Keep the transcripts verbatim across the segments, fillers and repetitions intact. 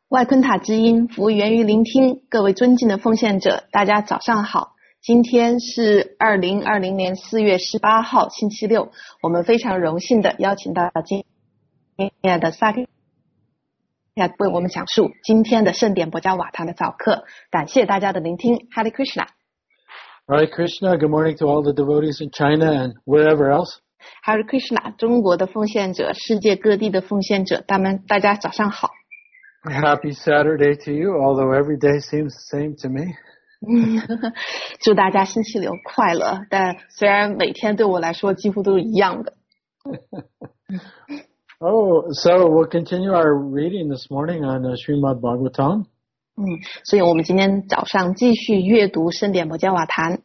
外昆塔之音，服务源于聆听。各位尊敬的奉献者，大家早上好。今天是二零二零年四月十八号，星期六。我们非常荣幸的邀请到今天的萨克亚为我们讲述今天的圣典博加瓦堂的早课。感谢大家的聆听。Hare Krishna。Hare Krishna. Good morning to all the devotees in China and wherever else. Hare Krishna. 中国的奉献者，世界各地的奉献者，他们大家早上好。 Happy Saturday to you, although every day seems the same to me. 祝大家星期六快乐，但虽然每天对我来说几乎都是一样的。 Oh, so we'll continue our reading this morning on uh, Srimad Bhagavatam. 嗯，所以我们今天早上继续阅读圣典博加瓦坛。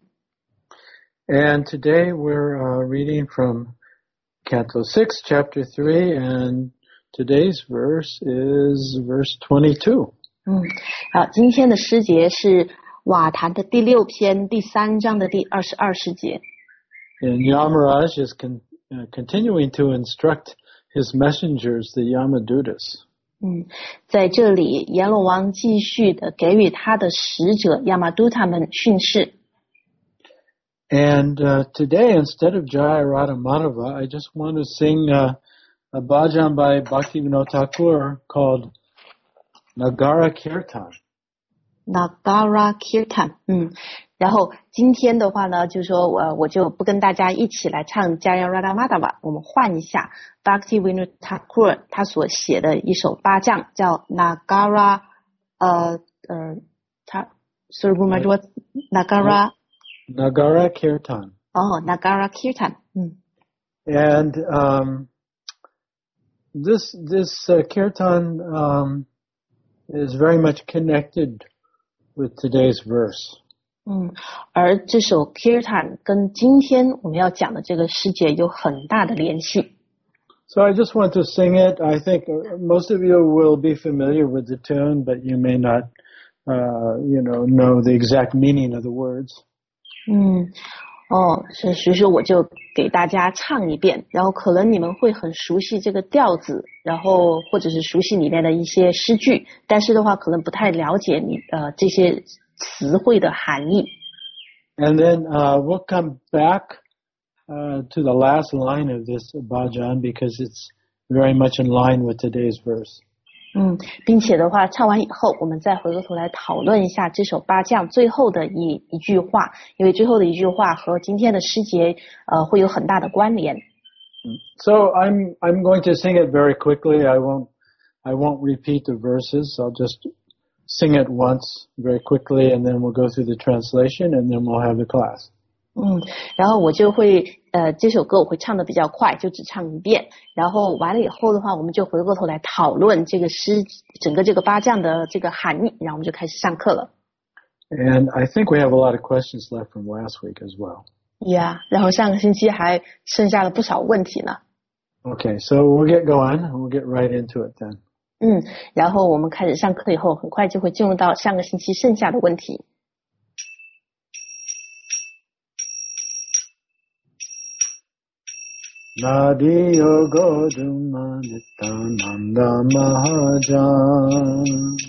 And today we're uh, reading from Canto six, Chapter three, and today's verse is verse twenty-two. 嗯，好，今天的诗节是瓦坛的第六篇第三章的第二十二诗节。 And Yamaraj is con, uh, continuing to instruct his messengers, the Yamadutas. 嗯，在这里，阎罗王继续的给予他的使者亚玛都他们训示。 And uh, today, instead of Jaya Radha Madhava, I just want to sing uh, a bhajan by Bhaktivinoda Thakur called Nagara Kirtan. Nagara Kirtan, 嗯，然后今天的话呢，就是说我我就不跟大家一起来唱 Jaya Radha Madhava， 我们换一下 Bhaktivinoda Thakur 他所写的一首八将叫 Nagara， 呃呃，他 Sorry, what Nagara Nagara Kirtan. Oh, Nagara Kirtan. 嗯 And um, this this uh, kirtan um, is very much connected with today's verse. 嗯，而这首 Kirtan 跟今天我们要讲的这个诗节有很大的联系。 So I just want to sing it. I think most of you will be familiar with the tune, but you may not, uh, you know, know the exact meaning of the words. 嗯，哦，所以说我就给大家唱一遍，然后可能你们会很熟悉这个调子，然后或者是熟悉里面的一些诗句，但是的话可能不太了解你呃这些词汇的含义。 And then uh, we'll come back uh, to the last line of this bhajan because it's very much in line with today's verse. 嗯，并且的话，唱完以后，我们再回过头来讨论一下这首八将最后的一一句话，因为最后的一句话和今天的诗节呃会有很大的关联。 So I'm I'm going to sing it very quickly. I won't I won't repeat the verses. I'll just sing it once very quickly, and then we'll go through the translation, and then we'll have the class. 嗯，然后我就会呃这首歌我会唱的比较快，就只唱一遍，然后完了以后的话，我们就回过头来讨论这个诗整个这个八将的这个含义，然后我们就开始上课了。 And I think we have a lot of questions left from last week as well. Yeah, 然后上个星期还剩下了不少问题呢。 Okay, so we'll get going. We'll get right into it then. 嗯，然后我们开始上课以后，很快就会进入到上个星期剩下的问题。 Nadiyo Goduma Nityananda Mahajan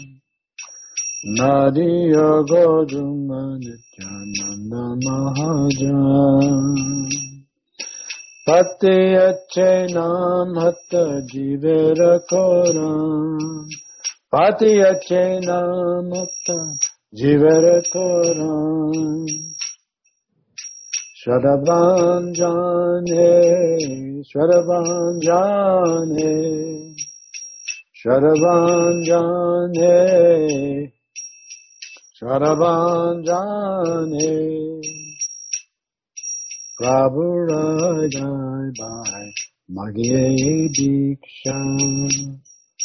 Nadiyo Goduma Nityananda Mahajan Pati Ache Nam Hatta Jivera Koran Pati Ache Nam Hatta Jivera Koran Shraddhavan Jane, Shraddhavan Jane, Shraddhavan Jane, Shraddhavan Jane, Prabhu Rajai Bhai, Magiye Diksha.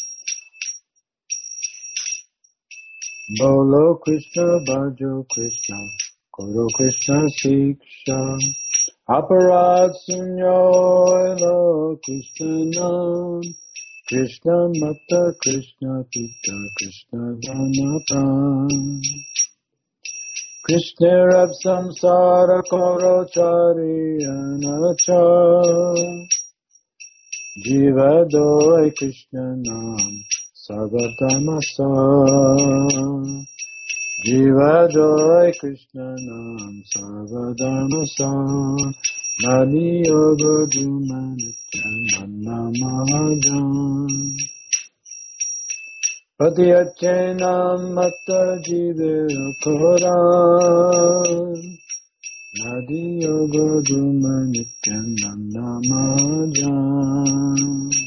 Bolo Krishna, Bhajo Krishna. Guru Krishna Siksha Aparad Sunyoilo Krishna Nam Krishna Mata Krishna Pita Krishna Dhanapran Krishna Rab Samsara Koro Chari Anacha Jiva Doi Krishna Nam sarvadharmasar. Jiva Joy Krishna Nam Sarvadharmasar. Nadi Yoga Juma Nityananda Mahajan. Patiyachenam Matta Jivira Koran. Nadi Yoga Juma Nityananda Mahajan.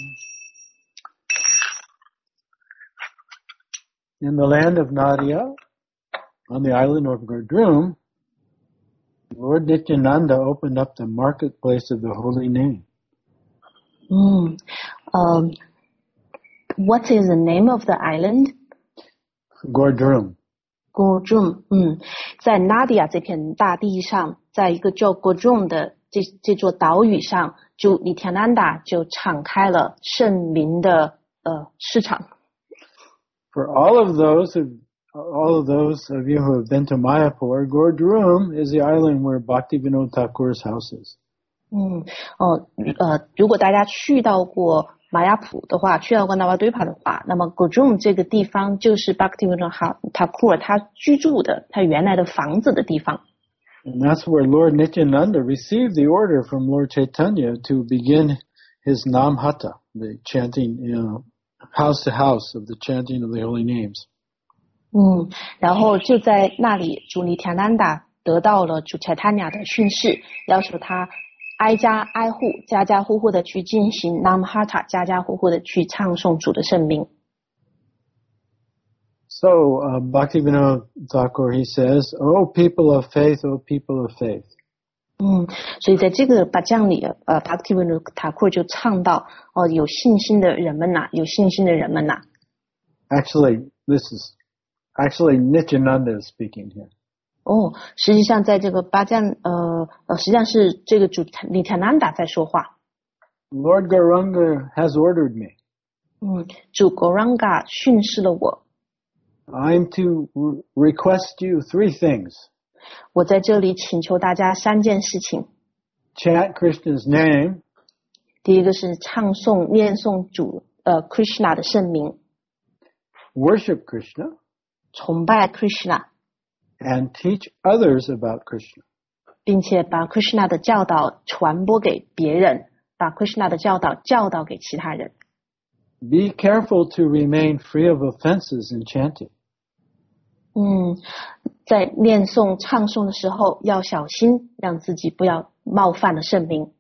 In the land of Nadia, on the island of Gurdrum, Lord Nityananda opened up the marketplace of the holy name. Mm. Um, what is the name of the island? Gurdrum. Gurdrum. 嗯，在 Nadia 这片大地上，在一个叫 Gurdrum 的这这座岛屿上，就 Nityananda 就敞开了圣名的呃市场。 For all of those who All of those of you who have been to Mayapur, Gurdrum is the island where Bhaktivinoda Thakur's house is. 嗯，哦，呃，如果大家去到过玛雅普的话，去到过纳瓦堆帕的话，那么 Gurdrum 这个地方就是 Bhaktivinoda Thakur 他居住的，他原来的房子的地方。 And that's where Lord Nityananda received the order from Lord Chaitanya to begin his Namhata, the chanting, you know, house to house of the chanting of the holy names. 嗯，然后就在那里，主尼田南达得到了主柴塔尼亚的训示，要求他挨家挨户、家家户户的去进行 Namhata， 家家户户的去唱诵主的圣名。 So, uh, Bhaktivinoda Thakur, he says, "O people of faith, O people of faith." 嗯，所以在这个巴将里，呃 ，Bhaktivinoda Thakur 就唱到，哦、呃，有信心的人们呐、啊，有信心的人们呐、啊。 Actually, this is Actually, Nityananda is speaking here. 哦，实际上在这个巴将，呃呃，实际上是这个主 Nityananda 在说话。 Lord Gauranga has ordered me. 嗯，主 Gauranga 训示了我。 I'm to re- request you three things. 我在这里请求大家三件事情。 Chant Krishna's name. 第一个是唱诵、念诵主呃 Krishna 的圣名。 Worship Krishna. 崇拜 Krishna, and teach others about Krishna. 并且把 Krishna 的教导传播给别人，把 Krishna 的教导教导给其他人。 Be careful to remain free of offenses in chanting. 嗯，在念诵、唱诵的时候要小心，让自己不要冒犯了圣名。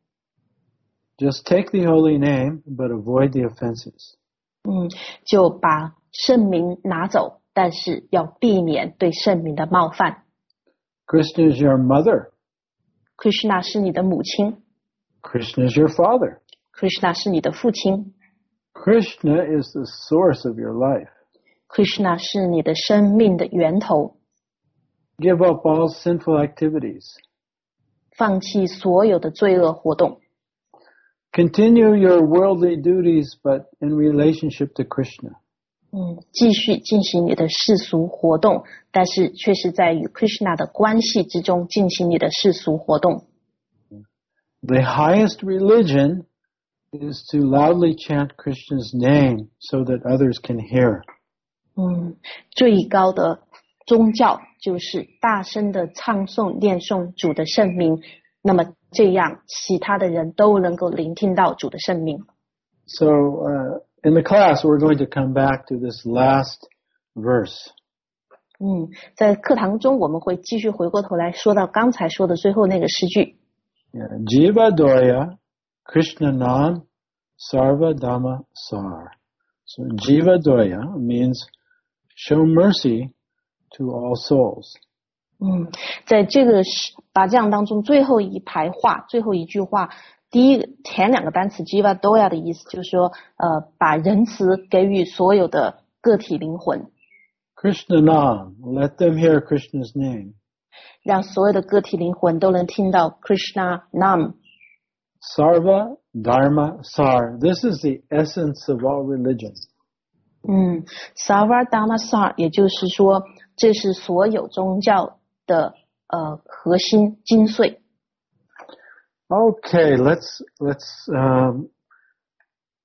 Just take the holy name, but avoid the offenses. 嗯，就把圣名拿走。但是要避免对圣名的冒犯。 Krishna is your mother. Krishna 是你的母亲。 Krishna is your father. Krishna 是你的父亲。 Krishna is the source of your life. Krishna 是你的生命的源头。 Give up all sinful activities. 放弃所有的罪恶活动。 Continue your worldly duties, but in relationship to Krishna. 嗯，继续进行你的世俗活动，但是却是在与 Krishna 的关系之中进行你的世俗活动。 The highest religion is to loudly chant Krishna's name so that others can hear. 嗯，最高的宗教就是大声的唱诵、念诵主的圣名，那么这样其他的人都能够聆听到主的圣名。 So, uh, in the class, we're going to come back to this last verse. 嗯，在课堂中我们会继续回过头来说到刚才说的最后那个诗句。 Yeah, Jiva Doya Krishna Nam Sarva Dhamma Sar. So Jiva Doya means show mercy to all souls. 嗯，在这个八将当中最后一排话，最后一句话。第一个前两个单词 Jiva Doya 的意思就是说，呃，把仁慈给予所有的个体灵魂。 Krishna Nam, let them hear Krishna's name. 让所有的个体灵魂都能听到 Krishna Nam. Sarva Dharma Sar. This is the essence of all religion. 嗯 Sarva Dharma Sar 也就是说，这是所有宗教的呃核心精髓。 Okay, let's let's um,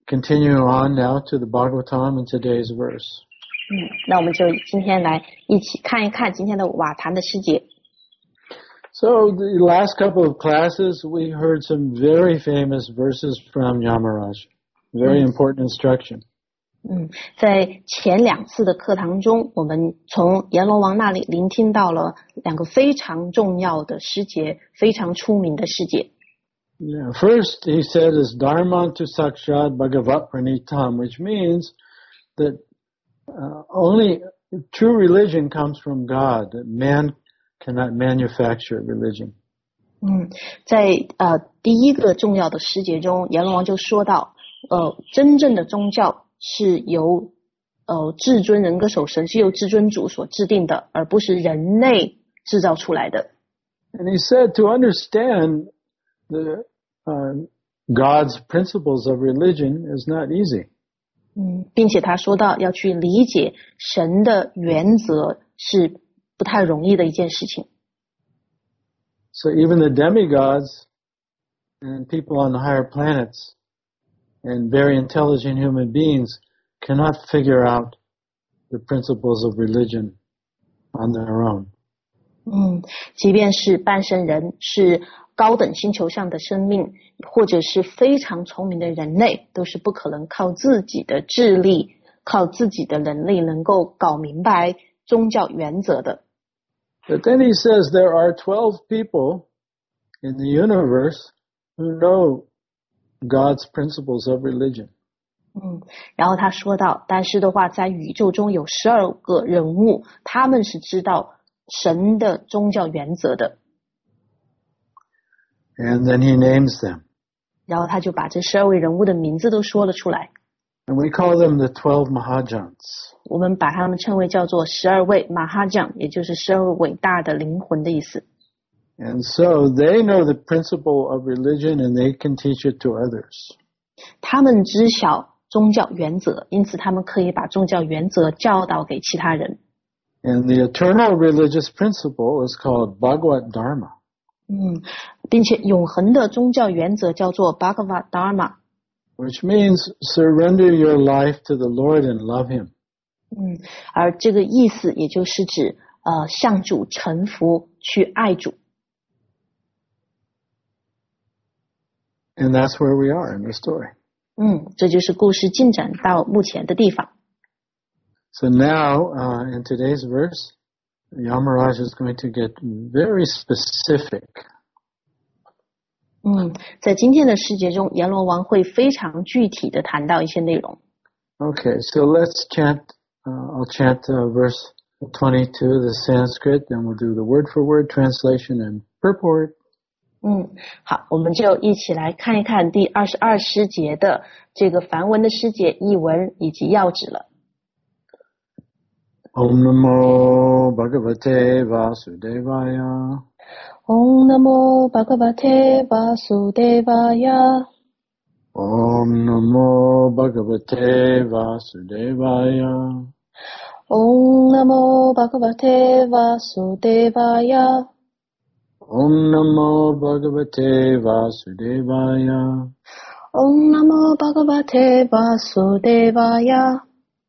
continue on now to the Bhagavatam and today's verse. 嗯，那我们就今天来一起看一看今天的瓦坛的诗节。 So the last couple of classes, we heard some very famous verses from Yamaraj. Very important instruction. 嗯，在前两次的课堂中，我们从阎罗王那里聆听到了两个非常重要的诗节，非常出名的诗节。 Yeah, first, he said, is Dharmantu Sakshat Bhagavat Pranitam, which means that uh, only true religion comes from God, that man cannot manufacture religion. 嗯，在呃第一个重要的诗节中，阎罗王就说到，呃，真正的宗教是由呃至尊人格守神，是由至尊主所制定的，而不是人类制造出来的。 And he said to understand the uh, God's principles of religion is not easy. 嗯，并且他说到要去理解神的原则是不太容易的一件事情。 So even the demigods and people on the higher planets and very intelligent human beings cannot figure out the principles of religion on their own. 嗯，即便是半圣人，是高等星球上的生命，或者是非常聪明的人类，都是不可能靠自己的智力、靠自己的能力能够搞明白宗教原则的。 But then he says there are twelve people in the universe who know God's principles of religion. 嗯，然后他说到，但是的话，在宇宙中有十二个人物，他们是知道神的宗教原则的。 And then he names them. 然后他就把这十二位人物的名字都说了出来。 And we call them the twelve Mahajans. 我们把他们称为叫做十二位马哈将，也就是十二位伟大的灵魂的意思。 And so they know the principle of religion and they can teach it to others. 他们知晓宗教原则，因此他们可以把宗教原则教导给其他人。 And the eternal religious principle is called Bhagavad Dharma. 嗯，并且永恒的宗教原则叫做 Bhagavad Dharma. Which means surrender your life to the Lord and love Him. 嗯，而这个意思也就是指呃向主臣服，去爱主。 And that's where we are in the story. 嗯，这就是故事进展到目前的地方。 So now, uh, in today's verse, Yamaraj is going to get very specific. 嗯，在今天的世界中，阎罗王会非常具体的谈到一些内容。 Okay, so let's chant, uh, I'll chant uh, verse twenty-two, the Sanskrit, then we'll do the word-for-word translation and purport. 嗯，好，我们就一起来看一看第二十二诗节的这个梵文的诗节译文以及要旨了。 Om Namo Bhagavate Vasudevaya. Om Namo Bhagavate Vasudevaya. Om Namo Bhagavate Vasudevaya. Om Namo Bhagavate Vasudevaya. Om Namo Bhagavate Vasudevaya. Om Namo Bhagavate Vasudevaya.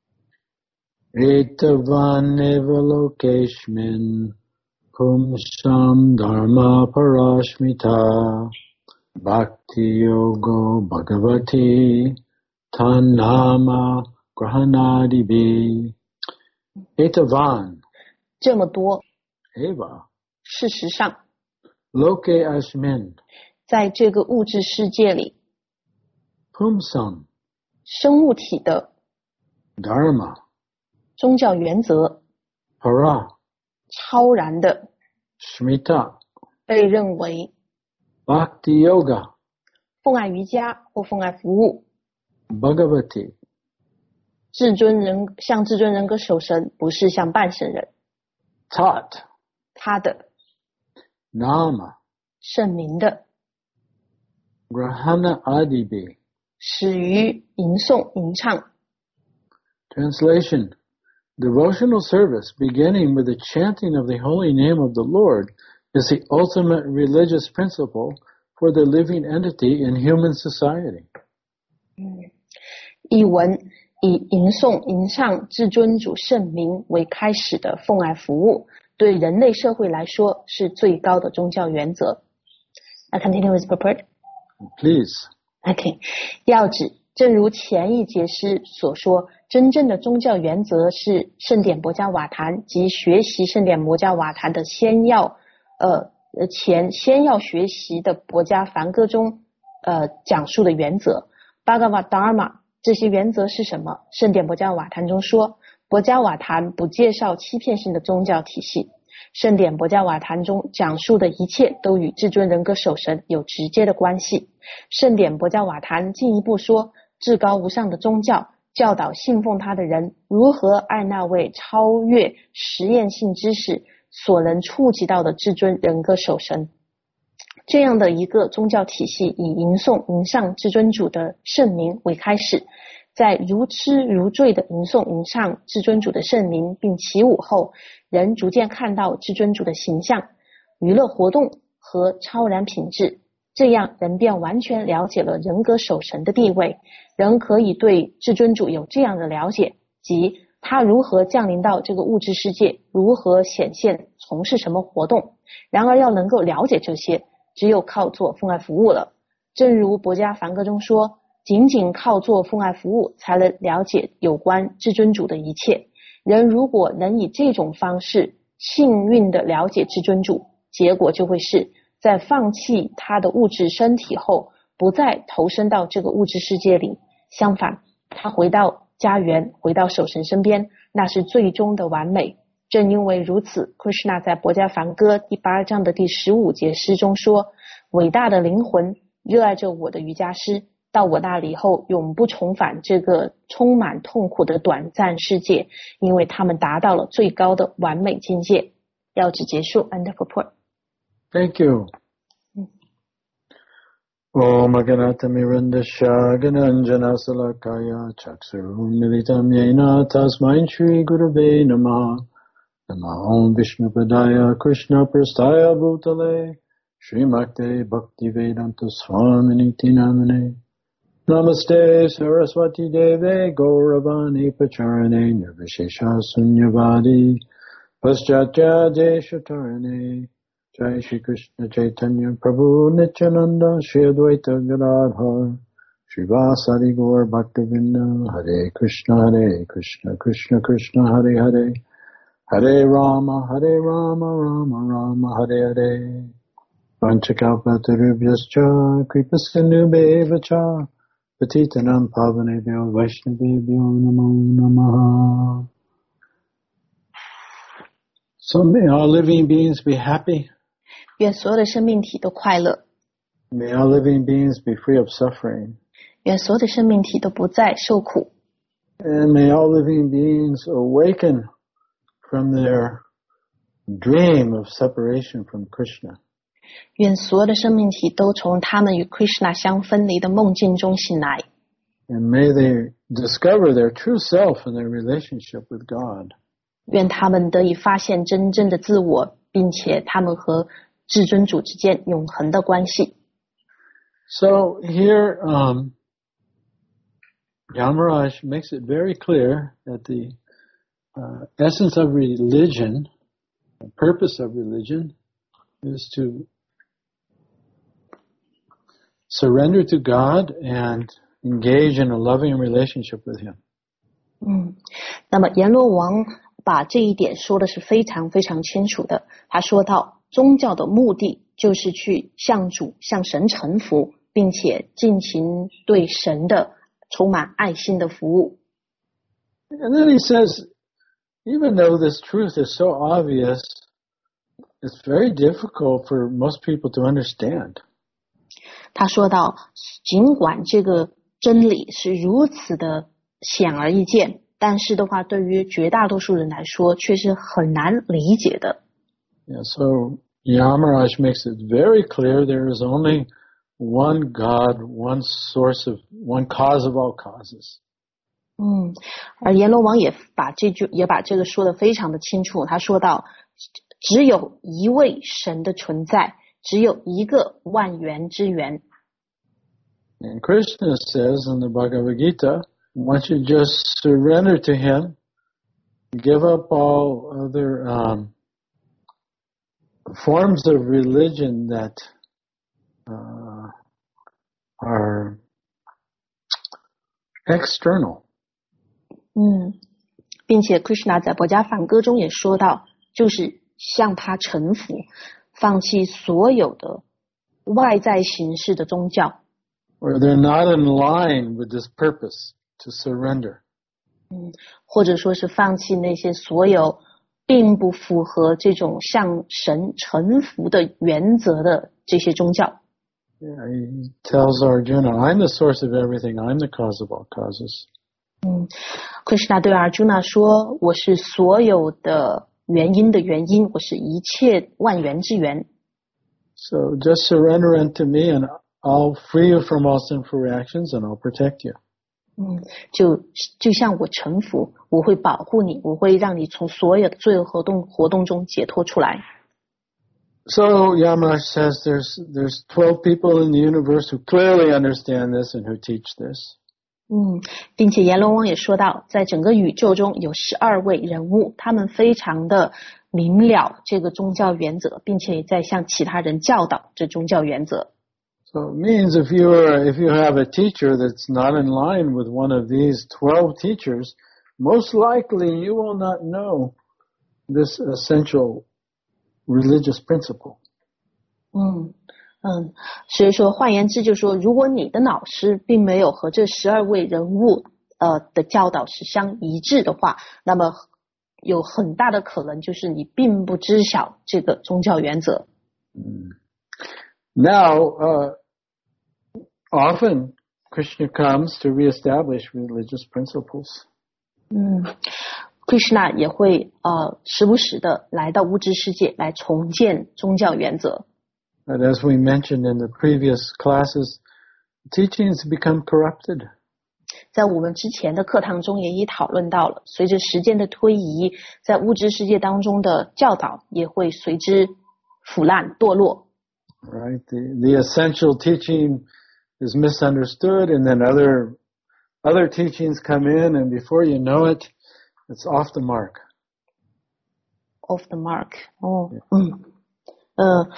Etavan evalokeshmin pumsam dharma parashmita bhakti yogo bhagavati tanama grahanadibi. Etavan 这么多， eva 事实上， loke ashmin 在这个物质世界里， pumsam 生物体的 dharma 宗教原则 para 超然的 shmita 被认为 bhakti yoga 奉爱瑜伽或奉爱服务， bhagavati 至尊人向至尊人格守神，不是向半神人。 tat 他的 nama 圣名的 grahana adibi. 始于吟诵吟唱。 Translation: Devotional service beginning with the chanting of the holy name of the Lord is the ultimate religious principle for the living entity in human society. 嗯， 译文以吟诵吟唱至尊主圣名为开始的奉爱服务，对人类社会来说是最高的宗教原则。I continue with purport. Please. Okay. 要旨，正如前一节诗所说，真正的宗教原则是圣典博加瓦坛及学习圣典博加瓦坛的先要呃前先要学习的博加梵歌中呃讲述的原则。Bhagavad Dharma 这些原则是什么？圣典博加瓦坛中说，博加瓦坛不介绍欺骗性的宗教体系。圣典博加瓦坛中讲述的一切都与至尊人格守神有直接的关系。圣典博加瓦坛进一步说，至高无上的宗教教导信奉他的人如何爱那位超越实验性知识所能触及到的至尊人格守神。这样的一个宗教体系以吟诵吟唱至尊主的圣名为开始，在如痴如醉的吟诵吟唱至尊主的圣名并起舞后，人逐渐看到至尊主的形象、娱乐活动和超然品质，这样人便完全了解了人格守神的地位。人可以对至尊主有这样的了解，即他如何降临到这个物质世界，如何显现，从事什么活动。然而要能够了解这些，只有靠做奉爱服务了。正如博加梵歌中说，仅仅靠做奉爱服务才能了解有关至尊主的一切。人如果能以这种方式幸运地了解至尊主，结果就会是在放弃他的物质身体后，不再投身到这个物质世界里。相反，他回到家园，回到守神身边，那是最终的完美。正因为如此， Krishna 在博加梵歌第八章的第十五节诗中说，伟大的灵魂热爱着我的瑜伽师，到我那里后永不重返这个充满痛苦的短暂世界，因为他们达到了最高的完美境界。要旨结束 End of report. Thank you. Om Aganata Mirandasya Gananjana Salakaya Chaksurum Militam Yena Tasmain Shri Gurave Namaha Namahom Vishnupadaya Krishna Prastaya Bhutale Srimakte Bhakti Vedanta Swaminiti Namane Namaste Saraswati Deve Gauravani Pacharane Nirvishesha Sunyavadi Paschatya Deshatarane Jai Shri Krishna Chaitanya Prabhu Nityananda Shri Advaita Gadadhar Srivasadi Gaur Bhaktivinoda Hare Krishna Hare Krishna Krishna Krishna Hare Hare Hare Rama Hare Rama Rama Rama Hare Hare Vanchakalpatarubhyascha Kripasindubheva Patitanam Pavanebhyo Vaishnavebhyo Namo Namaha. So may all living beings be happy. 愿所有的生命体都快乐。 May all living beings be free of suffering. 愿所有的生命体都不再受苦。 And may all living beings awaken from their dream of separation from Krishna. 愿所有的生命体都从他们与 Krishna 相分离的梦境中醒来。 And may they discover their true self in their relationship with God. 愿他们得以发现真正的自我，并且他们和至尊主之间永恒的关系。 So here, um, Yamaraj makes it very clear that the uh, essence of religion, the purpose of religion, is to surrender to God and engage in a loving relationship with Him. 嗯，那么阎罗王把这一点说的是非常非常清楚的。他说到，宗教的目的就是去向主、向神臣服，并且进行对神的充满爱心的服务。 And then he says, even though this truth is so obvious, it's very difficult for most people to understand. 他说到，尽管这个真理是如此的显而易见，但是的话，对于绝大多数人来说，却是很难理解的。 Yeah, so Yamaraj makes it very clear there is only one God, one source of, one cause of all causes. 嗯，而阎罗王也把这句也把这个说得非常的清楚。他说到，只有一位神的存在，只有一个万源之源。 And Krishna says in the Bhagavad Gita once you just surrender to him, give up all other um, forms of religion that uh, are external. 嗯，并且 Krishna 在《薄伽梵歌》中也说到，就是向他臣服，放弃所有的外在形式的宗教。 Or they're not in line with this purpose to surrender. 嗯，或者说是放弃那些所有并不符合这种向神臣服的原则的这些宗教。 Yeah, he tells Arjuna, I'm the source of everything. I'm the cause of all causes. 嗯 ，Krishna 对 Arjuna 说：“我是所有的原因的原因，我是一切万缘之源。” So just surrender unto me and I'll free you from all sinful reactions and I'll protect you. 嗯，就就像我臣服，我会保护你，我会让你从所有的罪恶活动活动中解脱出来。 So Yamraj says there's there's twelve people in the universe who clearly understand this and who teach this. 嗯，并且阎罗王也说到，在整个宇宙中有十二位人物，他们非常的明了这个宗教原则，并且也在向其他人教导这宗教原则。 So it means if you are, if you have a teacher that's not in line with one of these twelve teachers, most likely you will not know this essential religious principle. 嗯嗯，所以说换言之就是说，如果你的老师并没有和这十二位人物呃的教导是相一致的话，那么有很大的可能就是你并不知晓这个宗教原则。 Mm. Now, uh, often Krishna comes to reestablish religious principles. 嗯 ，Krishna 也会呃时不时的来到物质世界来重建宗教原则。 But as we mentioned in the previous classes, teachings become corrupted. 在我们之前的课堂中也已讨论到了，随着时间的推移，在物质世界当中的教导也会随之腐烂堕落。 Right? The, the essential teaching is misunderstood, and then other other teachings come in, and before you know it, it's off the mark. Off the mark. 哦，嗯，呃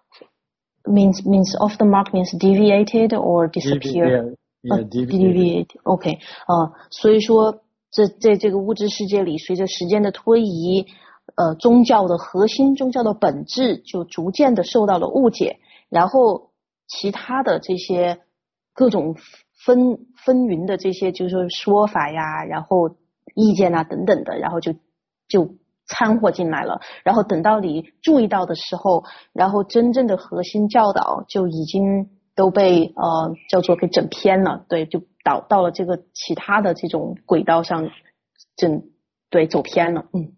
，means means off the mark means deviated or disappear. Yeah, yeah, deviated. OK， 呃，所以说这在这个物质世界里，随着时间的推移，呃，宗教的核心、宗教的本质就逐渐的受到了误解，然后其他的这些各种纷纷纭的这些就是说说法呀，然后意见啊等等的，然后就就掺和进来了，然后等到你注意到的时候，然后真正的核心教导就已经都被呃叫做给整偏了，对，就导到了这个其他的这种轨道上，整对走偏了，嗯。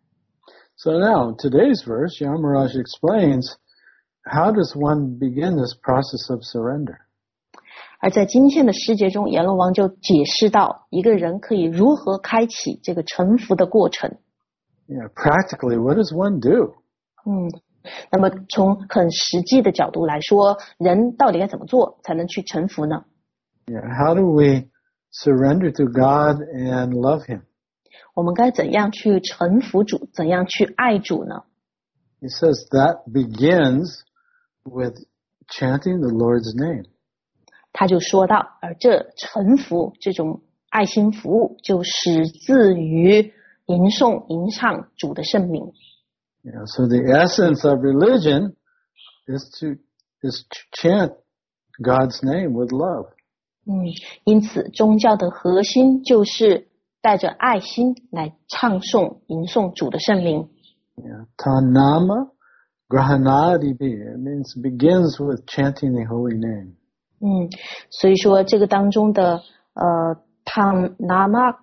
So now, today's verse, Yamaraj explains, how does one begin this process of surrender? 而在今天的世界中，阎罗王就解释到，一个人可以如何开启这个臣服的过程。 Yeah, practically, what does one do? 嗯，那么从很实际的角度来说，人到底该怎么做才能去臣服呢？ Yeah, how do we surrender to God and love Him? 我们该怎样去臣服主，怎样去爱主呢？ He says that begins with chanting the Lord's name. 他就说到，而这臣服这种爱心服务，就始自于吟诵吟唱主的圣名。 Yeah, so the essence of religion is to is to chant God's name with love. 嗯，因此宗教的核心就是带着爱心来唱诵吟诵主的圣名。 Yeah, Tanama Grahanadibi. It means begins with chanting the holy name. 嗯，所以说这个当中的呃 Tanama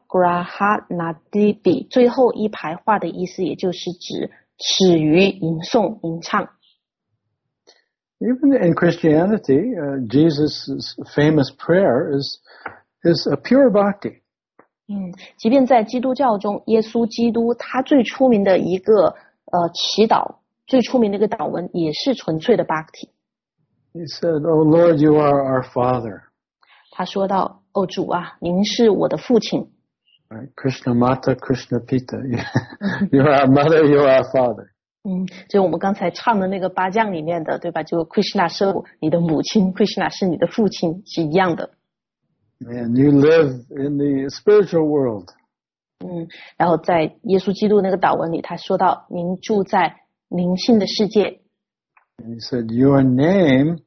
Grahanadibi 最后一排话的意思，也就是指始于吟诵吟唱。 Even in Christianity, uh, Jesus' famous prayer is is a pure bhakti. 嗯，即便在基督教中，耶稣基督他最出名的一个呃祈祷，最出名的一个祷文，也是纯粹的 bhakti。 He said, "Oh Lord, you are our Father." 他说到，哦主啊，您是我的父亲。 Right? Krishna Mata, Krishna Pita. You are our mother, you are our father. 嗯，就我们刚才唱的那个八将里面的，对吧？就 Krishna 是你的母亲 ，Krishna 是你的父亲，是一样的。 And you live in the spiritual world. 嗯，然后在耶稣基督那个祷文里，他说到，您住在灵性的世界。 And he said, your name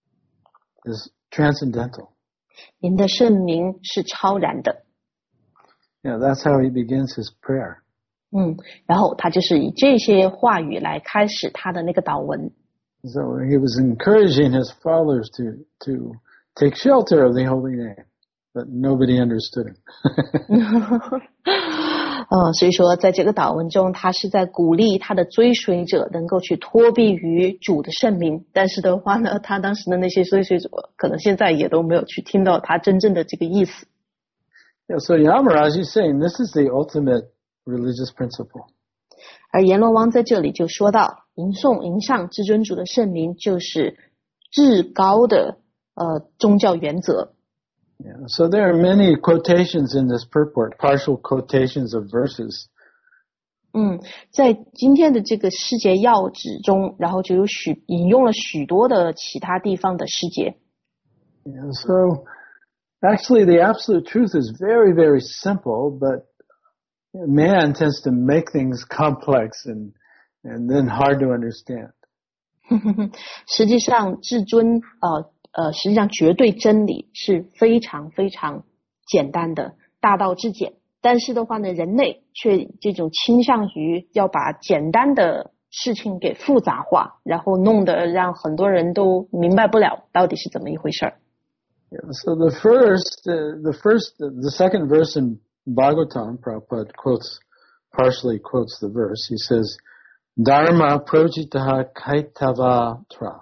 is transcendental. 您的圣名是超然的。 Yeah, that's how he begins his prayer. 嗯，然后他就是以这些话语来开始他的那个祷文。 So he was encouraging his followers to to take shelter of the holy name, but nobody understood him. 呃，所以说在这个祷文中，他是在鼓励他的追随者能够去托庇于主的圣名。但是的话呢，他当时的那些追随者可能现在也都没有去听到他真正的这个意思。 Yeah, so Yamaraj is saying this is the ultimate religious principle. 而阎罗王在这里就说到，吟诵吟上至尊主的圣名就是至高的呃宗教原则。 Yeah, so there are many quotations in this purport, partial quotations of verses. 嗯，在今天的这个诗节要旨中，然后就有许引用了许多的其他地方的诗节。 Yeah, so actually the absolute truth is very, very simple, but man tends to make things complex and and then hard to understand. 实际上至尊呃呃实际上绝对真理是非常非常简单的，大道至简。但是的话呢，人类却这种倾向于要把简单的事情给复杂化，然后弄得让很多人都明白不了到底是怎么一回事儿。 Yeah, so the first, uh, the first, the second verse in Bhagavatam, Prabhupada quotes, partially quotes the verse. He says, Dharma projitaha kaitava tra.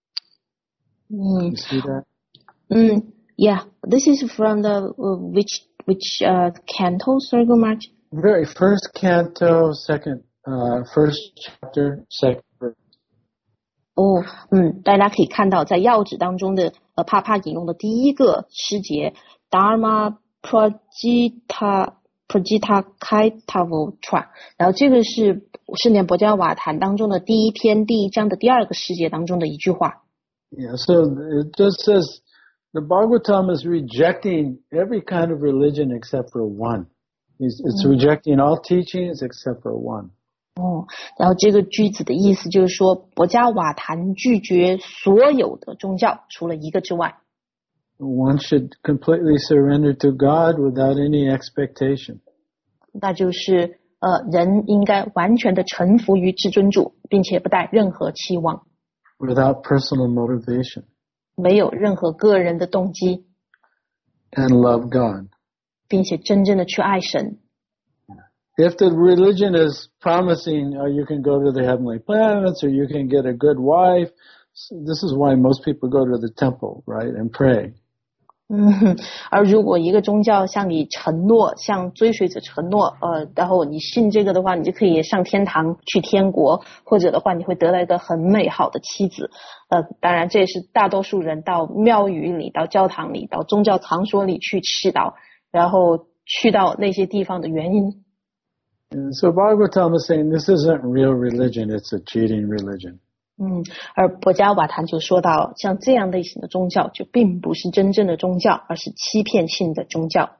Mm. You see that? Mm, yeah, this is from the, uh, which, which, uh, canto, sorry, Gurmaj? Very first canto, second, uh, first chapter, second verse. 哦，嗯，大家可以看到，在要旨当中的呃，帕帕引用的第一个诗节 ，Dharma Projita Projita Kaitavotra， 然后这个是圣典博伽瓦坛当中的第一篇第一章的第二个诗节当中的一句话。 Yeah, so it just says the Bhagavatam is rejecting every kind of religion except for one. It's, it's rejecting all teachings except for one. 哦，然后这个句子的意思就是说，博伽瓦坛拒绝所有的宗教，除了一个之外。 One should completely surrender to God without any expectation. 那就是呃，人应该完全的臣服于至尊主，并且不带任何期望。 Without personal motivation. 没有任何个人的动机。 And love God. 并且真正的去爱神。 If the religion is promising, oh, you can go to the heavenly planets or you can get a good wife, this is why most people go to the temple, right, and pray. 嗯，而如果一个宗教向你承诺，向追随者承诺，呃，然后你信这个的话，你就可以上天堂去天国，或者的话，你会得到一个很美好的妻子。呃，当然这也是大多数人到庙宇里、到教堂里、到宗教场所里去祈祷，然后去到那些地方的原因。 And so Bhagavatam is saying this isn't real religion, it's a cheating religion. 嗯，而博伽瓦坛就说到，像这样类型的宗教就并不是真正的宗教，而是欺骗性的宗教。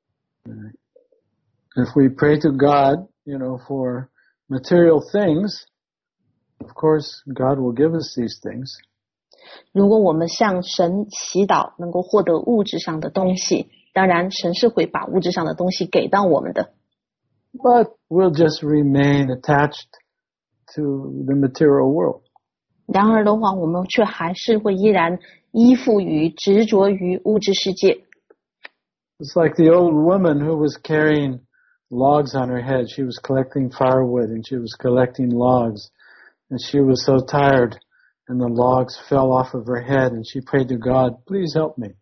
If we pray to God, you know, for material things, of course, God will give us these things. 如果我们向神祈祷，能够获得物质上的东西，当然神是会把物质上的东西给到我们的。 But we'll just remain attached to the material world. 然而的话，我们却还是会依然依附于、执着于物质世界。 It's like the old woman who was carrying logs on her head. She was collecting firewood and she was collecting logs. And she was so tired and the logs fell off of her head and she prayed to God, please help me.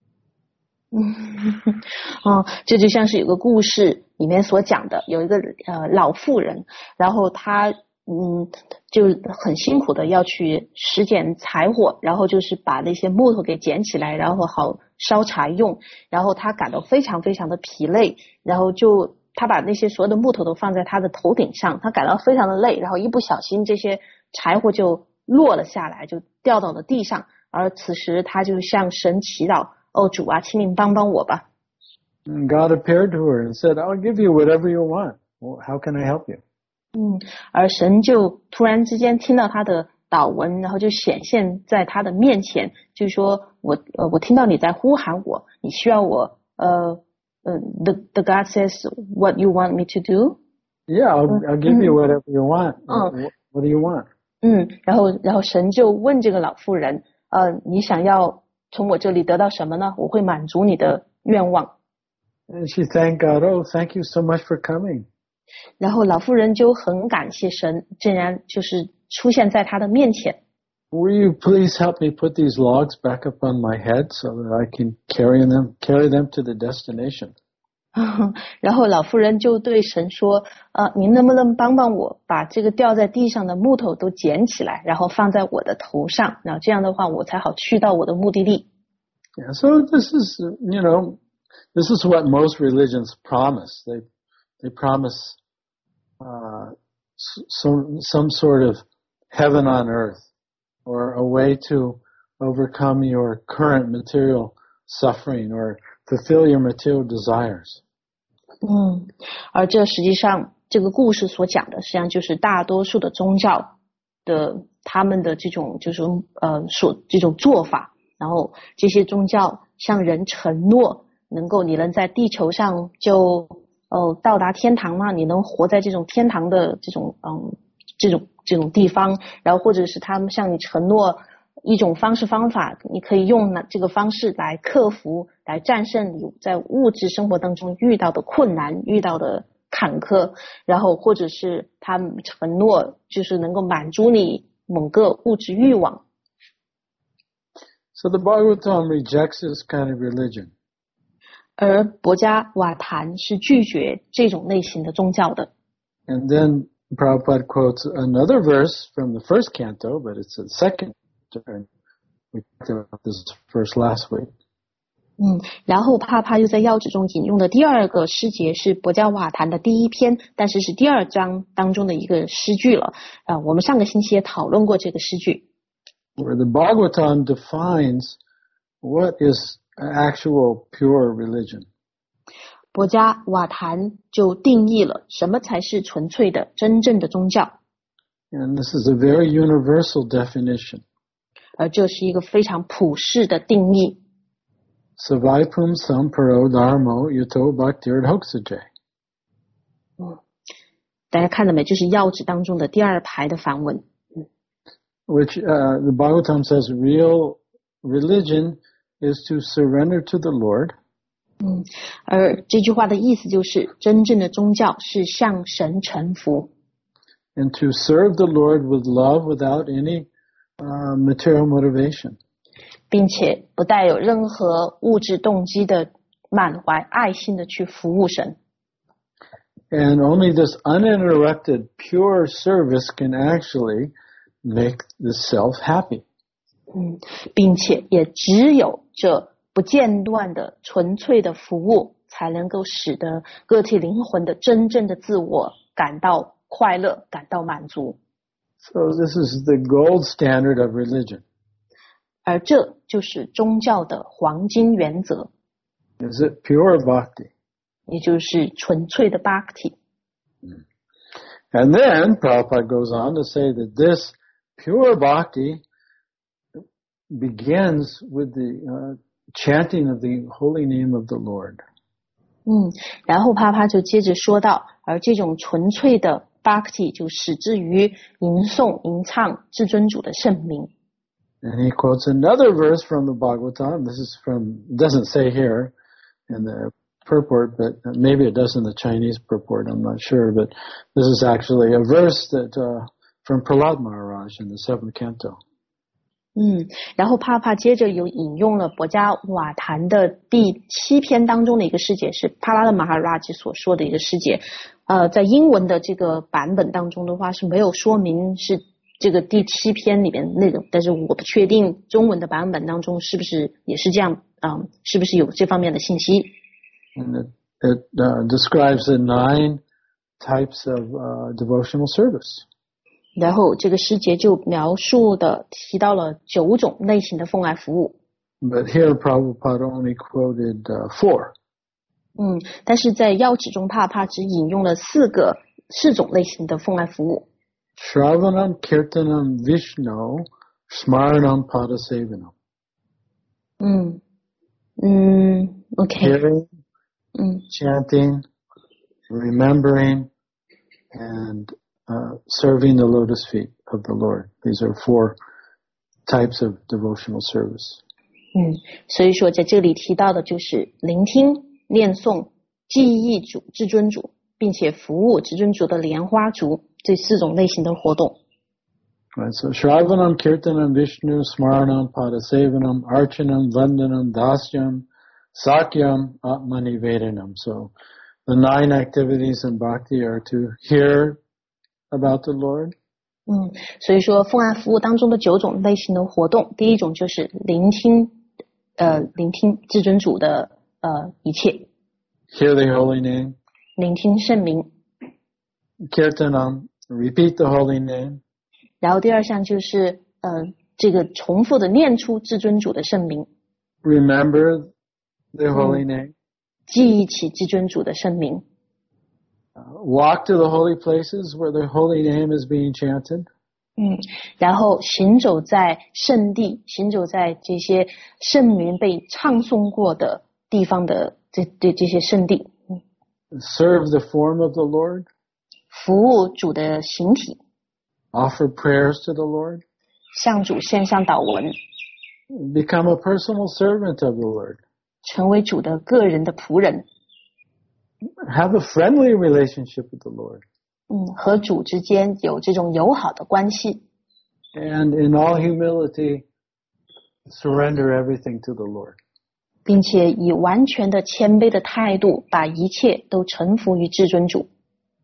哦，这就像是有个故事里面所讲的，有一个呃老妇人，然后她嗯，就很辛苦的要去拾捡柴火，然后就是把那些木头给捡起来，然后好烧柴用。然后他感到非常非常的疲累，然后就他把那些所有的木头都放在他的头顶上，他感到非常的累，然后一不小心这些柴火就落了下来，就掉到了地上。而此时他就向神祈祷，哦主啊，请您帮帮我吧。 And God appeared to her and said, I'll give you whatever you want. Well, how can I help you? 嗯，而神就突然之间听到他的祷文，然后就显现在他的面前，就是说我呃我听到你在呼喊我，你需要我呃呃 the the God says what you want me to do? Yeah, I'll, I'll give you whatever you want. 嗯 What, what do you want? 嗯，然后然后神就问这个老妇人，呃你想要从我这里得到什么呢？我会满足你的愿望。 And she thanked God, oh, thank you so much for coming. 然后老妇人就很感谢神，竟然就是出现在他的面前。 Will you please help me put these logs back up on my head so that I can carry them, carry them to the destination? 然后老妇人就对神说，呃，您能不能帮帮我把这个掉在地上的木头都捡起来，然后放在我的头上，然后这样的话我才好去到我的目的地。 Yeah, so this is, you know, this is what most religions promise. They, they promise, uh, some, some sort of heaven on earth or a way to overcome your current material suffering or fulfill your material desires. 嗯，而这实际上这个故事所讲的，实际上就是大多数的宗教的他们的这种就是呃所这种做法，然后这些宗教向人承诺，能够你能在地球上就哦到达天堂吗？你能活在这种天堂的这种嗯这种这种地方，然后或者是他们向你承诺一种方式方法，你可以用这个方式来克服，来战胜你在物质生活当中遇到的困难，遇到的坎坷，然后或者是他们承诺就是能够满足你某个物质欲望。 So the Bhagavatam rejects this kind of religion. 而博伽瓦坛是拒绝这种类型的宗教的。 And then Prabhupada quotes another verse from the first canto, but it's the second. We talked about this verse last week. 嗯，然后帕帕又在要旨中引用的第二个诗节是博伽瓦坛的第一篇，但是是第二章当中的一个诗句了。啊、呃，我们上个星期也讨论过这个诗句。 Where the Bhagavatam defines what is actual pure religion. 博伽瓦坛就定义了什么才是纯粹的真正的宗教。 And this is a very universal definition. 而这是一个非常普世的定义。 Savaipum samparo dharmo yuto bhaktir hoksajay. 嗯，大家看到没？就是要旨当中的第二排的梵文。 Which uh, the Bhagavatam says real religion is to surrender to the Lord. 嗯，而这句话的意思就是真正的宗教是向神臣服。 And to serve the Lord with love without any uh, material motivation. 并且不带有任何物质动机的满怀爱心的去服务神。 And only this uninterrupted pure service can actually make the self happy. 嗯，并且也只有这不间断的纯粹的服务才能够使得个体灵魂的真正的自我感到快乐，感到满足。 So this is the gold standard of religion. 而这就是宗教的黄金原则。 Is it pure bhakti? 也就是纯粹的 bhakti。 And then Prabhupada goes on to say that this pure bhakti begins with the uh, chanting of the holy name of the Lord. 嗯，然后帕帕就接着说到，而这种纯粹的 bhakti 就始自于吟诵、吟唱至尊主的圣名。 And he quotes another verse from the Bhagavatam. This is from, it doesn't say here in the purport, but maybe it does in the Chinese purport, I'm not sure. But this is actually a verse that uh, from Prahlad Maharaj in the seventh canto. 嗯，然后帕帕接着又引用了博伽瓦坛的第七篇当中的一个诗节，是帕拉的马哈拉吉所说的一个诗节。 呃，在英文的这个版本当中的话是没有说明是这个第七篇里面内容，但是我不确定中文的版本当中是不是也是这样，嗯，是不是有这方面的信息。 And it, it uh, describes the nine types of uh, devotional service. 然后这个诗节就描述的提到了九种类型的奉爱服务。 But here Prabhupada only quoted uh, four. 嗯，但是在要旨中帕帕只引用了四个四种类型的奉爱服务。 Shravanam, Kirtanam, Vishnu, Smaranam, Padasevanam. 嗯嗯 ，OK。 Hearing, 嗯 chanting, remembering, and uh, serving the lotus feet of the Lord. These are four types of devotional service. 嗯，所以说在这里提到的就是聆听、念诵、记忆主、至尊主，并且服务至尊主的莲花足这四种类型的活动。 Right, so Shravanam, Kirtanam, Vishnu, Smaranam, Padasevanam, Archanam, Vandanam, Dasyam, Sakyam, Atmani Vedanam. So the nine activities in Bhakti are to hear about the Lord. 嗯，所以说奉爱服务当中的九种类型的活动，第一种就是聆听，呃，聆听至尊主的呃一切。 Hear the holy name. 聆听圣名。 Kirtanam, repeat the holy name. 然后第二项就是呃这个重复的念出至尊主的圣名。 Remember the holy name. 记忆起至尊主的圣名。 Uh, walk to the holy places where the holy name is being chanted. 嗯，然后行走在圣地，行走在这些圣名被唱诵过的地方的这这这些圣地。嗯 Serve the form of the Lord. 服务主的形体。 Offer prayers to the Lord. 向主献上祷文。 Become a personal servant of the Lord. 成为主的个人的仆人。 Have a friendly relationship with the Lord. 嗯，和主之间有这种友好的关系。 And in all humility, surrender everything to the Lord. 并且以完全的谦卑的态度，把一切都臣服于至尊主。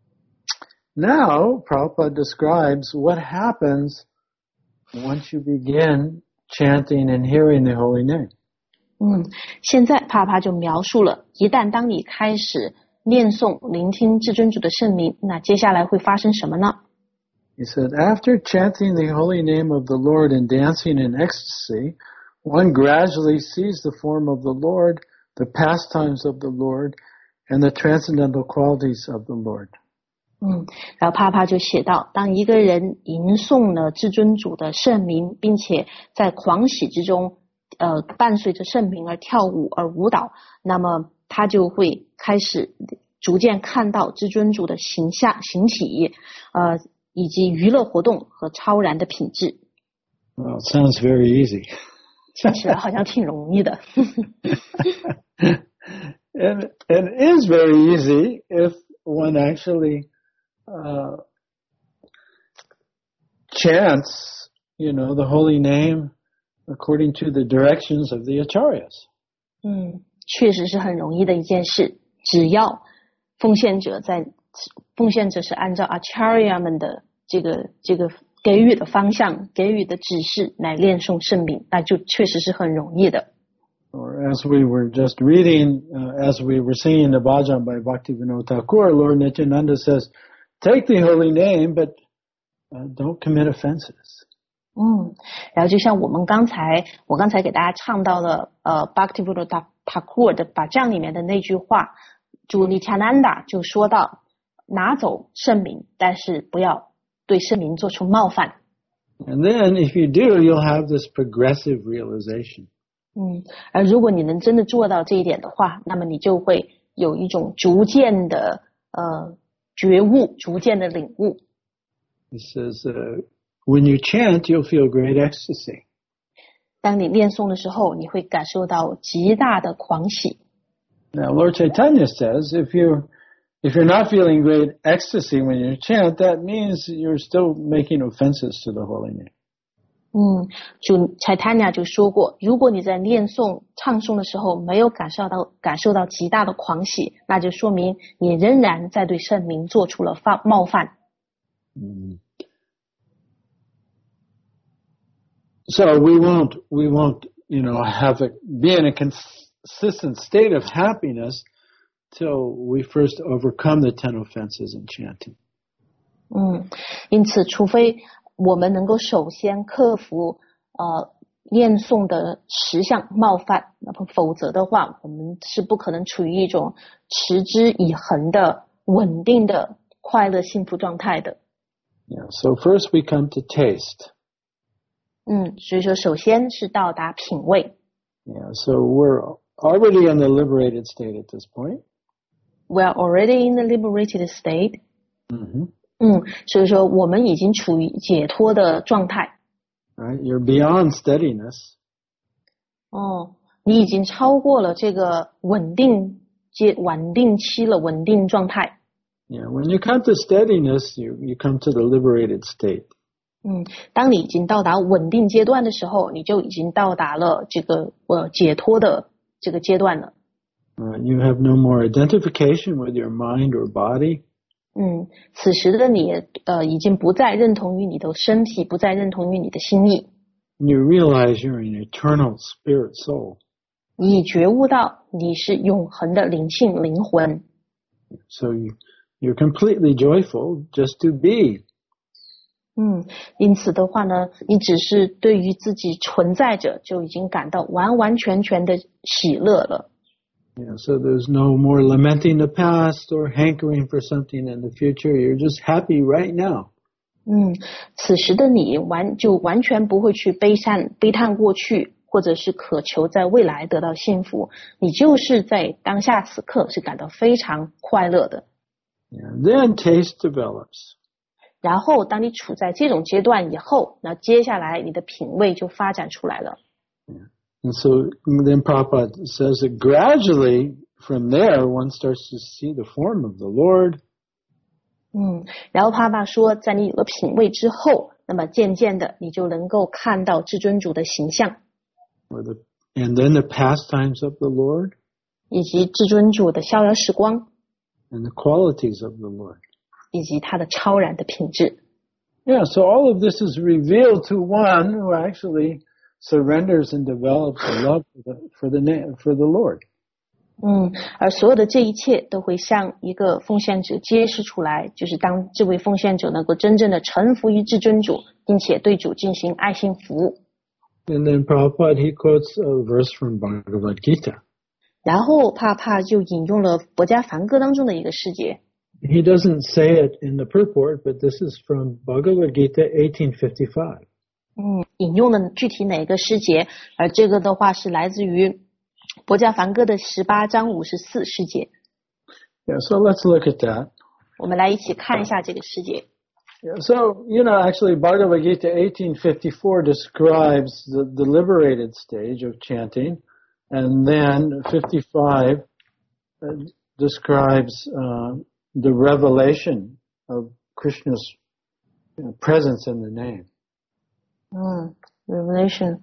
Now, Prabhupada describes what happens once you begin chanting and hearing the holy name. 嗯，现在帕帕就描述了，一旦当你开始念诵、聆听至尊主的圣名，那接下来会发生什么呢？ He said, after chanting the holy name of the Lord and dancing in ecstasy, one gradually sees the form of the Lord, the pastimes of the Lord, and the transcendental qualities of the Lord. 嗯，然后帕帕就写到，当一个人吟诵了至尊主的圣名，并且在狂喜之中呃，伴随着圣名而跳舞而舞蹈，那么他就会开始逐渐看到至尊主的形象、形体，呃，以及娱乐活动和超然的品质。 Well, it sounds very easy. 听起来好像挺容易的。 and, and it is very easy if one actually uh, chants, you know, the holy name according to the directions of the acharyas. 嗯，确实是很容易的一件事，只要奉献者在奉献者是按照 acharya 们的这个这个给予的方向、给予的指示来念诵圣名，那就确实是很容易的。 Or as we were just reading, uh, as we were singing the bhajan by Bhaktivinoda Thakur, Lord Nityananda says, take the holy name, but uh, don't commit offenses. 嗯，然后就像我们刚才，我刚才给大家唱到了，呃 ，Bhaktivinoda Thakur 的把将里面的那句话，主 Nityananda 就说到，拿走圣名，但是不要对圣名做出冒犯。 And then if you do, you'll have this progressive realization. 嗯，而如果你能真的做到这一点的话，那么你就会有一种逐渐的呃觉悟，逐渐的领悟。 He says, uh, when you chant, you'll feel great ecstasy. 当你念诵的时候，你会感受到极大的狂喜。 Now, Lord Chaitanya says, if you if you're not feeling great ecstasy when you chant, that means you're still making offenses to the holy name. 嗯，主 Chaitanya 就说过，如果你在念诵唱诵的时候没有感受到感受到极大的狂喜，那就说明你仍然在对圣名做出了犯冒犯。 Mm. So we won't, we won't, you know, have a, be in a consistent state of happiness till we first overcome the ten offenses in chanting. 嗯，因此，除非我们能够首先克服呃念诵的十项冒犯，那么否则的话，我们是不可能处于一种持之以恒的稳定的快乐幸福状态的。 Yeah. So first we come to taste. 嗯，所以说首先是到达品味。 Yeah. So we're already in the liberated state at this point. We are already in the liberated state. Mm-hmm. 嗯，所以说我们已经处于解脱的状态。 Right? You're beyond steadiness. 哦，你已经超过了这个稳定阶稳定期了，稳定状态。 Yeah. When you come to steadiness, you, you come to the liberated state. 嗯，当你已经到达稳定阶段的时候，你就已经到达了这个呃解脱的这个阶段了。 Uh, you have no more identification with your mind or body. 嗯，此时的你呃已经不再认同于你的身体，不再认同于你的心意。 You realize you're an eternal spirit soul. 你已觉悟到你是永恒的灵性灵魂。 So you, you're completely joyful just to be. 嗯，因此的话呢，你只是对于自己存在着就已经感到完完全全的喜乐了。 Yeah, so there's no more lamenting the past or hankering for something in the future. You're just happy right now. 嗯，此时的你完就完全不会去悲叹悲叹过去，或者是渴求在未来得到幸福。你就是在当下此刻是感到非常快乐的。 Yeah, then taste develops. 然后当你处在这种阶段以后，那接下来你的品味就发展出来了。 Yeah. And so then Prabhupada says that gradually from there one starts to see the form of the Lord. 嗯，然后帕帕说，在你有了品味之后，那么渐渐的你就能够看到至尊主的形象， Or the, and then the pastimes of the Lord. 以及至尊主的逍遥时光， And the qualities of the Lord. 以及他的超然的品质。 Yeah, so all of this is revealed to one who actually surrenders and develops a love for the, for the, name, for the Lord. 嗯，而所有的这一切都会向一个奉献者揭示出来，就是当这位奉献者能够真正的臣服于至尊主，并且对主进行爱心服务。 And then Prabhupada, he quotes a verse from Bhagavad Gita. 然后帕帕就引用了博家梵歌当中的一个世节。 He doesn't say it in the purport, but this is from Bhagavad Gita eighteen fifty-five. 嗯，引用的具体哪个诗节，而这个的话是来自于博家梵歌的十八章五十四诗节。 Yeah, so let's look at that. 我们来一起看一下这个诗节。 Yeah, so, you know, actually Bhagavad Gita eighteen fifty-four describes the, the liberated stage of chanting, and then fifty-five uh, describes uh, the revelation of Krishna's you know, presence in the name. 嗯 revelation.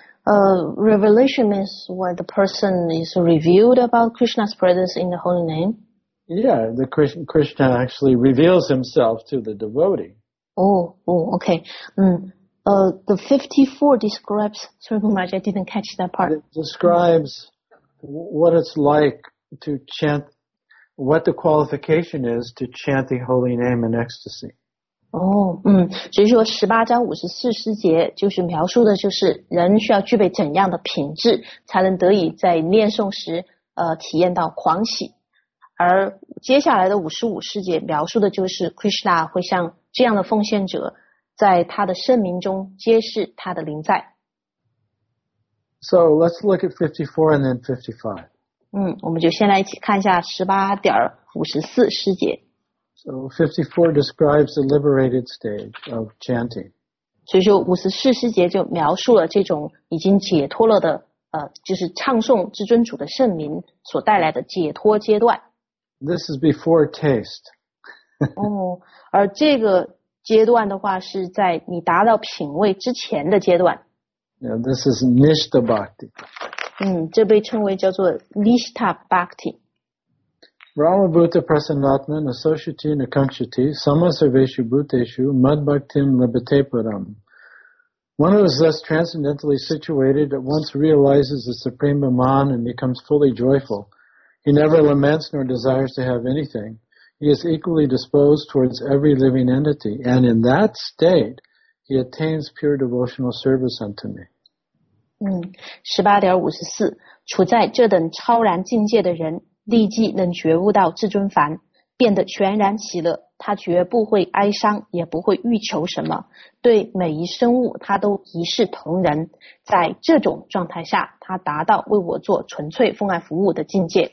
Uh, revelation means when the person is revealed about Krishna's presence in the holy name. Yeah, the Krishna, Krishna actually reveals himself to the devotee. Oh, oh, okay. Mm. Uh, the fifty-four describes, sorry, Maharaj, I didn't catch that part. It describes what it's like to chant, what the qualification is to chant the holy name in ecstasy. 哦，嗯，所以说十八章五十四诗节就是描述的就是人需要具备怎样的品质，才能得以在念诵时呃体验到狂喜。而接下来的五十五诗节描述的就是 Krishna 会向这样的奉献者在他的圣名中揭示他的临在。 So let's look at fifty-four and then fifty-five. 嗯，我们就先来一起看一下十八点五十四诗节。 So fifty-four describes the liberated stage of chanting. 所以说五十四诗节就描述了这种已经解脱了的呃，就是唱诵至尊主的圣名所带来的解脱阶段。 This is before taste. 哦，而这个阶段的话是在你达到品位之前的阶段。 Yeah, this is Nishta Bhakti. 嗯，这被称为叫做 Nishta Bhakti. Brahmabhuta Prasanatman Associati Nakanchati Samasarveshu Bhuteshu Madbhaktim Labate Param. One who is thus transcendentally situated at once realizes the Supreme Brahman and becomes fully joyful. He never laments nor desires to have anything. He is equally disposed towards every living entity, and in that state, he attains pure devotional service unto me. 嗯 ,十八点五十四 处在这等超然境界的人立即能觉悟到至尊梵，变得全然喜乐，他绝不会哀伤，也不会欲求什么，对每一生物他都一视同仁，在这种状态下他达到为我做纯粹奉爱服务的境界。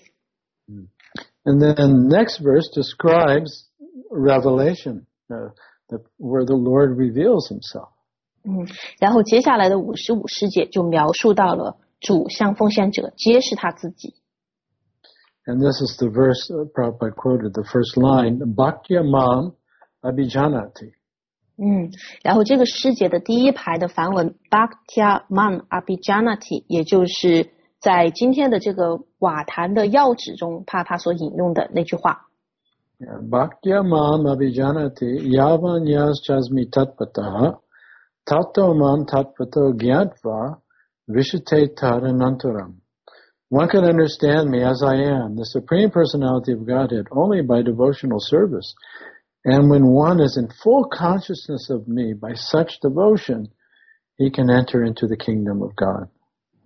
And then next verse describes revelation, uh, the, where the Lord reveals himself. 嗯，然后接下来的五十五世节就描述到了主向奉献者揭示他自己。 And this is the verse uh, Prabhupada quoted, the first line, Bhaktya Mam Abhijanati. 嗯，然后这个诗节的第一排的梵文 Bhaktya Mam Abhijanati， 也就是在今天的这个瓦坛的要旨中，他他所引用的那句话。 Yeah, Bhaktya Mam Abhijanati Yavan Yaschasmi Tatpataha Tato Mam Tatpato Gyatva Vishate Taranantaram. One can understand me as I am, the Supreme Personality of Godhead, only by devotional service. And when one is in full consciousness of me by such devotion, he can enter into the kingdom of God. 嗯 ,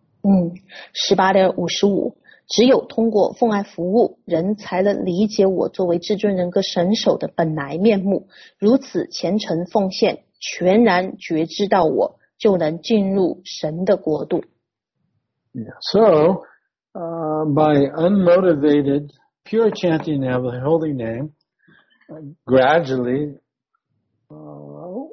十八点五十五 只有通过奉爱服务，人才能理解我作为至尊人格神手的本来面目，如此虔诚奉献，全然觉知到我，就能进入神的国度。 Yeah. So, uh, by unmotivated, pure chanting of the holy name, uh, gradually, uh,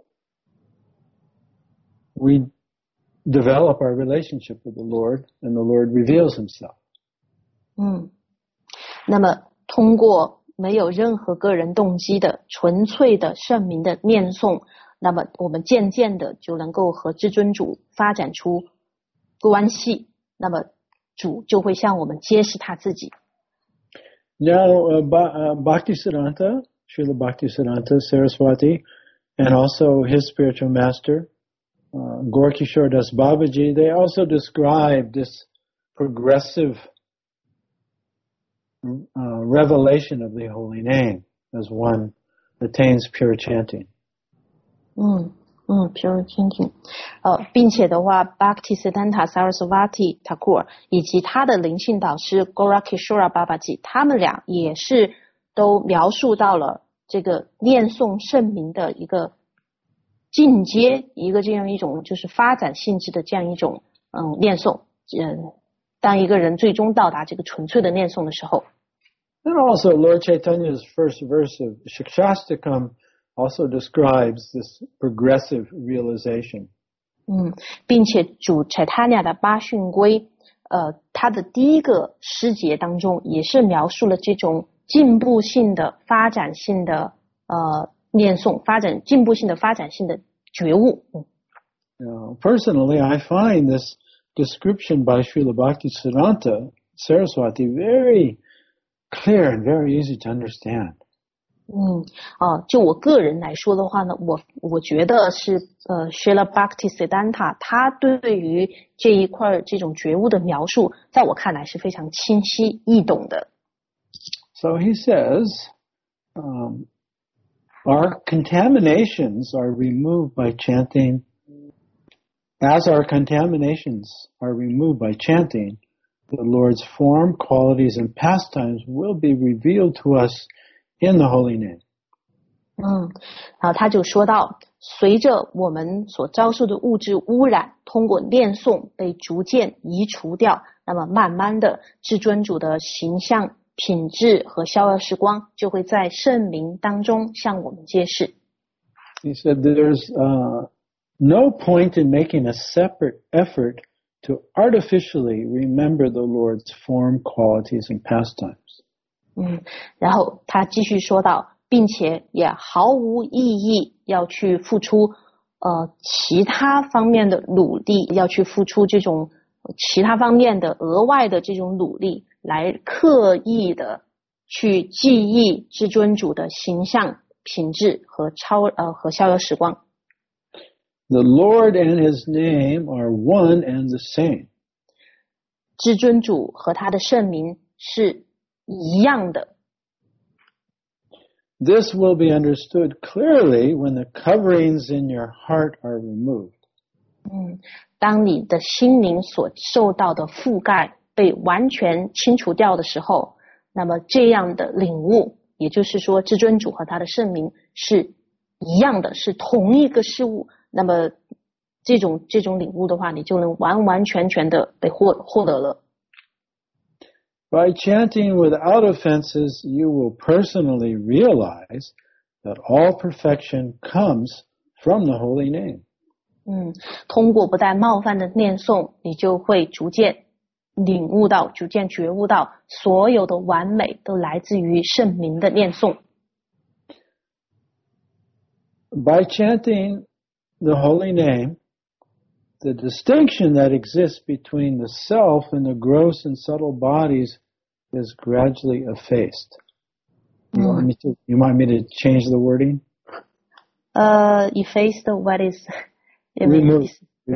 we develop our relationship with the Lord, and the Lord reveals himself. 嗯，那么通过没有任何个人动机的纯粹的圣名的念诵，那么我们渐渐的就能够和至尊主发展出关系，那么主就会向我们揭示他自己。 Now, uh, uh, Bhaktisiddhanta, Srila Bhaktisiddhanta Saraswati, and also his spiritual master, uh, Gaurkishore Das Babaji, they also describe this progressive uh, revelation of the holy name as one attains pure chanting. 嗯嗯 pure chanting 呃，并且的话 Bhaktisiddhanta Saraswati Thakur 以及他的灵性导师 Gaurkishore Babaji 他们俩也是都描述到了这个念诵圣名的一个进阶，一个这样一种就是发展性质的这样一种嗯念诵，嗯，当一个人最终到达这个纯粹的念诵的时候。 And also Lord Chaitanya's first verse of Shikshastakam also describes this progressive realization. 嗯，并且主 Chaitanya 的八训规，呃，他的第一个诗节当中也是描述了这种进步性的、发展性的呃念诵，发展进步性的、发展性的觉悟。嗯。 Uh, personally, I find this description by Srila Bhaktisiddhanta Saraswati very clear and very easy to understand. 嗯，啊，就我个人来说的话呢，我我觉得是呃 Srila Bhaktisiddhanta 他对于这一块这种觉悟的描述，在我看来是非常清晰易懂的。 So he says, um, our contaminations are removed by chanting. As our contaminations are removed by chanting, the Lord's form, qualities, and pastimes will be revealed to us in the holy name. 嗯，然后他就说到，随着我们所遭受的物质污染，通过念诵被逐渐移除掉，那么慢慢的，至尊主的形象、品质和逍遥时光就会在圣名当中向我们揭示。 He said there's uh, no point in making a separate effort to artificially remember the Lord's form, qualities, and pastimes. 嗯，然后他继续说到， 并且也毫无意义要去付出呃其他方面的努力，要去付出这种其他方面的额外的这种努力，来刻意的去记忆至尊主的形象、品质和超呃和逍遥时光。 The Lord and His name are one and the same. 至尊主和他的圣名是一样的。 This will be understood clearly when the coverings in your heart are removed. 嗯，当你的心灵所受到的覆盖被完全清除掉的时候，那么这样的领悟，也就是说至尊主和他的圣名是一样的，是同一个事物，那么这种这种领悟的话，你就能完完全全的被获获得了。 By chanting without offenses, you will personally realize that all perfection comes from the holy name. 嗯，通过不带冒犯的念诵，你就会逐渐领悟到，逐渐觉悟到，所有的完美都来自于圣名的念诵。 By chanting the holy name, the distinction that exists between the self and the gross and subtle bodies is gradually effaced. You want me to, you want me to change the wording? Uh, effaced, what is... Remove.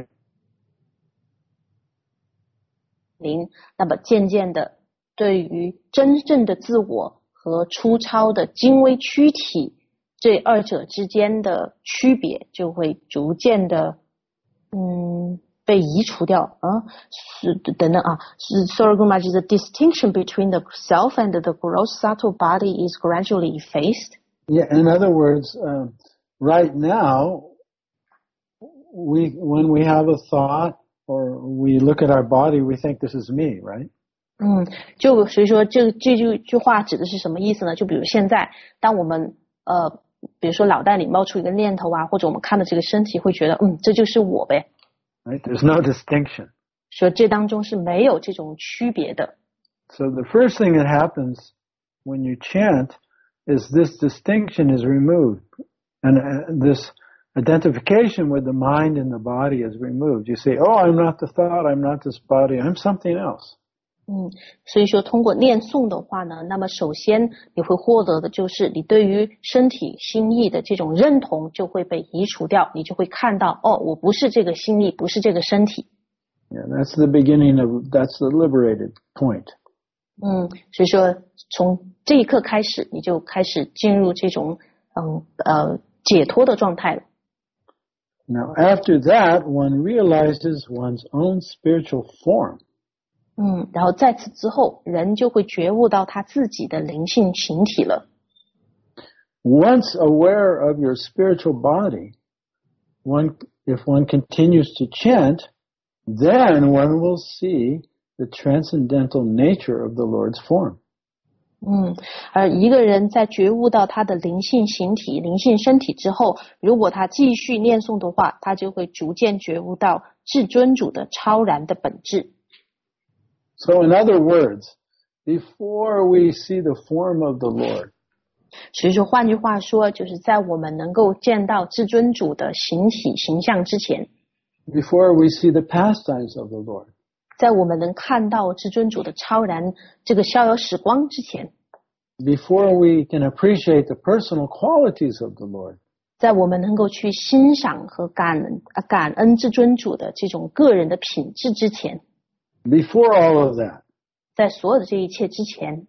那么渐渐的，对于真正的自我和粗糙的精微躯体这二者之间的区别就会逐渐的嗯被移除掉啊，是等等啊，是 sorry, the distinction between the self and the gross subtle body is gradually effaced. Yeah, in other words, um, right now, we when we have a thought or we look at our body, we think this is me, right? 嗯，就所以说这这句句话指的是什么意思呢？就比如现在，当我们呃，比如说脑袋里冒出一个念头啊，或者我们看到这个身体，会觉得嗯，这就是我呗。 Right? There's no distinction. 所以这当中是没有这种区别的。 So the first thing that happens when you chant is this distinction is removed, and uh, this identification with the mind and the body is removed. You say, oh, I'm not the thought, I'm not this body, I'm something else. 嗯，所以说通过念诵的话呢，那么首先你会获得的就是你对于身体心意的这种认同就会被移除掉，你就会看到，哦，我不是这个心意，不是这个身体。 Yeah, that's the beginning of, that's the liberated point. 嗯，所以说从这一刻开始，你就开始进入这种嗯呃解脱的状态了。 Now, after that, one realizes one's own spiritual form. 嗯，然后在此之后，人就会觉悟到他自己的灵性形体了。 Once aware of your spiritual body, one, if one continues to chant, then one will see the transcendental nature of the Lord's form. 嗯，而一个人在觉悟到他的灵性形体、灵性身体之后，如果他继续念诵的话，他就会逐渐觉悟到至尊主的超然的本质。 So in other words, before we see the form of the Lord, 所以说换句话说，就是在我们能够见到至尊主的形体形象之前， before we see the pastimes of the Lord, 在我们能看到至尊主的超然这个逍遥时光之前， before we can appreciate the personal qualities of the Lord, 在我们能够去欣赏和感恩感恩至尊主的这种个人的品质之前， before all of that, 在所有的这一切之前，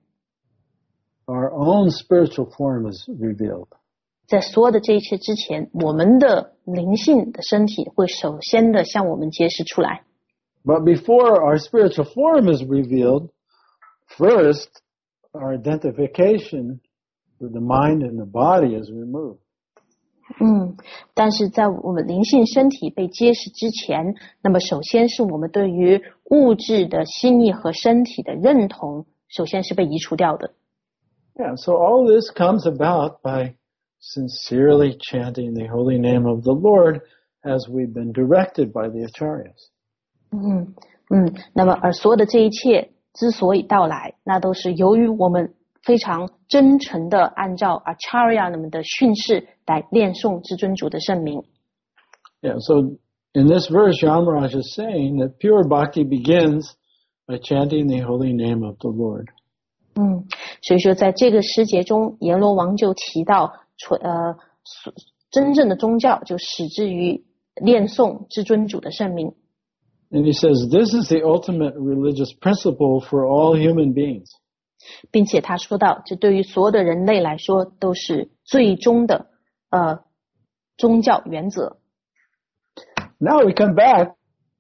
our own spiritual form is revealed. 在所有的这一切之前，我们的灵性的身体会首先的向我们揭示出来。 But before our spiritual form is revealed, first, our identification with the mind and the body is removed. 嗯，但是在我们灵性身体被揭示之前，那么首先是我们对于物质的心意和身体的认同，首先是被移除掉的。 Yeah, so all this comes about by sincerely chanting the holy name of the Lord as we've been directed by the Acharyas. 嗯嗯，那么而所有的这一切之所以到来，那都是由于我们非常真诚的按照 Acharya 们的训示来念诵至尊主的圣名。 Yeah, so in this verse, Yamaraj is saying that pure bhakti begins by chanting the holy name of the Lord. 嗯，所以说在这个诗节中，阎罗王就提到，呃，真正的宗教就始之于念诵至尊主的圣名。 And he says this is the ultimate religious principle for all human beings. 并且他说到，这对于所有的人类来说都是最终的呃宗教原则。 Now we come back.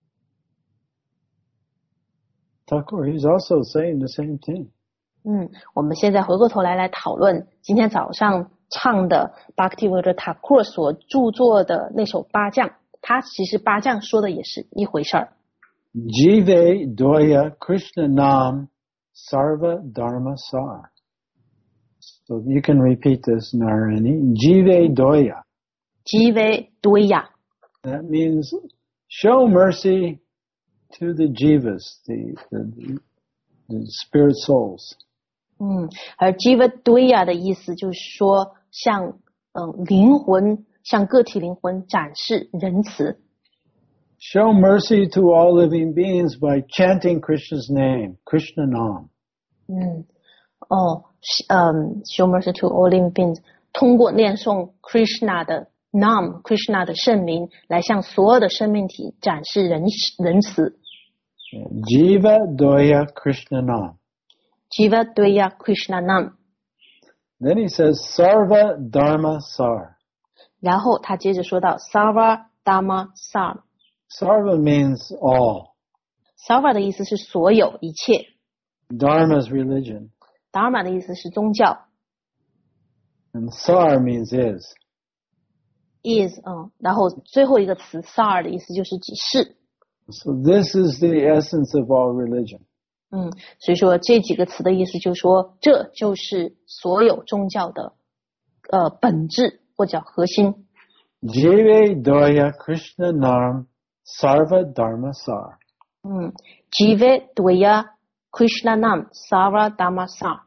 Thakur, he's also saying the same thing. 嗯，我们现在回过头来来讨论今天早上唱的 Bhaktivinoda Thakur 所著作的那首八将，他其实八将说的也是一回事儿。 Jive doya Krishna nam sarva dharma sar. So you can repeat this, Narayani. Jive doya. Jive doya. That means show mercy to the jivas, the, the, the spirit souls. 嗯，而 Jiva doya 的意思就是说向嗯灵魂向个体灵魂展示仁慈。 Show mercy to all living beings by chanting Krishna's name, Krishna Nam. 嗯，哦，嗯 ，show mercy to all living beings， 通过念诵 Krishna 的 Nam Krishna 的圣名，来向所有的生命体展示仁仁慈。 Jiva doya Krishna Nam. Jiva doya Krishna Nam. Then he says Sarva Dharma Sar. 然后他接着说到 Sarva Dharma Sar。Sarva means all. Sarva 的意思是所有一切。 Dharma is religion. Dharma 的意思是宗教。 And Sar means is. Is 嗯，然后最后一个词 Sar 的意思就是指是。 So this is the essence of all religion. 嗯，所以说这几个词的意思就是说，这就是所有宗教的呃本质或者核心。 Jive doya Krishna nam sarva dharma sar. 嗯 Jive doya Krishna nam sarva dharma sar.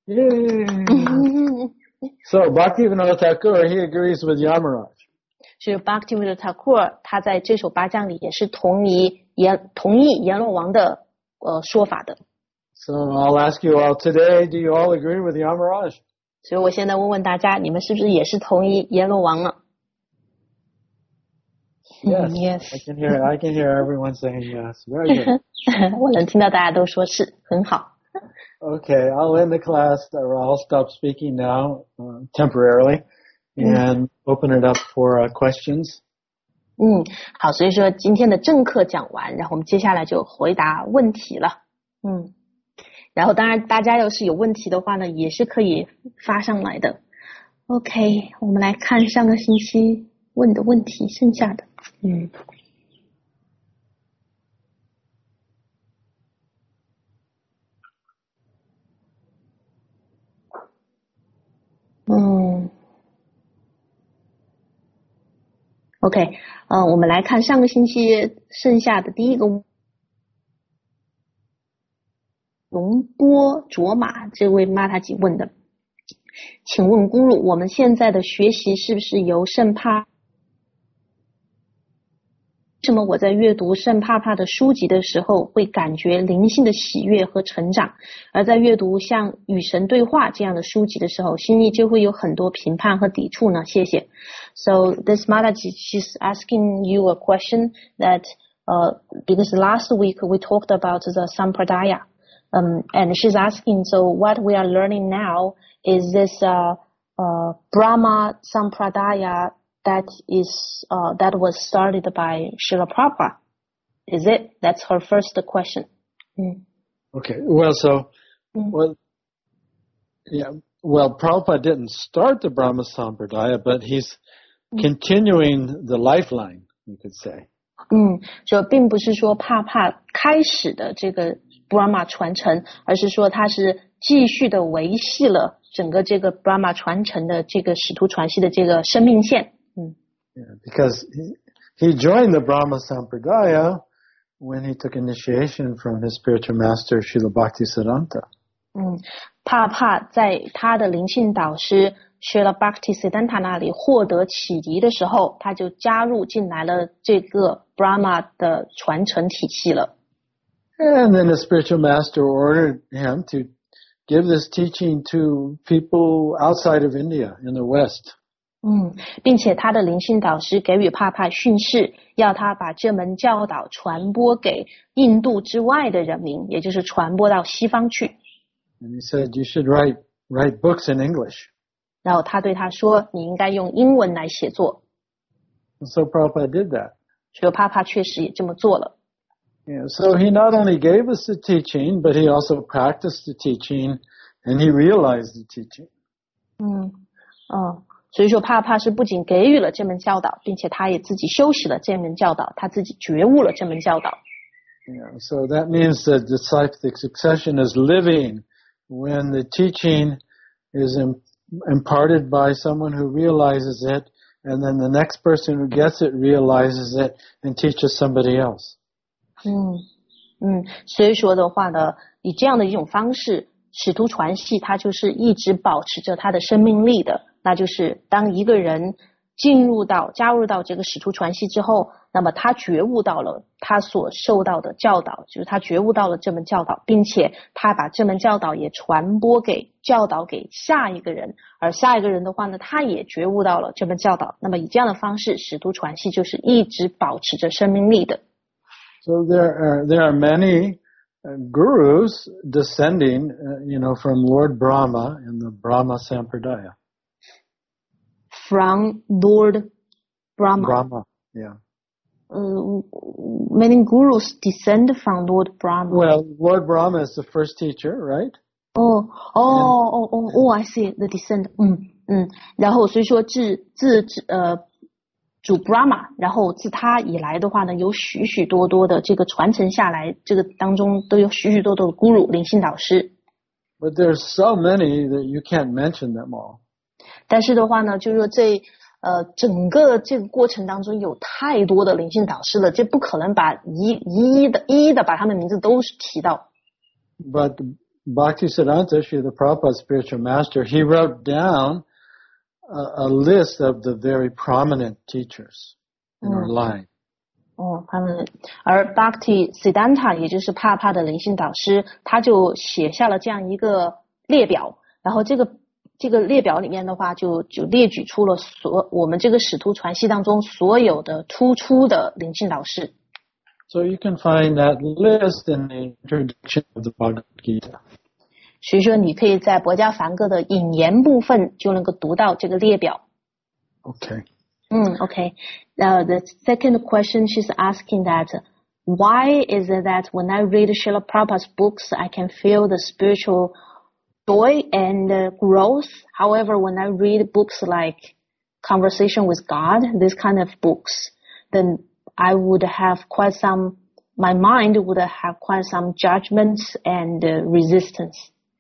Yay! So Bhaktivinoda Thakur, he agrees with Yamaraj. 是 Bhaktivinoda Thakur 他在这首八将里也是同意阎同意阎罗王的呃说法的。 So I'll ask you all today, do you all agree with Yamaraj? 所以我现在问问大家，你们是不是也是同意阎罗王呢？ Yes, yes. I can hear. I can hear everyone saying yes. Very good. 我能听到大家都说是，很好。 Okay, I'll end the class, or I'll stop speaking now uh, temporarily, and open it up for uh, questions. 嗯，好，所以说今天的正课讲完，然后我们接下来就回答问题了。嗯，然后当然大家要是有问题的话呢，也是可以发上来的。OK， 我们来看上个星期问的问题，剩下的。嗯。嗯 ，OK， 呃，我们来看上个星期剩下的第一个龙波卓玛这位玛塔吉问的，请问咕噜，我们现在的学习是不是由圣帕？为什么我在阅读圣帕帕的书籍的时候会感觉灵性的喜悦和成长，而在阅读像与神对话这样的书籍的时候，心里就会有很多评判和抵触呢？谢谢。So this Mataji, she's asking you a question that uh, because last week we talked about the Sampradaya, um, and she's asking, so what we are learning now is this uh, uh, Brahma Sampradaya that is uh, that was started by Srila Prabhupada. Is it? That's her first question. Mm. Okay. Well, so, mm. well, yeah. Well, Prabhupada didn't start the Brahma Sampradaya, but he's mm. continuing the lifeline, you could say. 嗯，就并不是说帕帕开始的这个 Brahma 传承，而是说他是继续的维系了整个这个 Brahma 传承的这个使徒传系的这个生命线。嗯 Yeah, because he, he joined the Brahma Sampradaya when he took initiation from his spiritual master, Srila Bhaktisiddhanta. 嗯， 帕帕在他的灵性导师 Srila Bhaktisiddhanta 那里获得启迪的时候，他就加入进来了这个 Brahma 的传承体系了。 And then the spiritual master ordered him to give this teaching to people outside of India in the West. 嗯，并且他的灵性导师给予帕帕训示，要他把这门教导传播给印度之外的人民，也就是传播到西方去。 And he said, you should write, write books in English. 然后他对他说，你应该用英文来写作。 And so Prabhupada did that. 所以帕帕确实也这么做了。 Yeah, so he not only gave us the teaching, but he also practiced the teaching, and he realized the teaching. 嗯，哦。所以说帕帕是不仅给予了这门教导，并且他也自己修习了这门教导，他自己觉悟了这门教导。 Yeah, so that means that disciplic succession is living when the teaching is imparted by someone who realizes it, and then the next person who gets it realizes it and teaches somebody else. 嗯嗯，所以说的话呢，以这样的一种方式，使徒传系它就是一直保持着它的生命力的。那就是当一个人进入到加入到这个使徒传系之后，那么他觉悟到了他所受到的教导，就是他觉悟到了这门教导，并且他把这门教导也传播给教导给下一个人，而下一个人的话呢，他也觉悟到了这门教导。那么以这样的方式，使徒传系就是一直保持着生命力的。 So there are there are many uh, gurus descending, uh, you know, from Lord Brahma in the Brahma Sampradaya. From Lord Brahma. Brahma, yeah. Uh, many gurus descend from Lord Brahma. Well, Lord Brahma is the first teacher, right? Oh, oh, oh, oh, oh, I see the descent. 嗯嗯，然后所以说自自呃主 Brahma， 然后自他以来的话呢，有许许多多的这个传承下来，这个当中都有许许多多的 guru 灵性导师。 But there's so many that you can't mention them all. 但是的话呢，就是说这呃整个这个过程当中有太多的灵性导师了，这不可能把一一一的一一的把他们名字都提到。 But Bhaktisiddhanta, Srila Prabhupada's spiritual master, he wrote down a, a list of the very prominent teachers in our line. 哦，他们而 Bhaktisiddhanta 也就是帕帕的灵性导师，他就写下了这样一个列表，然后这个。这个列表里面的话就就列举出了所我们这个使徒传系当中所有的突出的灵性导师。 So you can find that list in the introduction of the Bhagavad Gita. 所以说你可以在博家梵歌的引言部分就能够读到这个列表。 Okay. 嗯 OK. Now the second question she's asking that why is it that when I read Srila Prabhupada's books I can feel the spiritual joy and uh, growth. However, when I read books like Conversation with God, this kind of books, then I would have quite some, my mind would have quite some judgments and uh, resistance.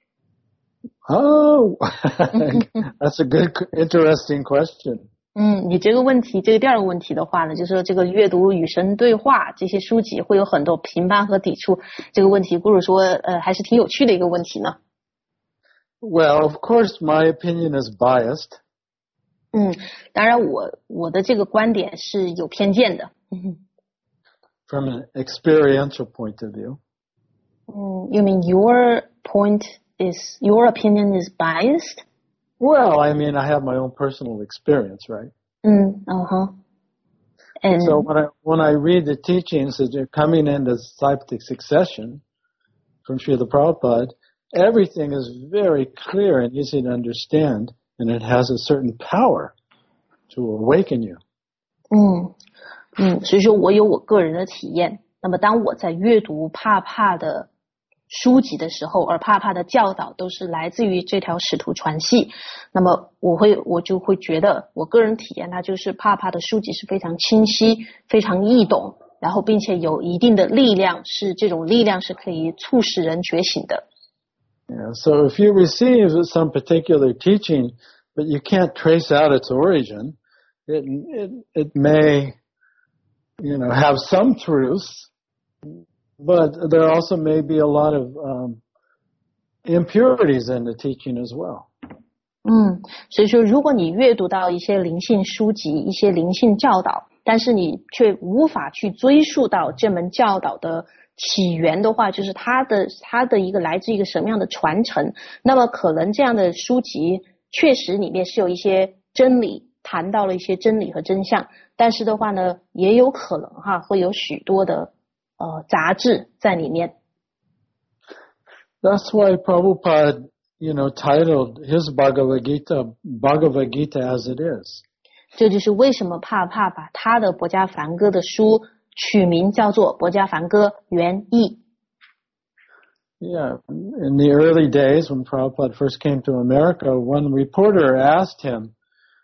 Oh, that's a good, interesting question. 嗯，你这个问题，这个第二个问题的话呢，就是说这个阅读与神对话这些书籍会有很多评判和抵触。这个问题，顾主说，呃，还是挺有趣的一个问题呢。 Well, of course, my opinion is biased. 嗯，当然我我的这个观点是有偏见的。 From an experiential point of view. 嗯 you mean your point is, your opinion is biased? Well, I mean, I have my own personal experience, right? 嗯 uh-huh. And so when I, when I read the teachings that are coming into disciplic succession from Srila Prabhupada, everything is very clear and easy to understand, and it has a certain power to awaken you. 嗯嗯，所以说我有我个人的体验。那么当我在阅读帕帕的书籍的时候，而帕帕的教导都是来自于这条使徒传系，那么我会我就会觉得，我个人体验它就是帕帕的书籍是非常清晰、非常易懂，然后并且有一定的力量，是这种力量是可以促使人觉醒的。 Yeah, so if you receive some particular teaching, but you can't trace out its origin, it, it, it may, you know, have some truths, but there also may be a lot of um, impurities in the teaching as well. 嗯，所以说如果你阅读到一些灵性书籍，一些灵性教导，但是你却无法去追溯到这门教导的起源的话，就是它的它的一个来自一个什么样的传承，那么可能这样的书籍确实里面是有一些真理，谈到了一些真理和真相，但是的话呢，也有可能哈会有许多的呃杂质在里面。 That's why Prabhupada, you know, titled his Bhagavad Gita Bhagavad Gita as it is. 这就是为什么帕帕把他的博伽梵歌的书取名叫做博伽梵歌原译。 Yeah, in the early days when Prabhupada first came to America, one reporter asked him,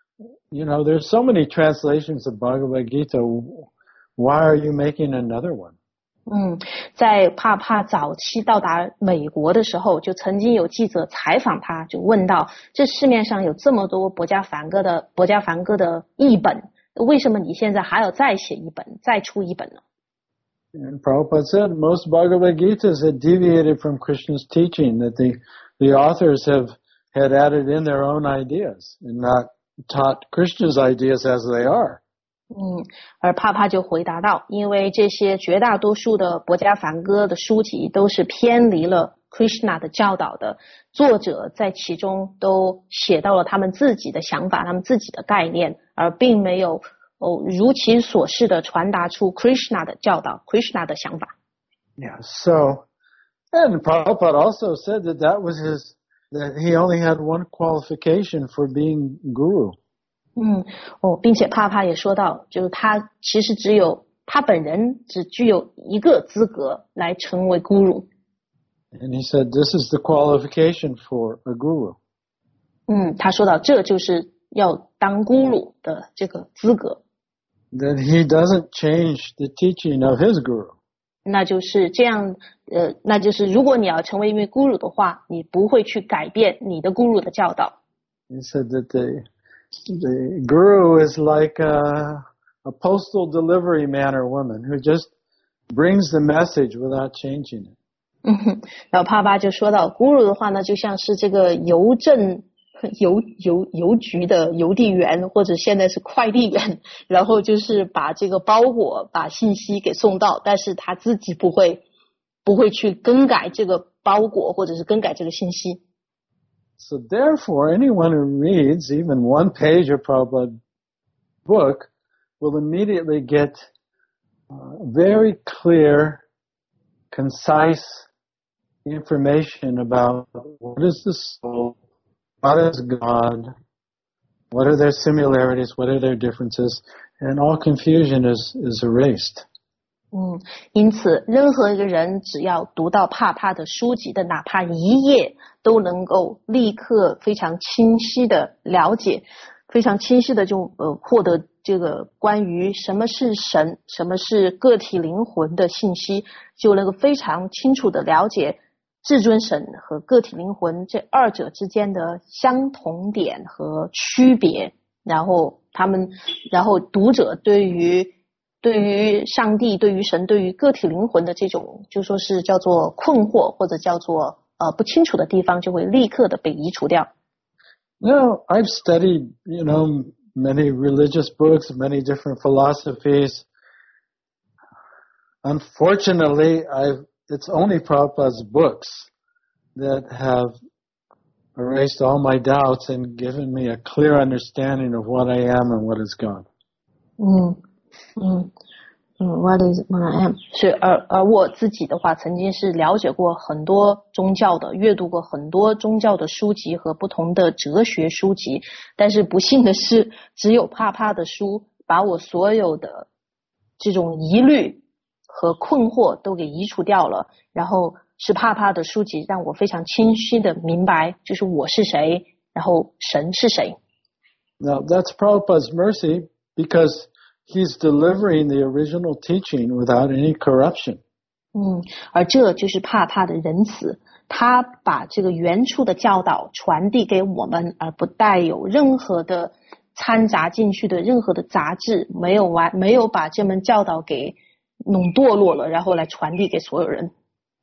you know, there's so many translations of Bhagavad Gita, why are you making another one? 嗯，在帕帕早期到达美国的时候，就曾经有记者采访他，就问到，这市面上有这么多博伽梵歌的博伽梵歌的译本，为什么你现在还要再写一本，再出一本呢？ And Prabhupada said most Bhagavad Gitas had deviated from Krishna's teaching, that the, the authors have had added in their own ideas and not taught Krishna's ideas as they are. 嗯，而帕帕就回答道，因为这些绝大多数的博伽梵歌的书籍都是偏离了 Krishna 的教导的，作者在其中都写到了他们自己的想法，他们自己的概念，而并没有哦如其所示的传达出 Krishna 的教导 Krishna 的想法。 Yeah, so, and Prabhupada also said that that was his, that he only had one qualification for being guru. 嗯，哦，并且帕帕也说到，就是他其实只有他本人只具有一个资格来成为 guru。 And he said this is the qualification for a guru. 嗯，他说到这就是要当 guru 的这个资格。 That he doesn't change the teaching of his guru. 那就是这样，呃，那就是如果你要成为一位 guru 的话，你不会去改变你的 guru 的教导。 He said that the The guru is like a, a postal delivery man or woman who just brings the message without changing it. 嗯哼，然后帕帕就说到 guru 的话呢，就像是这个邮政邮邮邮局的邮递员，或者现在是快递员，然后就是把这个包裹把信息给送到，但是他自己不会不会去更改这个包裹或者是更改这个信息。 So therefore, anyone who reads even one page of Prabhupada's book will immediately get uh, very clear, concise information about what is the soul, what is God, what are their similarities, what are their differences, and all confusion is, is erased. 嗯，因此任何一个人只要读到帕帕的书籍的哪怕一页，都能够立刻非常清晰的了解，非常清晰的就呃获得这个关于什么是神，什么是个体灵魂的信息，就能够非常清楚的了解至尊神和个体灵魂这二者之间的相同点和区别，然后他们，然后读者对于对于上帝、对于神、对于个体灵魂的这种就说是叫做困惑或者叫做呃不清楚的地方，就会立刻的被移除掉。 No, I've studied, you know, many religious books, many different philosophies. Unfortunately, I've, it's only Prabhupada's books that have erased all my doubts and given me a clear understanding of what I am and what is God. 嗯嗯嗯 ，What is what I am？ 是而而我自己的话，曾经是了解过很多宗教的，阅读过很多宗教的书籍和不同的哲学书籍，但是不幸的是，只有帕帕的书把我所有的这种疑虑和困惑都给移除掉了，然后是帕帕的书籍让我非常清晰的明白，就是我是谁，然后神是谁。 Now that's Prabhupada's mercy because he's delivering the original teaching without any corruption. 嗯，而这就是帕帕的仁慈，他把这个原初的教导传递给我们，而不带有任何的掺杂进去的任何的杂质，没有完，没有把这门教导给弄堕落了，然后来传递给所有人。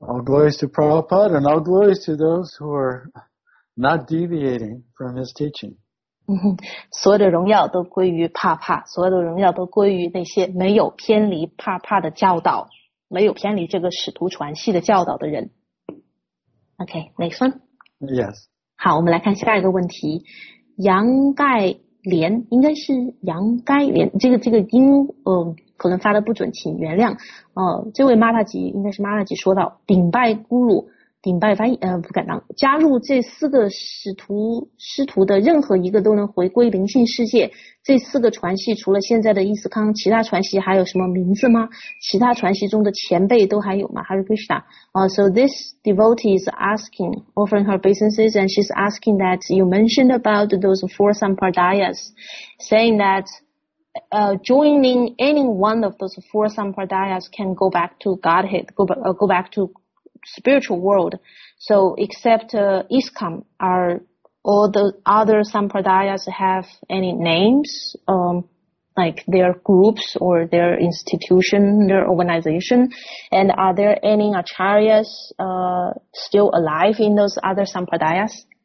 All glories to Prabhupada and all glories to those who are not deviating from his teaching. 嗯哼，所有的荣耀都归于帕帕，所有的荣耀都归于那些没有偏离帕帕的教导，没有偏离这个使徒传系的教导的人。Okay, next one. Yes. 好，我们来看下一个问题。杨盖莲应该是杨盖莲，这个这个音呃可能发的不准，请原谅。呃，这位玛塔吉应该是玛塔吉说到顶拜咕噜。顶拜翻译呃不敢当，加入这四个使徒师徒的任何一个都能回归灵性世界。这四个传系除了现在的伊斯康，其他传系还有什么名字吗？其他传系中的前辈都还有吗？ Hare Krishna. Uh, so this devotee is asking, offering her obeisances, and she's asking that you mentioned about those four sampradayas, saying that uh, joining any one of those four sampradayas can go back to Godhead, go, uh, go back to spiritual world. So except uh, ISKCON, are all the other sampradayas have any names, um, like their groups or their institution, their organization? And are there any acharyas uh, still alive in those other sampradayas?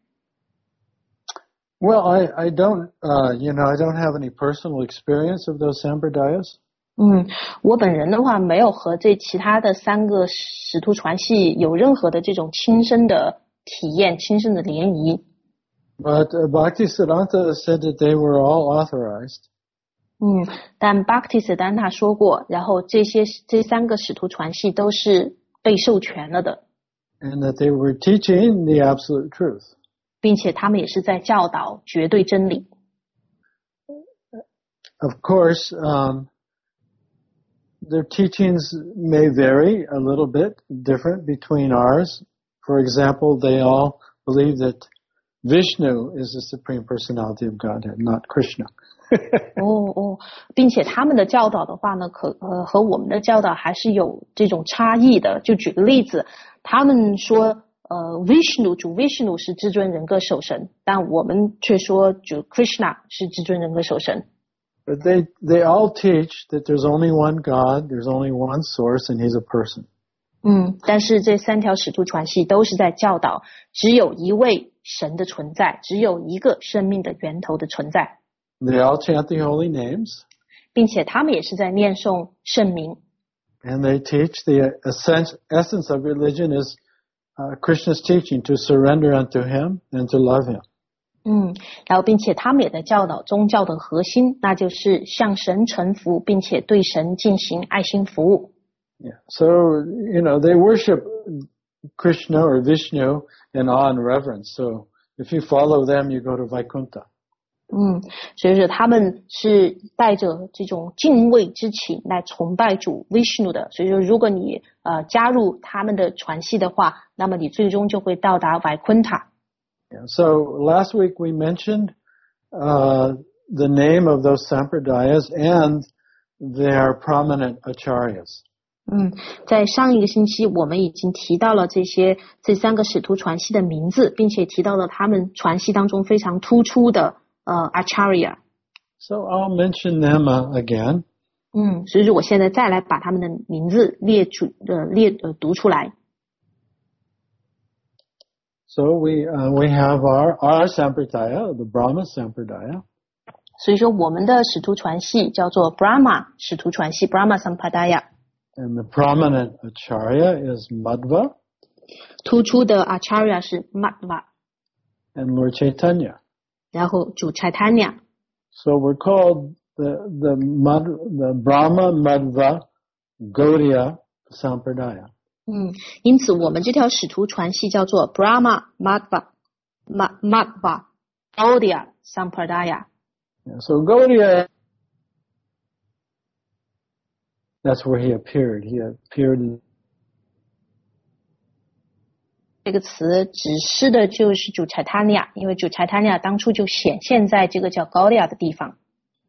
Well, I, I don't, uh, you know, I don't have any personal experience of those sampradayas. 嗯，我本人的话没有和这其他的三个使徒传系有任何的这种亲身的体验、亲身的联谊。 But uh, Bhaktisiddhanta said that they were all authorized. 嗯，但 Bhaktisiddhanta 说过，然后这些这三个使徒传系都是被授权了的。 And that they were teaching the absolute truth. 并且他们也是在教导绝对真理。 Of course, um, their teachings may vary a little bit, different between ours. For example, they all believe that Vishnu is the Supreme Personality of Godhead, not Krishna. 哦哦，并且他们的教导的话呢，可呃和我们的教导还是有这种差异的。就举个例子，他们说呃 Vishnu 主 Vishnu 是至尊人格守神，但我们却说主 Krishna 是至尊人格守神。 But they, they all teach that there's only one God, there's only one source, and he's a person. 嗯，但是这三条使徒传系都是在教导，只有一位神的存在，只有一个生命的源头的存在。 They all chant the holy names. 并且他们也是在念诵圣名。 And they teach the essence, essence of religion is uh, Krishna's teaching to surrender unto him and to love him. 嗯，然后并且他们也在教导宗教的核心，那就是向神臣服，并且对神进行爱心服务。 Yeah. So, you know, they worship Krishna or Vishnu in awe and reverence. So if you follow them, you go to Vaikuntha. 嗯，所以说他们是带着这种敬畏之情来崇拜主 Vishnu 的。所以说，如果你呃加入他们的传系的话，那么你最终就会到达 Vaikuntha。 Yeah. So last week we mentioned uh, the name of those sampradayas and their prominent acharyas. 嗯，在上一个星期我们已经提到了这些这三个使徒传系的名字，并且提到了他们传系当中非常突出的呃 acharya。 So I'll mention them uh, again. 嗯，所以说我现在再来把他们的名字列出呃列呃读出来。 So we uh, we have our our sampradaya, the Brahma sampradaya. 所以说我们的使徒传系叫做 Brahma 使徒传系 Brahma Sampradaya。 And the prominent acharya is Madhva. 突出的 acharya 是 Madhva。 And Lord Chaitanya. 然后主 Chaitanya。 So we're called the the Mad, the Brahma Madhva Gaudiya Sampradaya. 嗯，因此我们这条使徒传系叫做 Brahma Madhva Madhva Gaudiya Sampradaya。 Yeah, so Gaudiya, that's where he appeared. He appeared in 这个词指示的就是主 Chaitanya， 因为主 Chaitanya 当初就显现在这个叫 Gaudiya 的地方。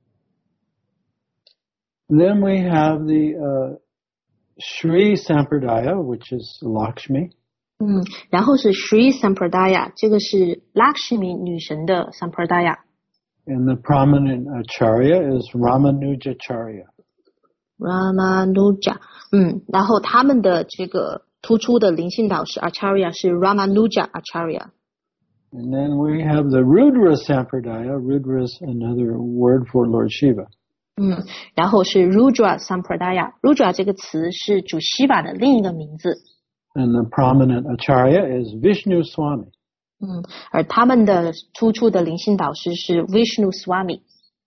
Then we have the uh, Shri Sampradaya, which is Lakshmi. 嗯，然后是 Shri Sampradaya， 这个是 Lakshmi 女神的 Sampradaya。 And the prominent acharya is Ramanujacharya. Ramanuja， 嗯，然后他们的这个突出的灵性导师 Acharya 是 Ramanuja Acharya。 And then we have the Rudra Sampradaya. Rudra is another word for Lord Shiva. 嗯，然后是 Rudra Sampradaya。 Rudra 这个词是主 Shiva 的另一个名字。 And the prominent Acharya is Vishnu Swami. 嗯，而他们的突出的灵性导师是 Vishnu Swami。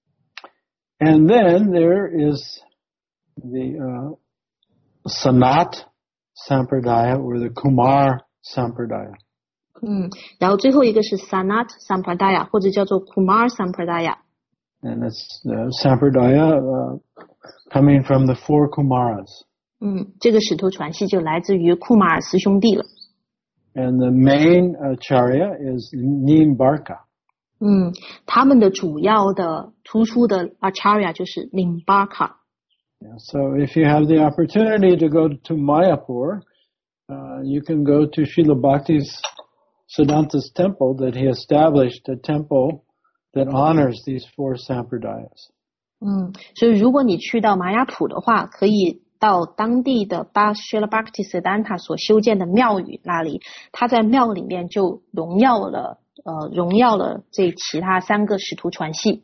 And then there is the uh, Sanat Sampradaya or the Kumar Sampradaya. 嗯，然后最后一个是 Sanat Sampradaya 或者叫做 Kumar Sampradaya。 And it's the Sampradaya uh, coming from the four Kumaras. 嗯，这个使徒传系就来自于库马尔斯兄弟了。 And the main Acharya is Nimbarka. 嗯，他们的主要的突出的 Acharya 就是 Nimbarka。 Yeah, so if you have the opportunity to go to Mayapur, uh, you can go to Srila Bhakti Siddhanta's temple that he established, a temple that honors these four sampradayas. 嗯，所以如果你去到玛雅普的话，可以到当地的巴 Srila Bhakti Siddhanta 所修建的庙宇那里，他在庙里面就荣耀了呃荣耀了这其他三个使徒传系。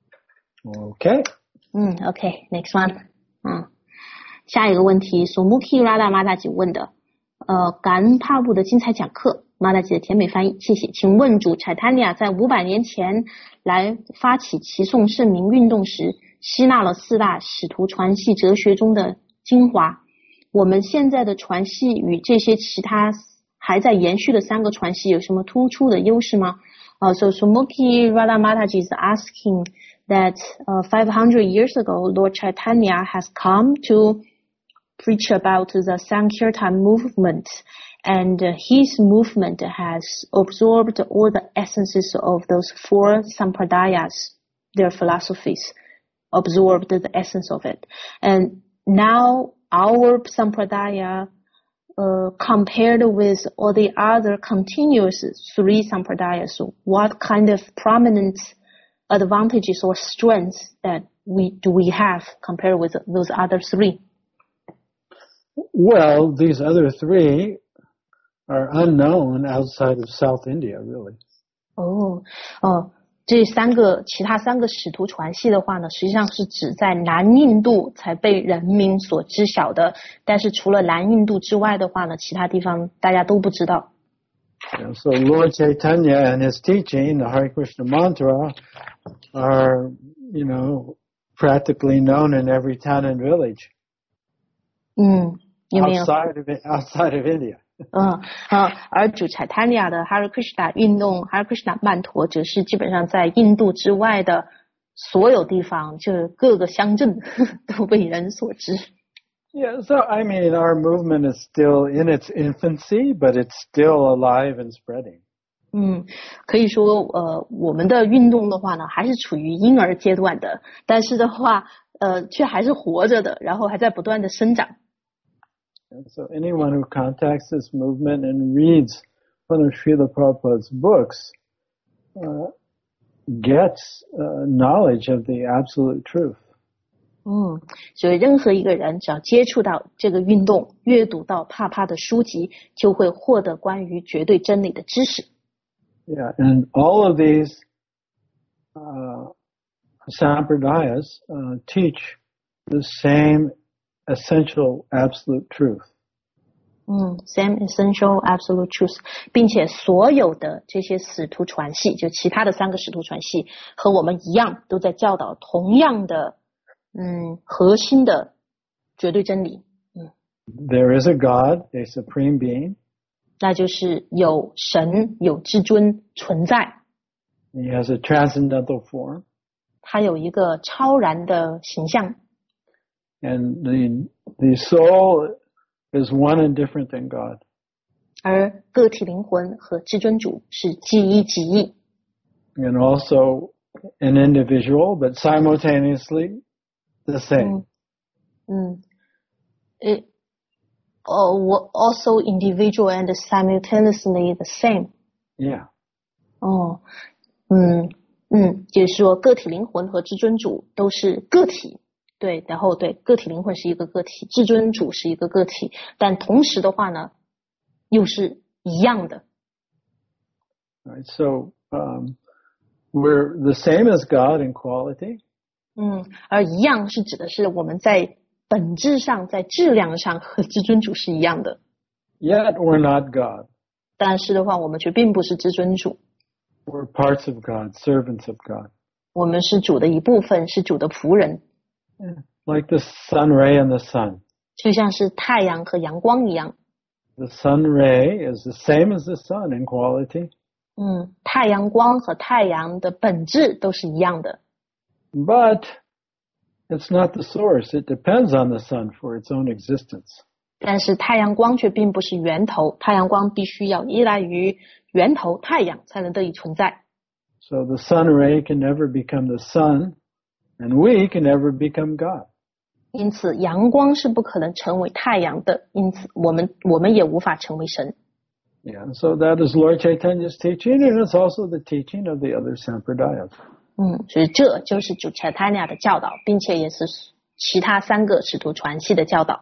Okay. 嗯 OK next one。 嗯，下一个问题 Sumuki Radha Mataji 问的，呃感恩帕布的精彩讲课， Mataji 的甜美翻译，谢谢。请问主 Chaitanya 在五百年前来发起齐颂圣名运动时，吸纳了四大使徒传系哲学中的精华，我们现在的传系与这些其他还在延续的三个传系有什么突出的优势吗？ uh, So Sumuki Radha Mataji is asking that uh, five hundred years ago Lord Chaitanya has come to preach about the Sankirtan movement, and uh, his movement has absorbed all the essences of those four sampradayas, their philosophies, absorbed the essence of it. And now our sampradaya, uh, compared with all the other continuous three sampradayas, what kind of prominent advantages or strengths that we do we have compared with those other three? Well, these other three are unknown outside of South India, really. 哦哦，这三个其他三个使徒传系的话呢，实际上是指在南印度才被人民所知晓的，但是除了南印度之外的话呢，其他地方大家都不知道。 Yeah, so Lord Chaitanya and his teaching, the Hare Krishna mantra, are, you know, practically known in every town and village. 嗯，有没有 outside of outside of India? 嗯啊，而主 Chaitanya 的 Hare Krishna 运动 Hare Krishna 曼陀则是基本上在印度之外的所有地方，就是各个乡镇都被人所知。 Yeah, so I mean, our movement is still in its infancy, but it's still alive and spreading. 嗯，可以说，呃，我们的运动的话呢，还是处于婴儿阶段的，但是的话，呃，却还是活着的，然后还在不断的生长。 And so anyone who contacts this movement and reads one of Srila Prabhupada's books uh, gets uh, knowledge of the absolute truth. 嗯，所以任何一个人只要接触到这个运动，阅读到帕帕的书籍，就会获得关于绝对真理的知识。 Yeah, and all of these uh, sampradayas uh, teach the same essential absolute truth. 嗯 ，same essential absolute truth， 并且所有的这些使徒传系，就其他的三个使徒传系和我们一样，都在教导同样的嗯核心的绝对真理。嗯 There is a God, a supreme being. 那就是有神，有至尊存在。 He has a transcendental form. 他有一个超然的形象。 And the the soul is one and different than God. 而个体灵魂和至尊主是即一即异。 And also an individual, but simultaneously the same. 嗯，嗯 Uh, also individual and simultaneously the same. Yeah. 哦，嗯嗯，就是说个体灵魂和至尊主都是个体， 对，然后对，个体灵魂是一个个体，至尊主是一个个体，但同时的话呢，又是一样的。 Right, so um, we're the same as God in quality. 嗯，而一样是指的是我们在本质上、在质量上和至尊主是一样的。 Yet we're not God. 但是的话，我们却并不是至尊主。 We're parts of God, servants of God. 我们是主的一部分，是主的仆人。 Like the sun ray and the sun. 就像是太阳和阳光一样。 The sun ray is the same as the sun in quality. 嗯，太阳光和太阳的本质都是一样的。 But it's not the source. It depends on the sun for its own existence. 但是太阳光却并不是源头，太阳光必须要依赖于源头太阳才能得以存在。 So the sun ray can never become the sun, and we can never become God. 因此，阳光是不可能成为太阳的，因此我们我们也无法成为神。 Yeah, so that is Lord Chaitanya's teaching, and it's also the teaching of the other Sampradayas. 嗯，所以这就是主 Chaitanya 的教导，并且也是其他三个使徒传系的教导。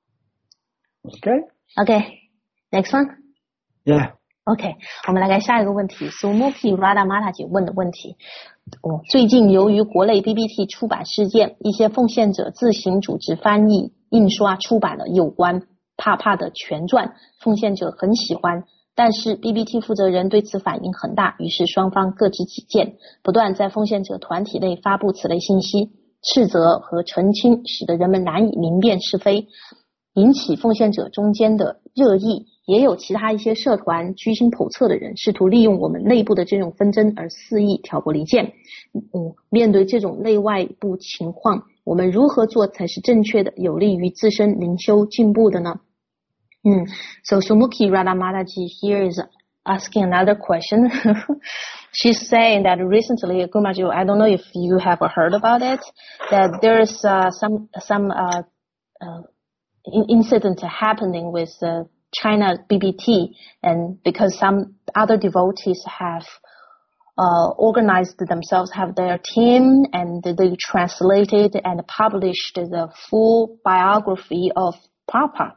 Okay? Okay, next one? Yeah. OK, 我们来看下一个问题 Sumuki Radha Mataji 问的问题、哦、最近由于国内 B B T 出版事件，一些奉献者自行组织翻译印刷出版了有关帕帕的全传，奉献者很喜欢，但是 B B T 负责人对此反应很大，于是双方各执己见，不断在奉献者团体内发布此类信息，斥责和澄清，使得人们难以明辨是非，引起奉献者中间的热议。也有其他一些社团居心叵测的人试图利用我们内部的这种纷争而肆意挑拨离间。嗯，面对这种内外部情况，我们如何做才是正确的，有利于自身灵修进步的呢？嗯 So Sumuki Radha Mataji here is asking another question. She's saying that recently, Gurumaji, I don't know if you have heard about it, that there's uh, some some uh, uh, incident happening with uh, China B B T, and because some other devotees have uh, organized themselves, have their team, and they translated and published the full biography of Prabhupada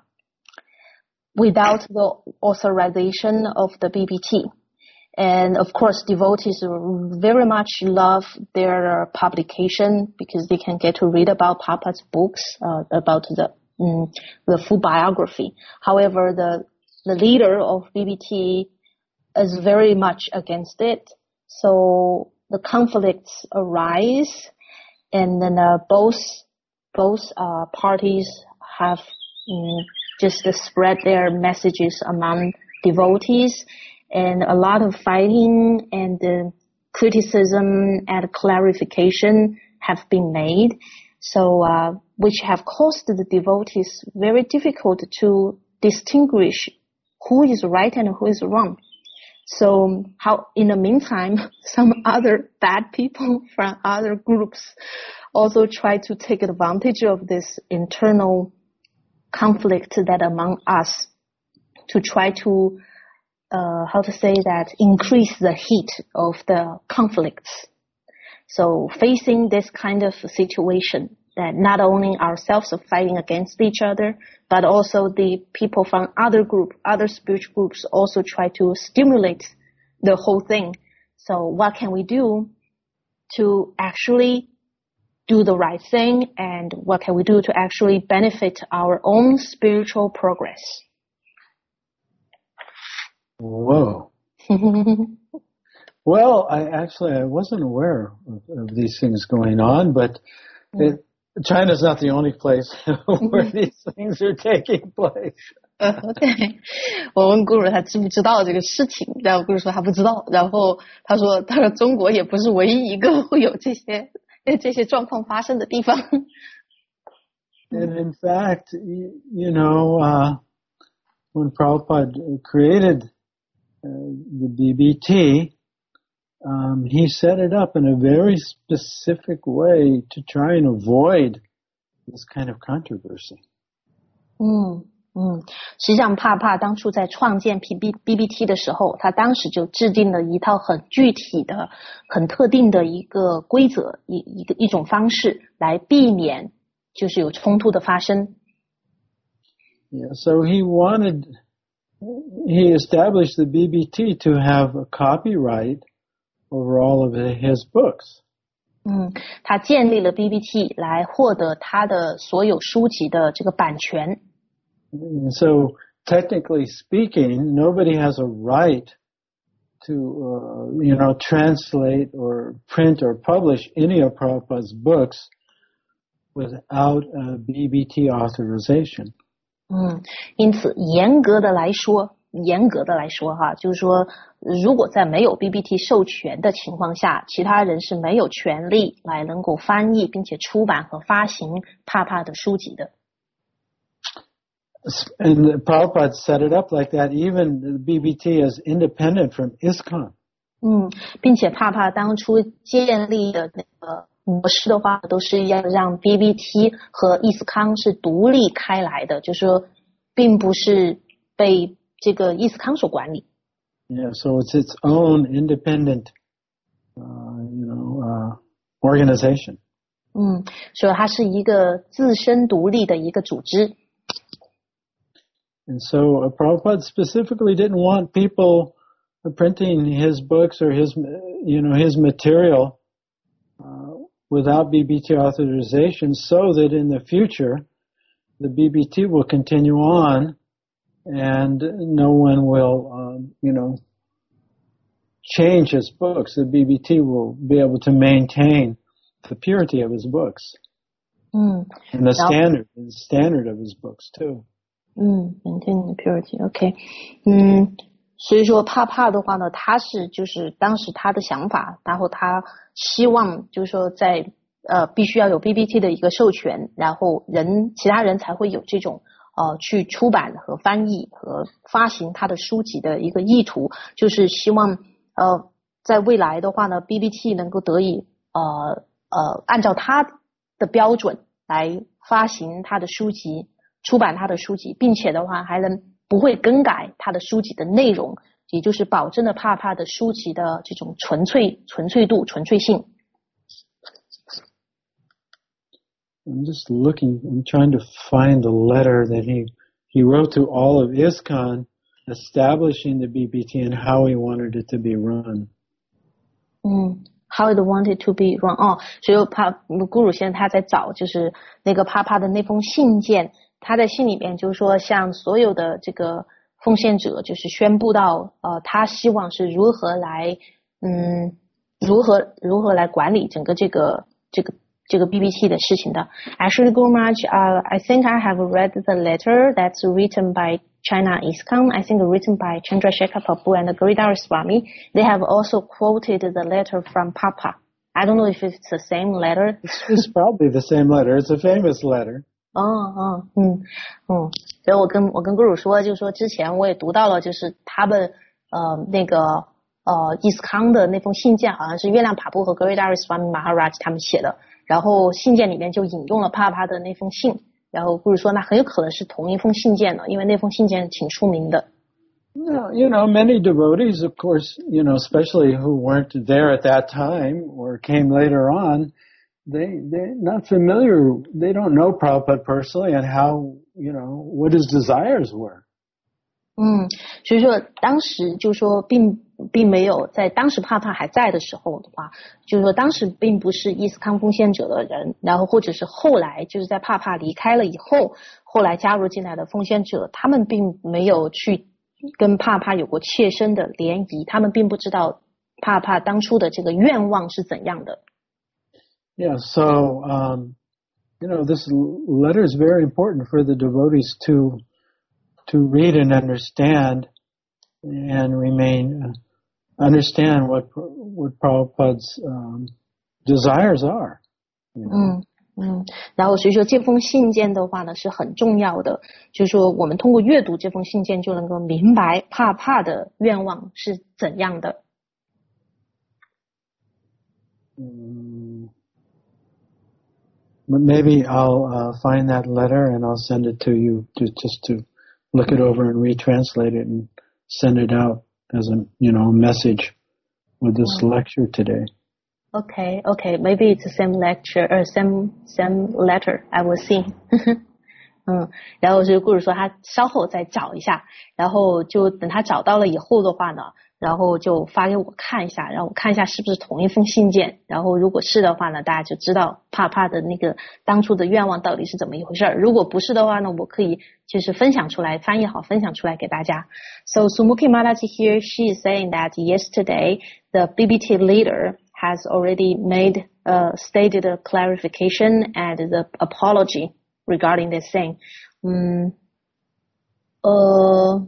without the authorization of the B B T. And of course, devotees very much love their publication because they can get to read about Prabhupada's books, uh, about the Mm, the full biography. However, the the leader of B B T is very much against it. So the conflicts arise, and then uh, both both uh, parties have mm, just uh, spread their messages among devotees, and a lot of fighting and uh, criticism and clarification have been made. So, uh, which have caused the devotees very difficult to distinguish who is right and who is wrong. So, how, in the meantime, some other bad people from other groups also try to take advantage of this internal conflict that among us to try to, uh, how to say that, increase the heat of the conflicts. So facing this kind of situation, that not only ourselves are fighting against each other, but also the people from other group, other spiritual groups also try to stimulate the whole thing. So what can we do to actually do the right thing, and what can we do to actually benefit our own spiritual progress? Whoa. Well, I actually, I wasn't aware of, of these things going on, but it, China's not the only place where these things are taking place. 呃，对，我问顾如他知不知道这个事情，然后顾如说他不知道，然后他说，他说中国也不是唯一一个会有这些这些状况发生的地方。 And in fact, you, you know, uh, when Prabhupada created uh, the B B T, Um, he set it up in a very specific way to try and avoid this kind of controversy. 嗯嗯，实际上帕帕当初在创建 B B T 的时候，他当时就制定了一套很具体的、很特定的一个规则，一一个一种方式来避免就是有冲突的发生。 Yeah, so he wanted, he established the B B T to have a copyright over all of his books. 嗯，他建立了 B B T 来获得他的所有书籍的这个版权。 So technically speaking, nobody has a right to, uh, you know, translate or print or publish any of Prabhupada's books without a B B T authorization. 嗯，因此严格的来说，严格的来说哈，就是说，如果在没有 B B T 授权的情况下，其他人是没有权利来能够翻译并且出版和发行帕帕的书籍的。 And Prabhupada set it up like that. Even the B B T is independent from ISKCON. 嗯，并且帕帕当初建立的那个模式的话，都是要让 B B T 和伊斯康是独立开来的，就是说，并不是被这个伊斯康所管理。 Yeah, so it's its own independent, uh, you know, uh, organization. 嗯，所以它是一个自身独立的一个组织。 And so uh, Prabhupada specifically didn't want people printing his books or his, you know, his material uh, without B B T authorization, so that in the future the B B T will continue on and no one will, um, you know, change his books. The B B T will be able to maintain the purity of his books. Mm. And the standard, the standard of his books too. 嗯 ，maintain the purity，OK， 嗯，所以说帕帕的话呢，他是就是当时他的想法，然后他希望就是说在呃必须要有 B B T 的一个授权，然后人其他人才会有这种呃去出版和翻译和发行他的书籍的一个意图，就是希望呃在未来的话呢 ，B B T 能够得以呃呃按照他的标准来发行他的书籍。出版他的书籍，并且的话还能不会更改他的书籍的内容，也就是保证了帕帕的书籍的这种纯粹、纯粹度、纯粹性。 I'm just looking, I'm trying to find the letter that he he wrote to all of ISKCON establishing the B B T and how he wanted it to be run. 嗯。How it wanted to be run 哦，所以帕古鲁先生他在找就是那个帕帕的那封信件。他在信里面就是说向所有的这个奉献者就是宣布到呃他希望是如何来嗯如何如何来管理整个这个这个这个 B B T 的事情的。Actually, Guru Maharaj, uh, I think I have read the letter that's written by China ISKCON, I think written by Chandrasekhar Prabhu and Giridhar Swami. They have also quoted the letter from Papa. I don't know if it's the same letter. It's probably the same letter. It's a famous letter. 哦哦嗯嗯，所以我跟我跟 Guru 说，就是说之前我也读到了，就是他们呃那个呃伊斯康的那封信件，好像是月亮帕布和 Giridhar Swami Maharaj 他们写的，然后信件里面就引用了帕帕的那封信，然后 Guru 说那很有可能是同一封信件的，因为那封信件挺出名的。 Yeah, you know, many devotees, of course, you know, especially who weren't there at that time or came later on, they, they're not familiar, they don't know Prabhupada personally and how, you know, what his desires were. 嗯，所以说当时就说并并没有在当时帕帕还在的时候的话，就是说当时并不是伊斯康奉献者的人，然后或者是后来就是在帕帕离开了以后，后来加入进来的奉献者，他们并没有去跟帕帕有过切身的联谊，他们并不知道帕帕当初的这个愿望是怎样的。 Yeah, so, um, you know, this letter is very important for the devotees to, to read and understand and remain, uh, understand what, what Prabhupada's, um, desires are. You know? 嗯嗯，然后所以说这封信件的话呢是很重要的，就是说我们通过阅读这封信件就能够明白帕帕的愿望是怎样的。 嗯 Maybe I'll uh, find that letter and I'll send it to you to just to look it over and retranslate it and send it out as a, you know, message with this lecture today. Okay, okay, maybe it's the same lecture or same same letter. I will see. 嗯，然后这个雇主说他稍后再找一下，然后就等他找到了以后的话呢，然后就发给我看一下，让我看一下是不是同一封信件。然后如果是的话呢，大家就知道帕帕的那个当初的愿望到底是怎么一回事儿。如果不是的话呢，我可以就是分享出来，翻译好分享出来给大家。So Sumuki Mataji here, she is saying that yesterday the B B T leader has already made uh, stated a clarification and the apology regarding this thing. Um, uh,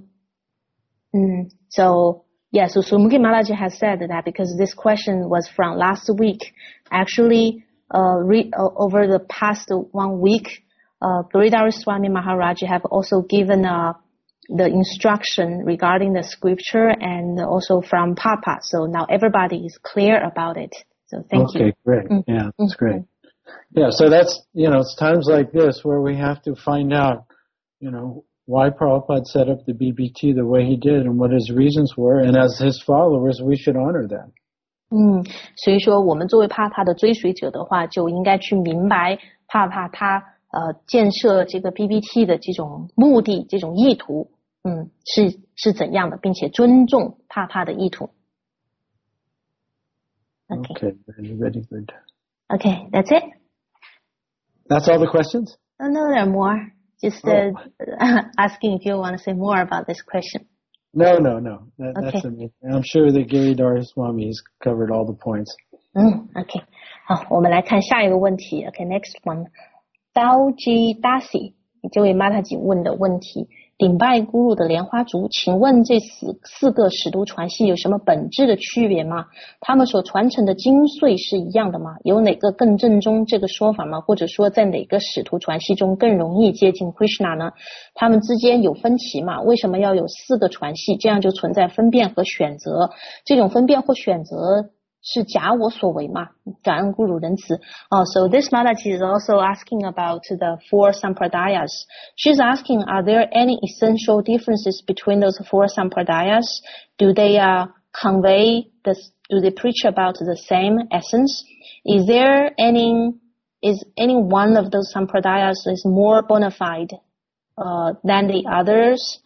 um, so, yeah, so Sumuki Mataji has said that because this question was from last week, actually, uh, re- uh, over the past one week, uh, Giridhara Swami Maharaj have also given uh, the instruction regarding the scripture and also from Papa. So now everybody is clear about it. So thank okay, you. Okay, great. Mm. Yeah, that's Mm. great. Yeah, so that's, you know, it's times like this where we have to find out, you know, why Prabhupada set up the B B T the way he did and what his reasons were. And as his followers, we should honor them. 嗯，所以说我们作为帕帕的追随者的话，就应该去明白帕帕他呃建设这个 B B T 的这种目的、这种意图，嗯，是是怎样的，并且尊重帕帕的意图。Okay. Okay, very, very good. Okay, that's it. That's all the questions? Oh, no, there are more. Just uh, oh. asking if you want to say more about this question. No, no, no. That, Okay. That's amazing. I'm sure that Giridhara Swami has covered all the points. 嗯 ，OK， 好，我们来看下一个问题。OK，next one， Dauji Dasi， 这位玛塔吉问的问题。顶拜咕噜的莲花族，请问这四四个使徒传系有什么本质的区别吗？他们所传承的精髓是一样的吗？有哪个更正宗这个说法吗？或者说在哪个使徒传系中更容易接近 Krishna 呢？他们之间有分歧吗？为什么要有四个传系？这样就存在分辨和选择，这种分辨或选择是假我所为吗？感恩咕噜仁慈。Oh, so this Mataji is also asking about the four sampradayas. She's asking, are there any essential differences between those four sampradayas? Do they uh, convey the, do they preach about the same essence? Is there any, is any one of those sampradayas is more bona fide uh, than the others?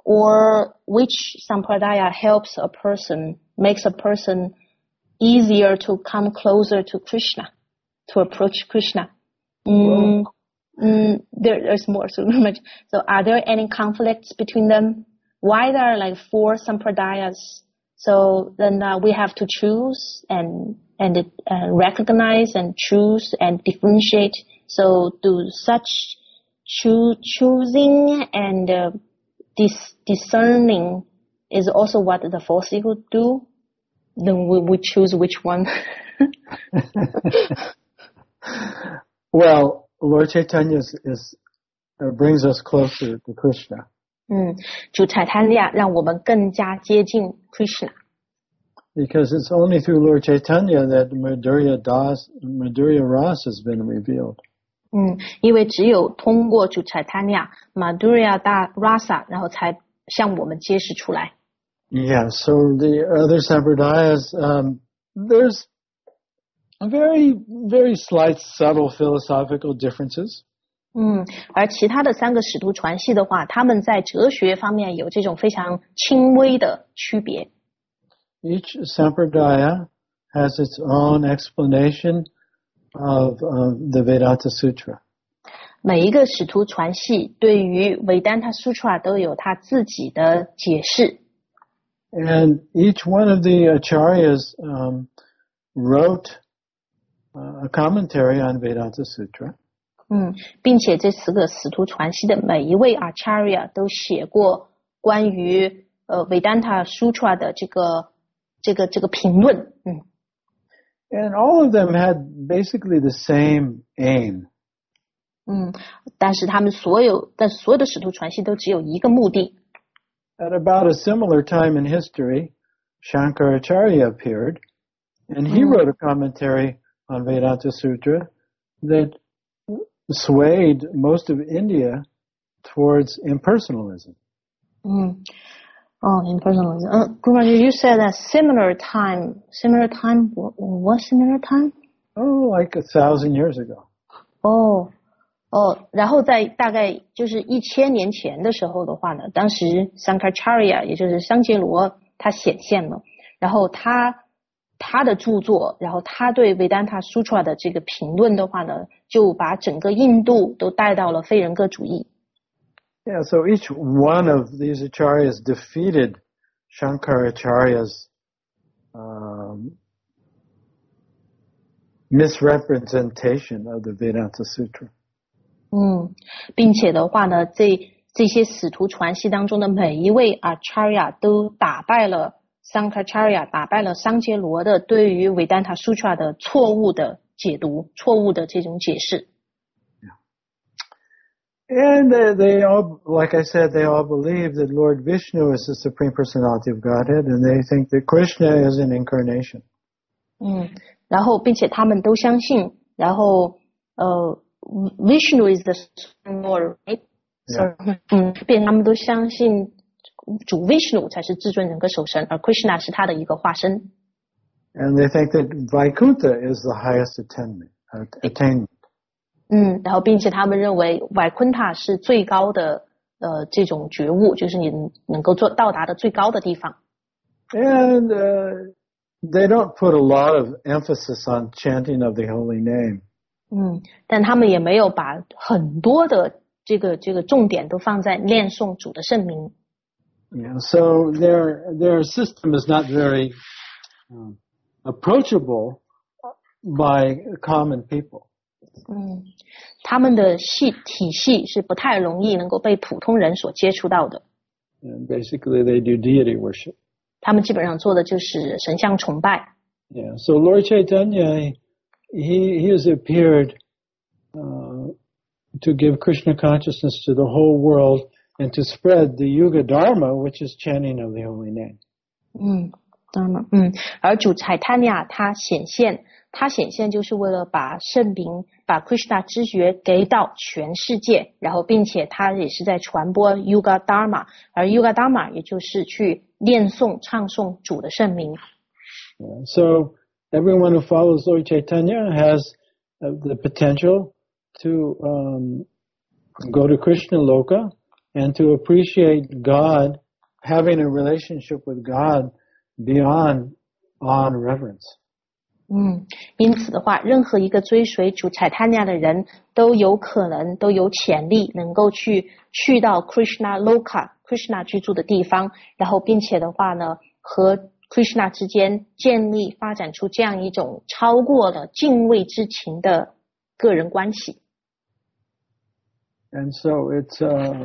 Or which sampradaya helps a person, makes a person easier to come closer to Krishna, to approach Krishna? Mm, mm, there, there's more, so much. So are there any conflicts between them? Why there are like four sampradayas? So then uh, we have to choose and and uh, recognize and choose and differentiate. So do such choo- choosing and uh, dis- discerning is also what the fourth eagle do? Then we, we choose which one. Well, Lord Chaitanya is, is uh, brings us closer to Krishna. 嗯，主踩贪利亚让我们更加接近 Krishna. Because it's only through Lord Chaitanya that Madhurya Das, Madhurya Ras has been revealed. 嗯，因为只有通过主踩贪利亚 Madhurya Da Rasa， 然后才向我们揭示出来。 Yeah, so the other sampradayas, um, there's very, very slight, subtle philosophical differences. 嗯，而其他的三个使徒传系的话，他们在哲学方面有这种非常轻微的区别。 Each sampradaya has its own explanation of uh, the Vedanta Sutra. 每一个使徒传系对于 Vedanta Sutra 都有他自己的解释。 And each one of the acharyas um, wrote uh, a commentary on Vedanta Sutra. 嗯，并且这四个使徒传系的每一位 acharya 都写过关于呃 Vedanta Sutra 的这个这个这个评论。嗯。 And all of them had basically the same aim. 嗯，但是他们所有，但所有的使徒传系都只有一个目的。 At about a similar time in history, Shankaracharya appeared, and he mm. wrote a commentary on Vedanta Sutra that swayed most of India towards impersonalism. 嗯， Oh, impersonalism. Uh, Guruji, you said that similar time. Similar time? What, what similar time? Oh, like a thousand years ago. Oh,哦，然后在大概就是一千年前的时候的话呢，当时 Sankaracharya 也就是桑杰罗他显现了，然后他他的著作，然后他对 Vedanta Sutra 的这个评论的话呢，就把整个印度都带到了非人格主义。 Yeah, so each one of these acharyas defeated Shankaracharya's um, misrepresentation of the Vedanta Sutra. 嗯，并且的话呢，这这些使徒传系当中的每一位 Acharya 都打败了 Sankaracharya， 打败了桑杰罗的对于 Vedanta Sutra 的错误的解读，错误的这种解释。 And they, they all, like I said, they all believe that Lord Vishnu is the Supreme Personality of Godhead, and they think that Krishna is an incarnation. 嗯，然后并且他们都相信，然后呃 ，Vishnu is the Supreme Lord, right? Yeah. So, 嗯，并他们都相信主 Vishnu 才是至尊人格首神，而 Krishna 是他的一个化身。 And they think that Vaikuntha is the highest attainment. Uh, attainment. 嗯，然后并且他们认为 Vaikuntha 是最高的呃这种觉悟，就是你能够做到达的最高的地方。 And uh, they don't put a lot of emphasis on chanting of the holy name. 嗯，但他们也没有把很多的这个这个重点都放在念诵主的圣名。 Yeah, so their their system is not very um, approachable by common people. 嗯，他们的系体系是不太容易能够被普通人所接触到的。 And basically, they do deity worship. 他们基本上做的就是神像崇拜。 Yeah. So Lord Chaitanya, he he has appeared uh, to give Krishna consciousness to the whole world and to spread the Yuga Dharma, which is chanting of the holy name. 嗯，当然，嗯，而主Chaitanya他显现。他显现就是为了把圣名，把 Krishna 知觉给到全世界，然后并且他也是在传播 Yuga Dharma， 而 Yuga Dharma 也就是去念诵、唱诵主的圣名。 Yeah, so everyone who follows Lord Chaitanya has uh, the potential to um, go to Krishna Loka and to appreciate God, having a relationship with God beyond awe and reverence. 嗯，因此的话，任何一个追随主Chaitanya的人都有可能都有潜力能够去去到 Krishna Loka Krishna 居住的地方，然后并且的话呢，和 Krishna 之间建立发展出这样一种超过了敬畏之情的个人关系。 And so it's uh,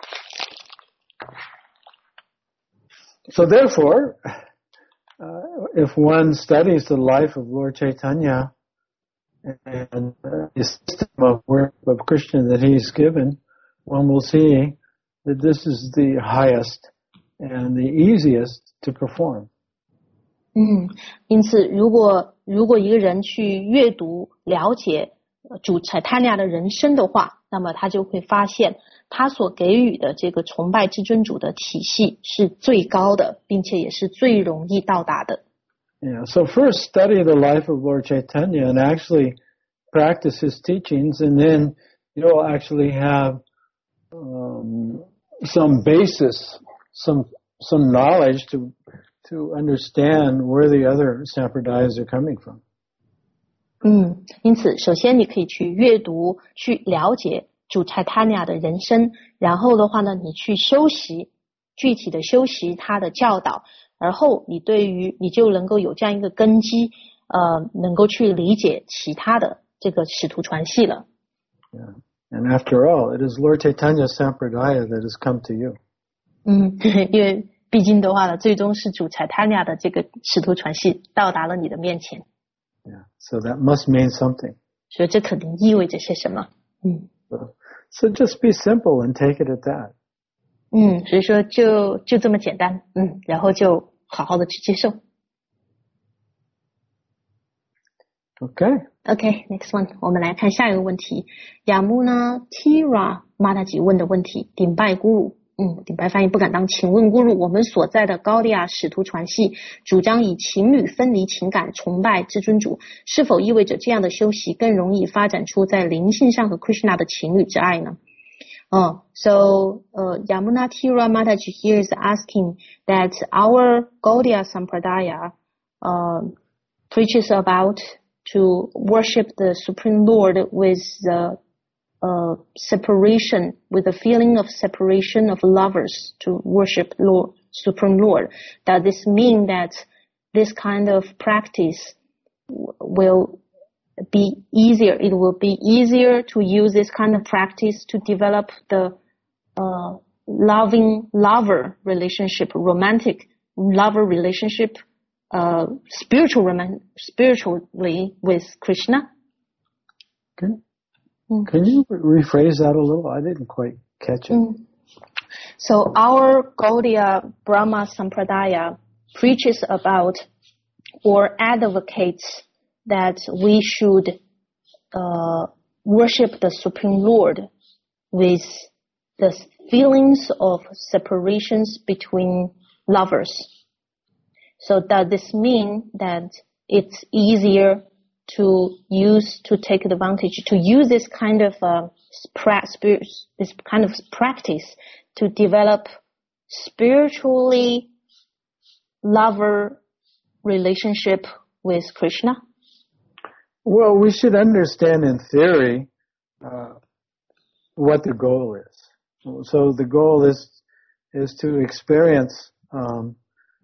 so therefore. Uh, if one studies the life of Lord Chaitanya and uh, the system of work of Krishna that he's given, one will see that this is the highest and the easiest to perform. 嗯，因此，如果如果一个人去阅读了解主Chaitanya的人生的话，那么他就会发现他所给予的这个崇拜至尊主的体系是最高的，并且也是最容易到达的。 Yeah, so first study the life of Lord Chaitanya and actually practice his teachings, and then you'll actually have um, some basis, some some knowledge to to understand where the other sampradayas are coming from. 嗯，因此，首先你可以去阅读，去了解主Chaitanya的人生，然后的话呢，你去修习，具体的修习他的教导，而后你对于你就能够有这样一个根基，呃，能够去理解其他的这个使徒传系了。 Yeah. And after all, it is Lord Chaitanya Sampradaya that has come to you. 嗯，因为毕竟的话呢，最终是主Chaitanya的这个使徒传系到达了你的面前。 Yeah. So that must mean something. 所以这肯定意味着些什么？嗯。 So, so just be simple and take it at that. 嗯，所以说就就这么简单，嗯，然后就好好的去接受。 Okay. Okay, next one， 我们来看下一个问题。Yamuna Tira Mataji 问的问题，顶拜咕噜。 嗯，顶白翻译不敢当。请问 Guru， 我们所在的高迪亚使徒传系主张以情侣分离情感崇拜至尊主，是否意味着这样的修习更容易发展出在灵性上和 Krishna 的情侣之爱呢？Oh, so uh, Yamunatira Mataji here is asking that our Gaudiya Sampradaya uh, preaches about to worship the Supreme Lord with the uh, separation, with the feeling of separation of lovers to worship Lord, Supreme Lord. Does this mean that this kind of practice will be easier, it will be easier to use this kind of practice to develop the uh, loving lover relationship, romantic lover relationship, uh, spiritual roman- spiritually with Krishna? Can, mm. can you rephrase that a little? I didn't quite catch it. Mm. So our Gaudiya Brahma Sampradaya preaches about or advocates that we should uh, worship the Supreme Lord with the feelings of separations between lovers. So does this mean that it's easier to use, to take advantage, to use this kind of uh, spirit, this kind of practice to develop spiritually lover relationship with Krishna? Well, we should understand in theory uh, what the goal is. So the goal is is to experience um,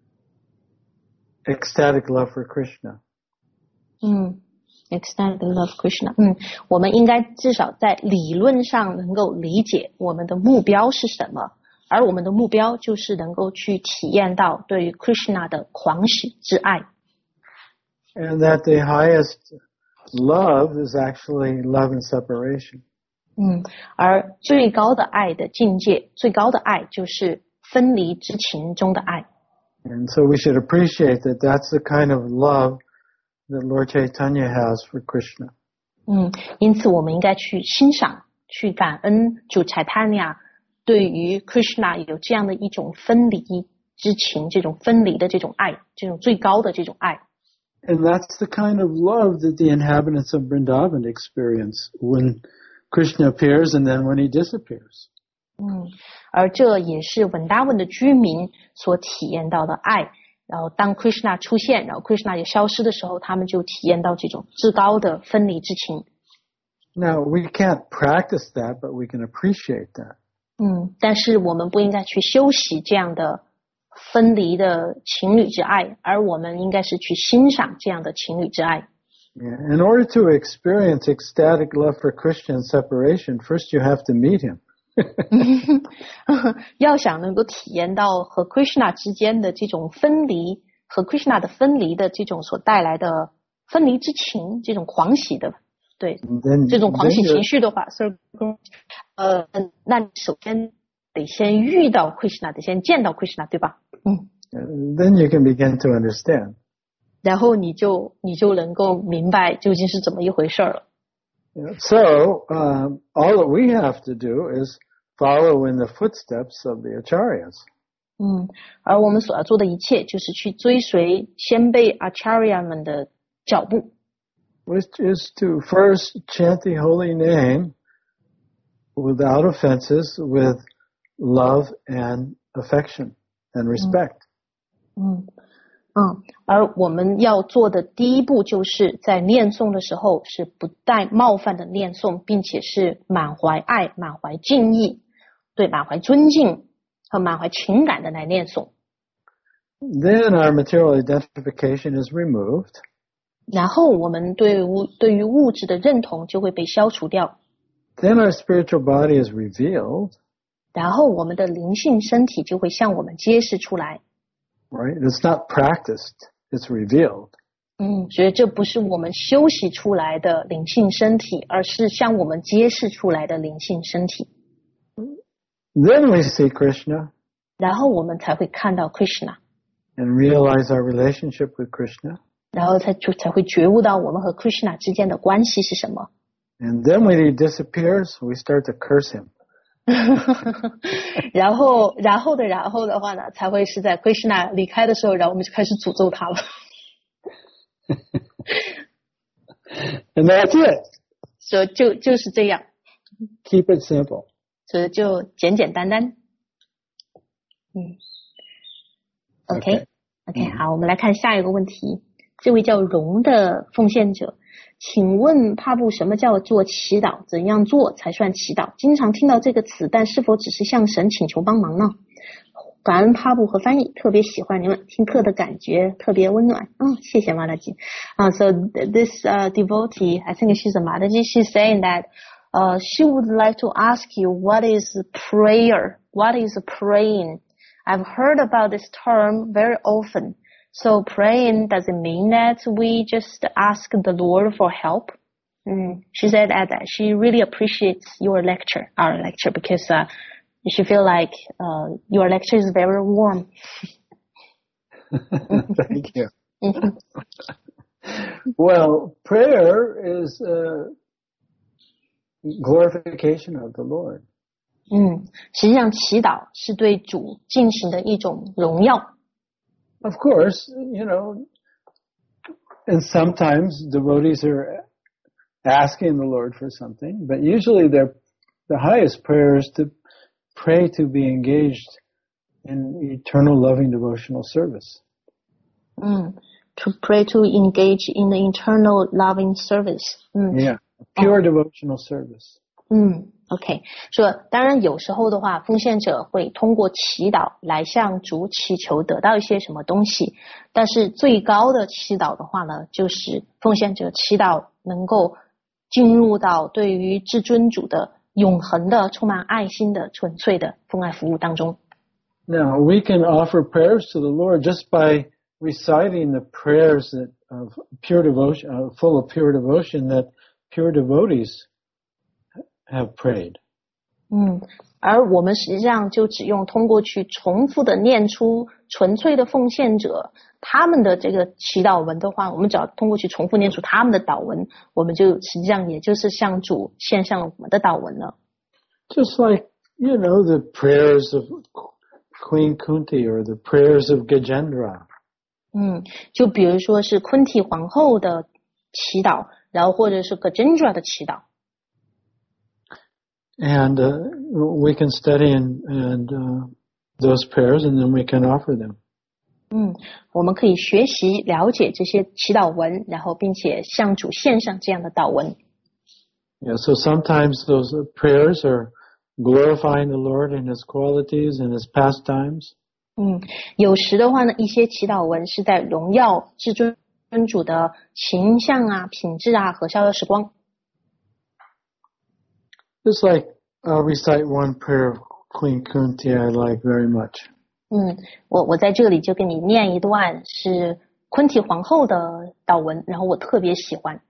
ecstatic love for Krishna. 嗯 ，ecstatic love Krishna。嗯，我们应该至少在理论上能够理解我们的目标是什么，而我们的目标就是能够去体验到对于 Krishna 的狂喜之爱。 And that the highest love is actually love and separation. 嗯，而最高的爱的境界，最高的爱就是分离之情中的爱。 And so we should appreciate that that's the kind of love that Lord Chaitanya has for Krishna. 嗯，因此我们应该去欣赏、去感恩主 Chaitanya 对于 Krishna 有这样的一种分离之情，这种分离的这种爱，这种最高的这种爱。 And that's the kind of love that the inhabitants of Vrindavan experience when Krishna appears and then when he disappears. 嗯，而这也是文达文的居民所体验到的爱。然后当 Krishna 出现，然后 Krishna 也消失的时候，他们就体验到这种至高的分离之情。 Now, we can't practice that, but we can appreciate that. 嗯，但是我们不应该去修习这样的分离的情侣之爱，而我们应该是去欣赏这样的情侣之爱。 Yeah. In order to experience ecstatic love for Krishna and separation, first you have to meet him. 要想能够体验到和 Krishna 之间的这种分离，和 Krishna 的分离的这种所带来的分离之情，这种狂喜的，对， then, 这种狂喜情绪的话，所以呃，那你首先得先遇到 Krishna， 得先见到 Krishna， 对吧？嗯。 Then you can begin to understand. 然后你就你就能够明白究竟是怎么一回事了。 So, um, all that we have to do is follow in the footsteps of the acharyas. 嗯，而我们所要做的一切就是去追随先辈 acharya 们的脚步。 Which is to first chant the holy name without offenses, with love and affection and respect. 嗯嗯，而我们要做的第一步就是在念诵的时候是不带冒犯的念诵，并且是满怀爱、满怀敬意，对，满怀尊敬和满怀情感的来念诵。 Then our material identification is removed. 然后我们对物对于物质的认同就会被消除掉。 Then our spiritual body is revealed. 然后我们的灵性身体就会向我们揭示出来。 Right? It's not practiced, it's revealed. 嗯，所以这不是我们修习出来的灵性身体，而是向我们揭示出来的灵性身体。 Then we see Krishna. 然后我们才会看到 Krishna. And realize our relationship with Krishna. 然后才就才会觉悟到我们和 Krishna 之间的关系是什么。 And then when he disappears, we start to curse him. 然后然后的然后的话呢，才会是在 Krishna 离开的时候，然后我们就开始诅咒他了。 And that's it. 所以就就是这样。 Keep it simple. 所以就简简单单。嗯 ，OK OK， 好，我们来看下一个问题。这位叫荣的奉献者，请问帕布什么叫做祈祷？怎样做才算祈祷？经常听到这个词，但是否只是向神请求帮忙呢？感恩帕布和翻译，特别喜欢你们听课的感觉，特别温暖。嗯，谢谢马达基。啊、uh, ，So this uh, devotee, I think she's a Mataji. She's saying that uh, she would like to ask you what is prayer? What is praying? I've heard about this term very often. So praying, does it mean that we just ask the Lord for help? Mm. She said that she really appreciates your lecture, our lecture, because uh, she feel like uh, your lecture is very warm. Thank you. Well, prayer is a glorification of the Lord. 嗯，实际上祈祷是对主进行的一种荣耀。 Of course, you know, and sometimes devotees are asking the Lord for something, but usually their the highest prayer is to pray to be engaged in eternal loving devotional service. 嗯 to pray to engage in the eternal loving service. 嗯 Yeah, pure、oh. devotional service. 嗯 OK， 说当然有时候的话，奉献者会通过祈祷来向主祈求得到一些什么东西，但是最高的祈祷的话呢，就是奉献者祈祷能够进入到对于至尊主的永恒的充满爱心的纯粹的奉爱服务当中。 Now we can offer prayers to the Lord just by reciting the prayers that of pure devotion, uh, full of pure devotion that pure devotees have prayed. 嗯，而我们实际上就只用通过去重复的念出纯粹的奉献者他们的这个祈祷文的话，我们只要通过去重复念出他们的祷文，我们就实际上也就是向主献上了我们的祷文了。 Just like, you know, the prayers of Queen Kunti or the prayers of Gajendra. 嗯，就比如说是昆提皇后的祈祷，然后或者是 Gajendra 的祈祷。 And uh, we can study and, and uh, those prayers, and then we can offer them. 嗯，我们可以学习了解这些祈祷文，然后并且向主献上这样的祷文。 Yeah, so sometimes those prayers are glorifying the Lord in His qualities and His pastimes. 嗯，有时的话呢，一些祈祷文是在荣耀至尊主的形象啊、品质啊和逍遥时光。 Just like I'll recite one prayer of Queen Kunti I like very much. 嗯，我我在这里就给你念一段是昆提皇后的祷文，然后我特别喜欢。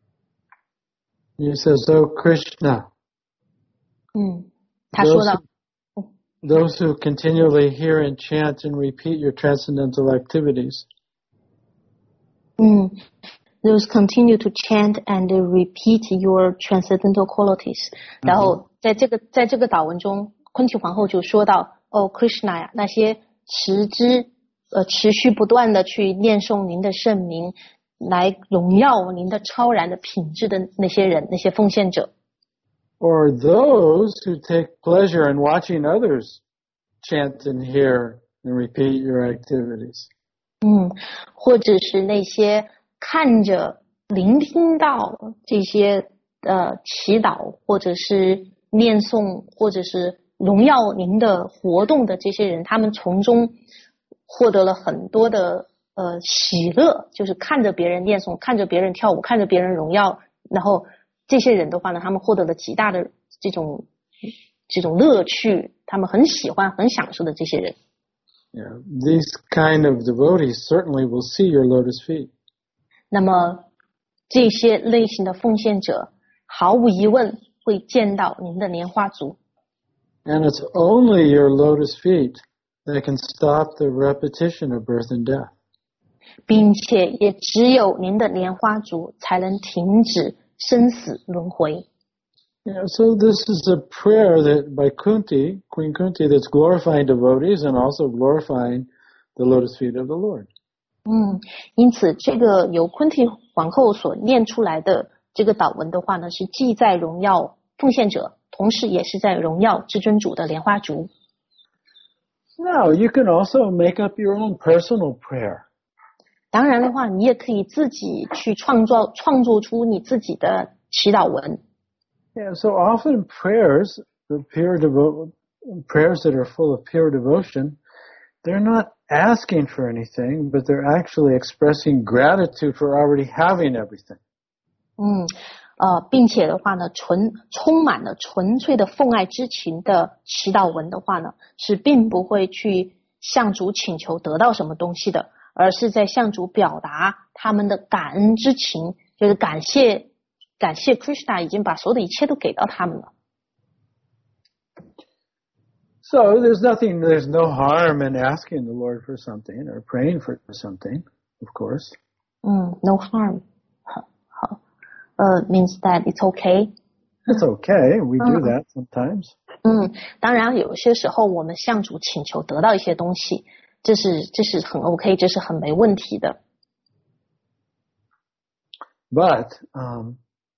He says, "O Krishna." 嗯，他说到 Those who continually hear and chant and repeat your transcendental activities. 嗯 Those continue to chant and repeat your transcendental qualities. 然后在这个在这个祷文中，昆提皇后就说到，哦 Krishna 呀，那些持之呃持续不断的去念诵您的圣名，来荣耀您的超然的品质的那些人，那些奉献者。 Or those who take pleasure in watching others chant and hear and repeat your activities. 嗯，或者是那些看着聆听到这些呃祈祷或者是念诵或者是荣耀您的活动的这些人，他们从中获得了很多的呃喜乐，就是看着别人念诵，看着别人跳舞，看着别人荣耀，然后这些人的话呢，他们获得了极大的这种这种乐趣，他们很喜欢很享受的这些人。 Yeah, these kind of devotees certainly will see your lotus feet. 那么这些类型的奉献者毫无疑问会见到您的莲花足。 And it's only your lotus feet that can stop the repetition of birth and death. 并且也只有您的莲花足才能停止生死轮回。 Yeah, so this is a prayer that by Kunti, Queen Kunti, that's glorifying devotees and also glorifying the lotus feet of the Lord. 嗯，因此这个由昆提皇后所念出来的这个祷文的话呢，是既在荣耀奉献者，同时也是在荣耀至尊主的莲花烛。 Now, you can also make up your own personal prayer. 当然的话，你也可以自己去创造创作出你自己的祈祷文。 Yeah, so often prayers, the pure devo- prayers that are full of pure devotion, they're not asking for anything, but they're actually expressing gratitude for already having everything. 嗯，呃，并且的话呢，纯充满了纯粹的奉爱之情的祈祷文的话呢，是并不会去向主请求得到什么东西的，而是在向主表达他们的感恩之情，就是感谢感谢 Krishna 已经把所有的一切都给到他们了。 So there's nothing, there's no harm in asking the Lord for something or praying for something, of course. 嗯 ，no harm. 好，好，呃 ，means that it's okay. It's okay. We do that sometimes. 嗯，当然有些时候我们向主请求得到一些东西，这是这是很 OK， 这是很没问题的。 But um,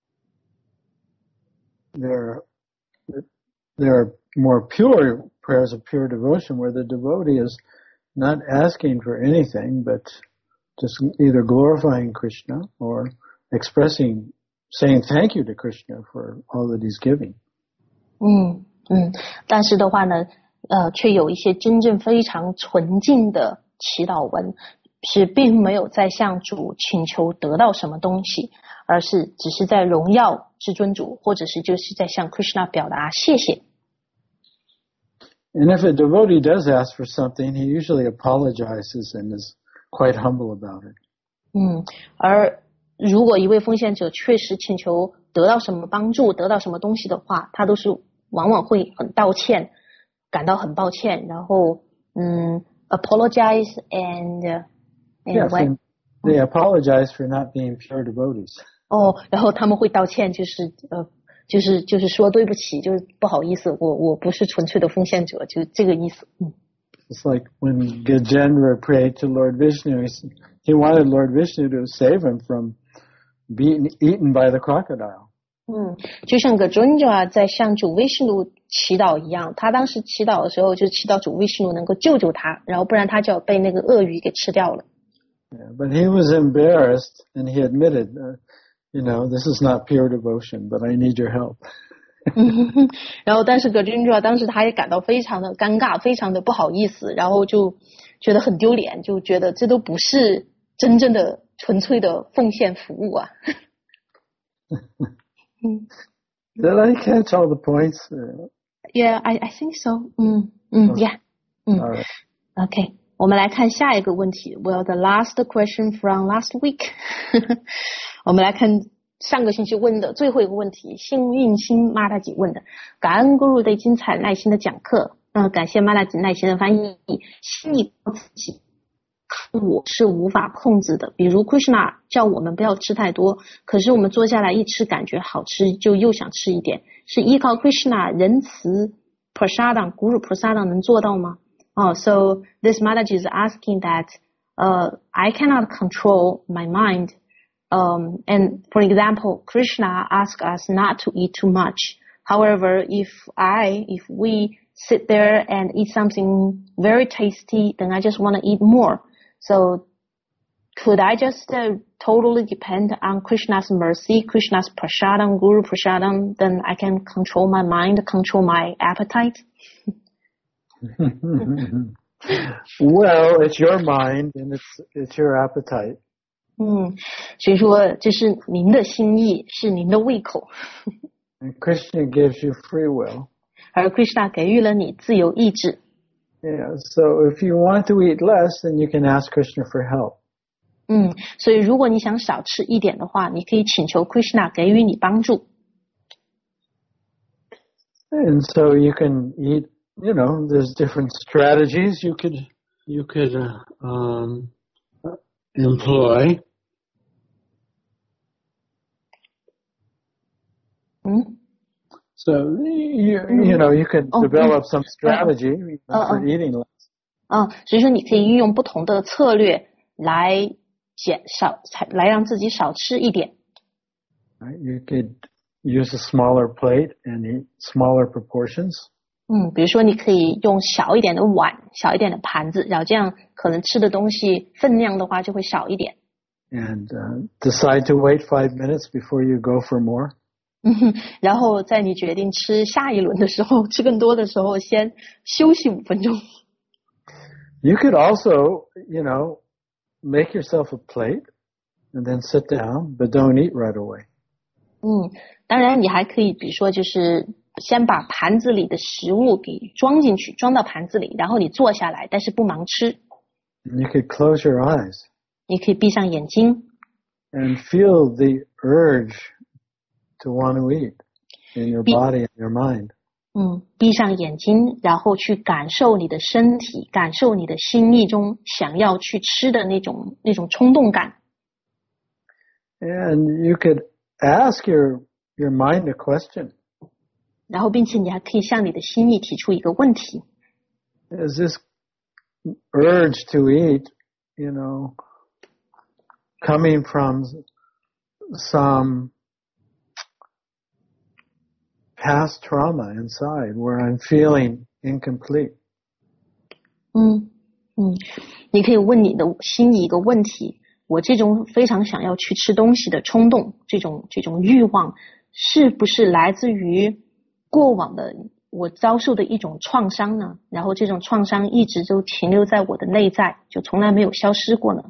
there, there are more pure prayers of pure devotion where the devotee is not asking for anything, but just either glorifying Krishna or expressing, saying thank you to Krishna for all that he's giving. 嗯嗯，但是的话呢，呃，却有一些真正非常纯净的祈祷文，是并没有在向主请求得到什么东西，而是只是在荣耀至尊主，或者是就是在向 Krishna 表达谢谢。 And if a devotee does ask for something, he usually apologizes and is quite humble about it. 嗯，而如果一位奉献者确实请求得到什么帮助，得到什么东西的话，他都是往往会很道歉，感到很抱歉，然后嗯 apologize and, uh, and Yes, when, and they apologize for not being pure devotees. 哦，然后他们会道歉，就是呃，就是就是说对不起，就是不好意思，我我不是纯粹的奉献者，就这个意思。嗯。 It's like when Gajendra prayed to Lord Vishnu, he, he wanted Lord Vishnu to save him from being eaten by the crocodile. 嗯，就像个 Gajendra 在向主 Vishnu 祈祷一样，他当时祈祷的时候就祈祷主 Vishnu 能够救救他，然后不然他就要被那个鳄鱼给吃掉了。 Yeah, but he was embarrassed and he admitted, uh, you know, this is not pure devotion, but I need your help. 然后但是 Gajendra 当时他也感到非常的尴尬，非常的不好意思，然后就觉得很丢脸，就觉得这都不是真正的纯粹的奉献服务啊。 Did I catch all the points? Yeah, I I think so. 嗯嗯 ，Yeah. 嗯 All right. Okay. 我们来看下一个问题。Well, the last question from last week. 我们来看上个星期问的最后一个问题，幸运星玛达吉问的，感恩 Guru 对精彩耐心的讲课，嗯、呃，感谢玛达吉耐心的翻译，心里自己我是无法控制的，比如 Krishna 叫我们不要吃太多，可是我们坐下来一吃感觉好吃，就又想吃一点，是依靠 Krishna 仁慈 Prasadam Guru Prasadam 能做到吗？哦、oh, so this Mataji is asking that uh, I cannot control my mind. Um, and for example, Krishna asks us not to eat too much. However, if I, if we sit there and eat something very tasty, then I just want to eat more. So could I just uh, totally depend on Krishna's mercy, Krishna's prasadam, Guru prasadam, then I can control my mind, control my appetite? Well, it's your mind and it's it's your appetite. 嗯，所以说这是您的心意，是您的胃口。 And Krishna gives you free will. 而 Krishna 给予了你自由意志。 Yeah, so if you want to eat less, then you can ask Krishna for help. 嗯，所以如果你想少吃一点的话，你可以请求 Krishna 给予你帮助。 And so you can eat, you know, there's different strategies you could you could uh, um, employ. 嗯 So you you know you can develop some strategy for eating less. 嗯，所以说你可以运用不同的策略来减少，来让自己少吃一点。 You could use a smaller plate and eat smaller proportions. 嗯，比如说你可以用小一点的碗，小一点的盘子，然后这样可能吃的东西分量的话就会少一点。 And uh, decide to wait five minutes before you go for more. 嗯，然后在你决定吃下一轮的时候，吃更多的时候，先休息五分钟。 You could also, you know, make yourself a plate and then sit down, but don't eat right away. 嗯，当然你还可以，比如说就是先把盘子里的食物给装进去，装到盘子里，然后你坐下来，但是不忙吃。 You could close your eyes. 你可以闭上眼睛。 And feel the urge to want to eat in your body and your mind. 嗯，闭上眼睛，然后去感受你的身体，感受你的心意中想要去吃的那种那种冲动感。 And you could ask your your mind a question. 然后并且你还可以向你的心意提出一个问题。 Is this urge to eat, you know, coming from some past trauma inside where I'm feeling incomplete? 嗯嗯，你可以问你的心里一个问题，我这种非常想要去吃东西的冲动，这种这种欲望是不是来自于过往的我遭受的一种创伤呢？然后这种创伤一直都停留在我的内在，就从来没有消失过呢？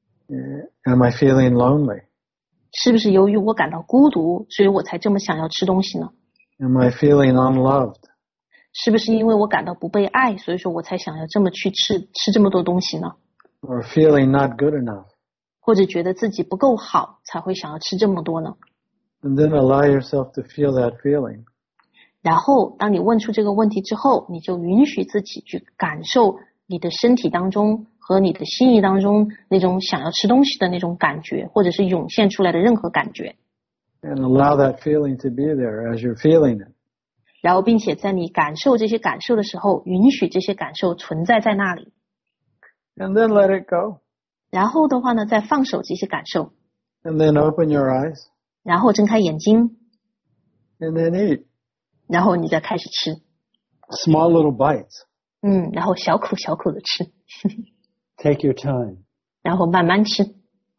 Am I feeling lonely? 是不是由于我感到孤独，所以我才这么想要吃东西呢？ Am I feeling unloved? 是不是因为我感到不被爱，所以说我才想要这么去吃吃这么多东西呢？ Or feeling not good enough? 或者觉得自己不够好，才会想要吃这么多呢？ And then allow yourself to feel that feeling. 然后当你问出这个问题之后，你就允许自己去感受你的身体当中和你的心意当中那种想要吃东西的那种感觉，或者是涌现出来的任何感觉。 And allow that feeling to be there as you're feeling it. 然后并且在你感受这些感受的时候，允许这些感受存在在那里。 And then let it go. 然后的话呢，再放手这些感受。 And then open your eyes. 然后睁开眼睛。 And then eat. 然后你再开始吃。 Small little bites. 嗯，然后小口小口的吃。 Take your time. 然后慢慢吃。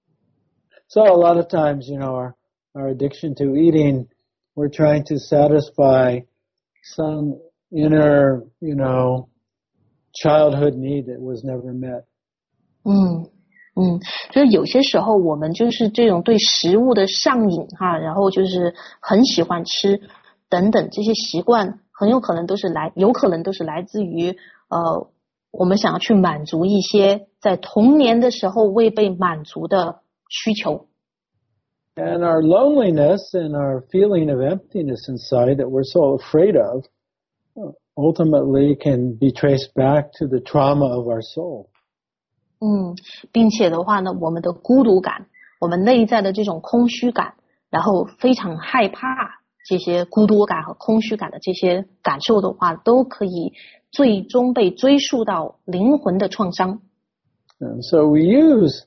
So a lot of times, you know, our, our addiction to eating, we're trying to satisfy some inner, you know, childhood need that was never met. 嗯嗯，就是有些时候我们就是这种对食物的上瘾哈，然后就是很喜欢吃等等这些习惯，很有可能都是来，有可能都是来自于呃，我们想要去满足一些在童年的时候未被满足的需求。 And our loneliness and our feeling of emptiness inside that we're so afraid of ultimately can be traced back to the trauma of our soul. 嗯，并且的话呢，我们的孤独感，我们内在的这种空虚感，然后非常害怕这些孤独感和空虚感的这些感受的话，都可以最终被追溯到灵魂的创伤。 And so we use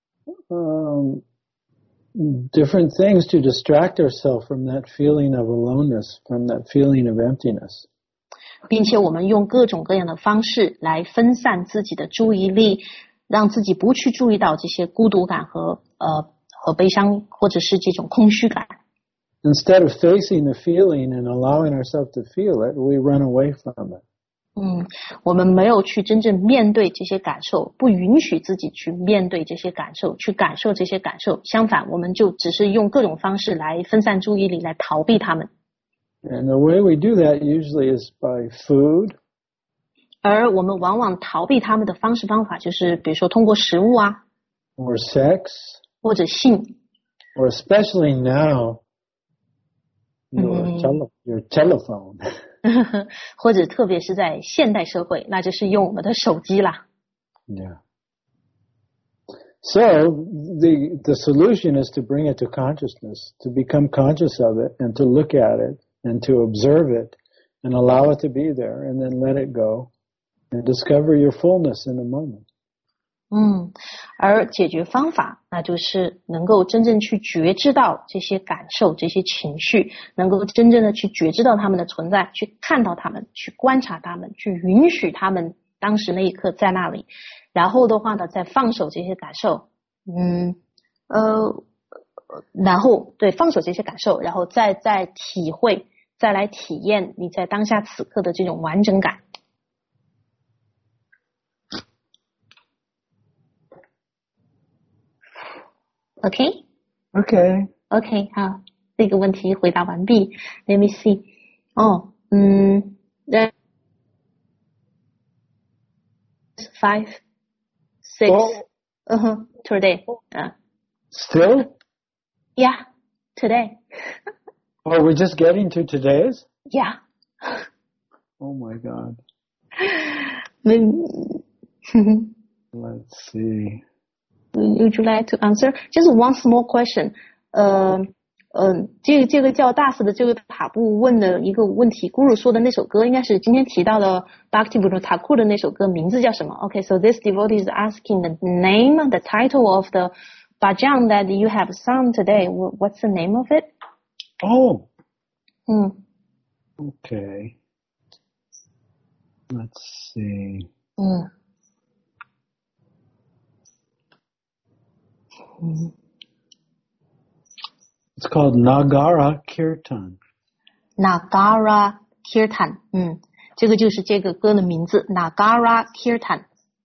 um, different things to distract ourselves from that feeling of aloneness, from that feeling of emptiness. 并且我们用各种各样的方式来分散自己的注意力，让自己不去注意到这些孤独感和呃和悲伤，或者是这种空虚感。 Instead of facing the feeling and allowing ourselves to feel it, we run away from it. 嗯，我们没有去真正面对这些感受，不允许自己去面对这些感受，去感受这些感受。相反，我们就只是用各种方式来分散注意力，来逃避它们。 And the way we do that usually is by food. 而我们往往逃避他们的方式方法，就是比如说通过食物啊 or sex, 或者性 or especially now, your, 嗯 tele- your telephone. 或者特别是在现代社会，那就是用我们的手机啦。 Yeah. So the the solution is to bring it to consciousness, to become conscious of it, and to look at it and to observe it and allow it to be there and then let it go and discover your fullness in a moment. 嗯，而解决方法那就是能够真正去觉知到这些感受，这些情绪，能够真正的去觉知到它们的存在，去看到它们，去观察它们，去允许它们当时那一刻在那里，然后的话呢再放手这些感受，嗯呃然后对放手这些感受，然后再再体会，再来体验你在当下此刻的这种完整感。OK OK OK 好，这个问题回答完毕。Let me see. 哦，嗯 that's five six Oh. uh-huh today uh. Still? Yeah today. Are we just getting to today's? Yeah. Oh my God. Let's see. Would you like to answer? Just one small question. 呃呃，这个这个叫大师的这个塔布问的一个问题，咕噜说的那首歌应该是今天提到的 Bhaktivinoda Thakur 的那首歌，名字叫什么 ？Okay, so this devotee is asking the name, the title of the bhajan that you have sung today. What's the name of it? Oh. 嗯 Okay. Let's see. 嗯嗯 It's called Nagara Kirtan. Nagara Kirtan. 嗯，这个就是这个歌的名字 Nagara Kirtan.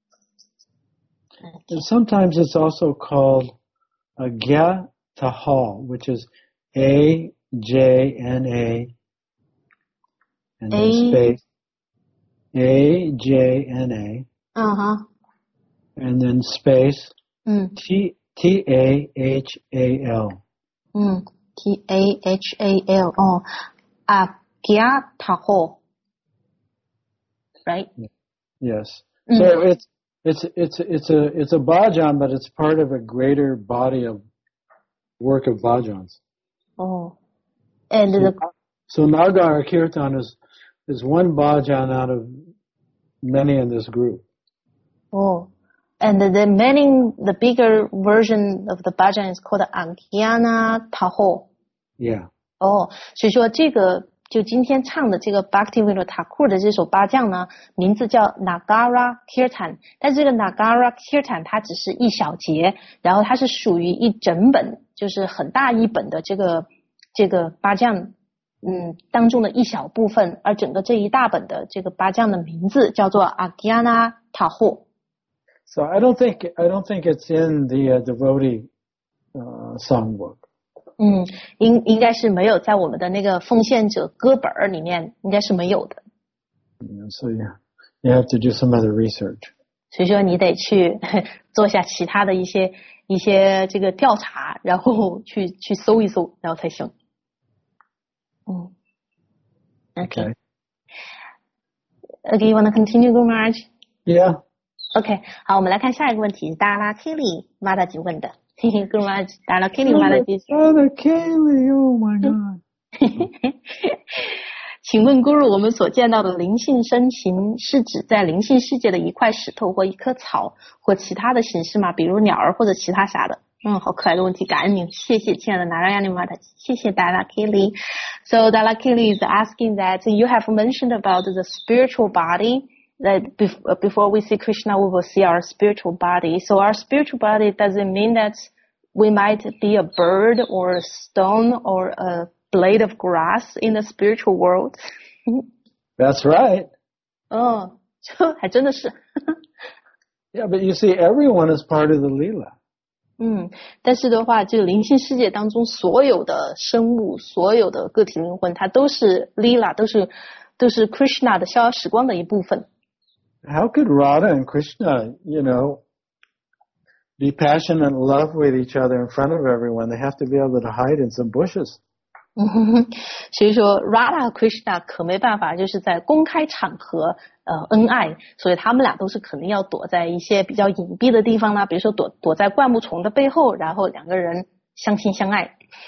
And sometimes it's also called Agya Tahal, which is A J N A and then A- space A J N A 嗯哈 and then space 嗯 T T A H A L. 嗯 T A H A L 哦 Agya Tahal, right? Yes. Mm. So it's it's it's it's a it's a bhajan, but it's part of a greater body of work of bhajans. Oh, and So, the so Nagara Kirtan is is one bhajan out of many in this group. oh, and the, the meaning, the bigger version of the bhajan is called Agyana Tahal. Yeah. 哦，所以说这个就今天唱的这个 Bhaktivinoda Thakur 的这首八将呢，名字叫 Nagara Kirtan， 但这个 Nagara Kirtan 它只是一小节，然后它是属于一整本，就是很大一本的这个这个八将嗯当中的一小部分，而整个这一大本的这个八将的名字叫做 Agyana Tahal。 So I don't think I don't think it's in the uh, devotee uh, songbook. 嗯，应应该是没有在我们的那个奉献者歌本儿里面，应该是没有的。 Yeah, so yeah, you have to do some other research. 所以说你得去做一下其他的一些一些这个调查，然后去去搜一搜，然后才行。嗯 Okay. Okay, you wanna continue, Guru Maharaj? Yeah. OK, 好，我们来看下一个问题，达拉 Kelly 马达吉问的。嘿嘿 Guru Maharaj, 达拉 Kelly 马达吉。 Brother Kaylee, oh my God. 请问 Guru， 我们所见到的灵性生情是指在灵性世界的一块石头或一棵草或其他的形式吗？比如鸟儿或者其他啥的？嗯，好可爱的问题，感恩您，谢谢亲爱的 Narayana Mata， 谢谢 Dala Kelly. So Dala Kelly is asking that you have mentioned about the spiritual body, that before we see Krishna we will see our spiritual body. So our spiritual body, does it mean that we might be a bird or a stone or a blade of grass in the spiritual world? That's right. 哦，就还真的是。 Yeah, but you see, everyone is part of the Leela. 嗯，但是的话，这个灵性世界当中所有的生物，所有的个体灵魂，它都是 Leela， 都是都是 Krishna 的逍遥时光的一部分。 How could Radha and Krishna, you know, be passionate and love with each other in front of everyone? They have to be able to hide in some bushes. 嗯哼哼，所以说 Radha 和 Krishna 可没办法，就是在公开场合呃恩爱，所以他们俩都是肯定要躲在一些比较隐蔽的地方啦，比如说躲躲在灌木丛的背后，然后两个人相亲相爱。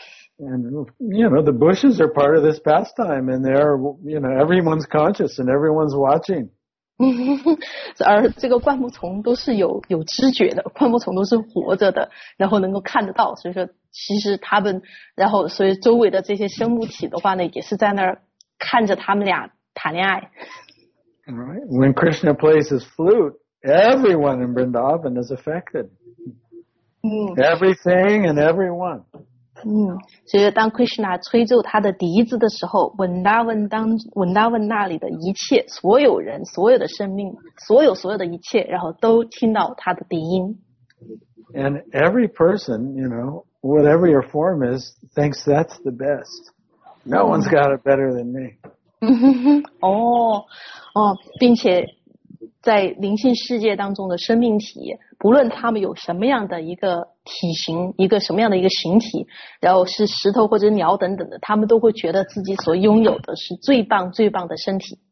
and, you know, the bushes are part of this pastime, and they're, you know, everyone's conscious and everyone's watching. 而这个灌木丛都是有有知觉的，灌木丛都是活着的，然后能够看得到，所以说其实他们，然后所以周围的这些生物体的话呢，也是在那儿看着他们俩谈恋爱。 Right. When Krishna plays his flute, everyone in Vrindavan is affected. 嗯 Everything and everyone. 嗯，所以当 Krishna 吹奏他的笛子的时候，文达文当文达文那里的一切，所有人，所有的生命，所有所有的一切，然后都听到他的笛音。 And every person, you know, whatever your form is, thinks that's the best. No one's got it better than me. 哦哦，并且在灵性世界当中的生命体，不论他们有什么样的一个体型，一个什么样的一个形体，然后是石头或者鸟等等的，他们都会觉得自己所拥有的是最棒最棒的身体。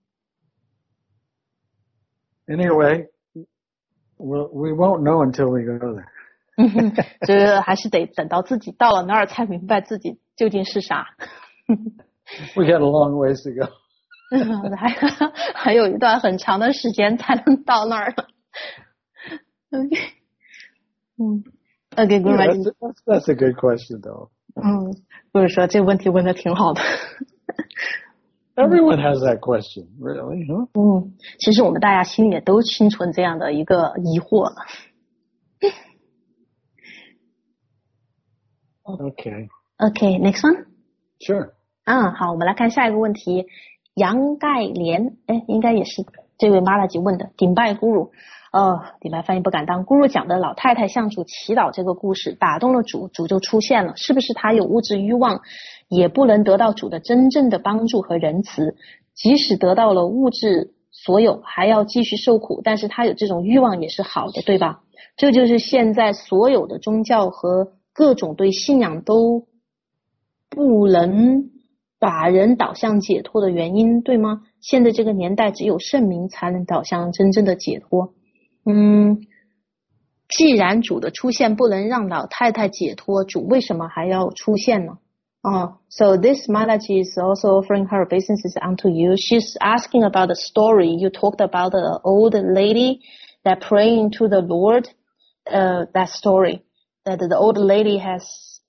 Anyway, we'll, we won't know until we go there. 所以还是得等到自己到了那儿才明白自己究竟是啥。 We got a long ways to go. 还还有一段很长的时间才能到那儿。OK， 嗯 ，OK， Guru Maharaj， that's, that's a good question, though. 嗯，Guru说这个问题问得挺好的。 Everyone has that question, really, huh? 嗯，其实我们大家心里面都心存这样的一个疑惑。 Okay. Okay, next one. Sure. 嗯，好，我们来看下一个问题。杨盖莲，哎，应该也是这位马拉吉问的。顶拜咕噜，呃，顶拜翻译不敢当。咕噜讲的老太太向主祈祷这个故事，打动了主，主就出现了。是不是他有物质欲望，也不能得到主的真正的帮助和仁慈？即使得到了物质所有，还要继续受苦，但是他有这种欲望也是好的，对吧？这就是现在所有的宗教和各种对信仰都不能把人导向解脱的原因，对吗？现在这个年代只有圣明才能导向真正的解脱。嗯，既然主的出现不能让老太太解脱，主为什么还要出现呢？Oh, so this Mataji is also offering her obeisances unto you. She's asking about the story. You talked about the old lady that praying to the Lord, uh, that story. That the old lady has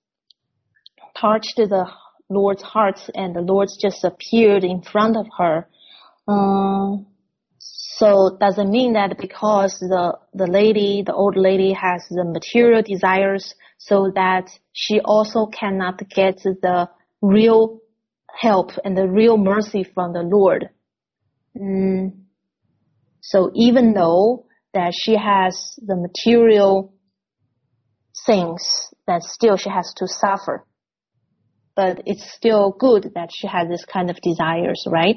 touched the Lord's heart and the Lord just appeared in front of her. Um, so does it mean that because the, the lady, the old lady has the material desires so that she also cannot get the real help and the real mercy from the Lord? Mm, so even though that she has the material things, that still she has to suffer. But it's still good that she has this kind of desires, right?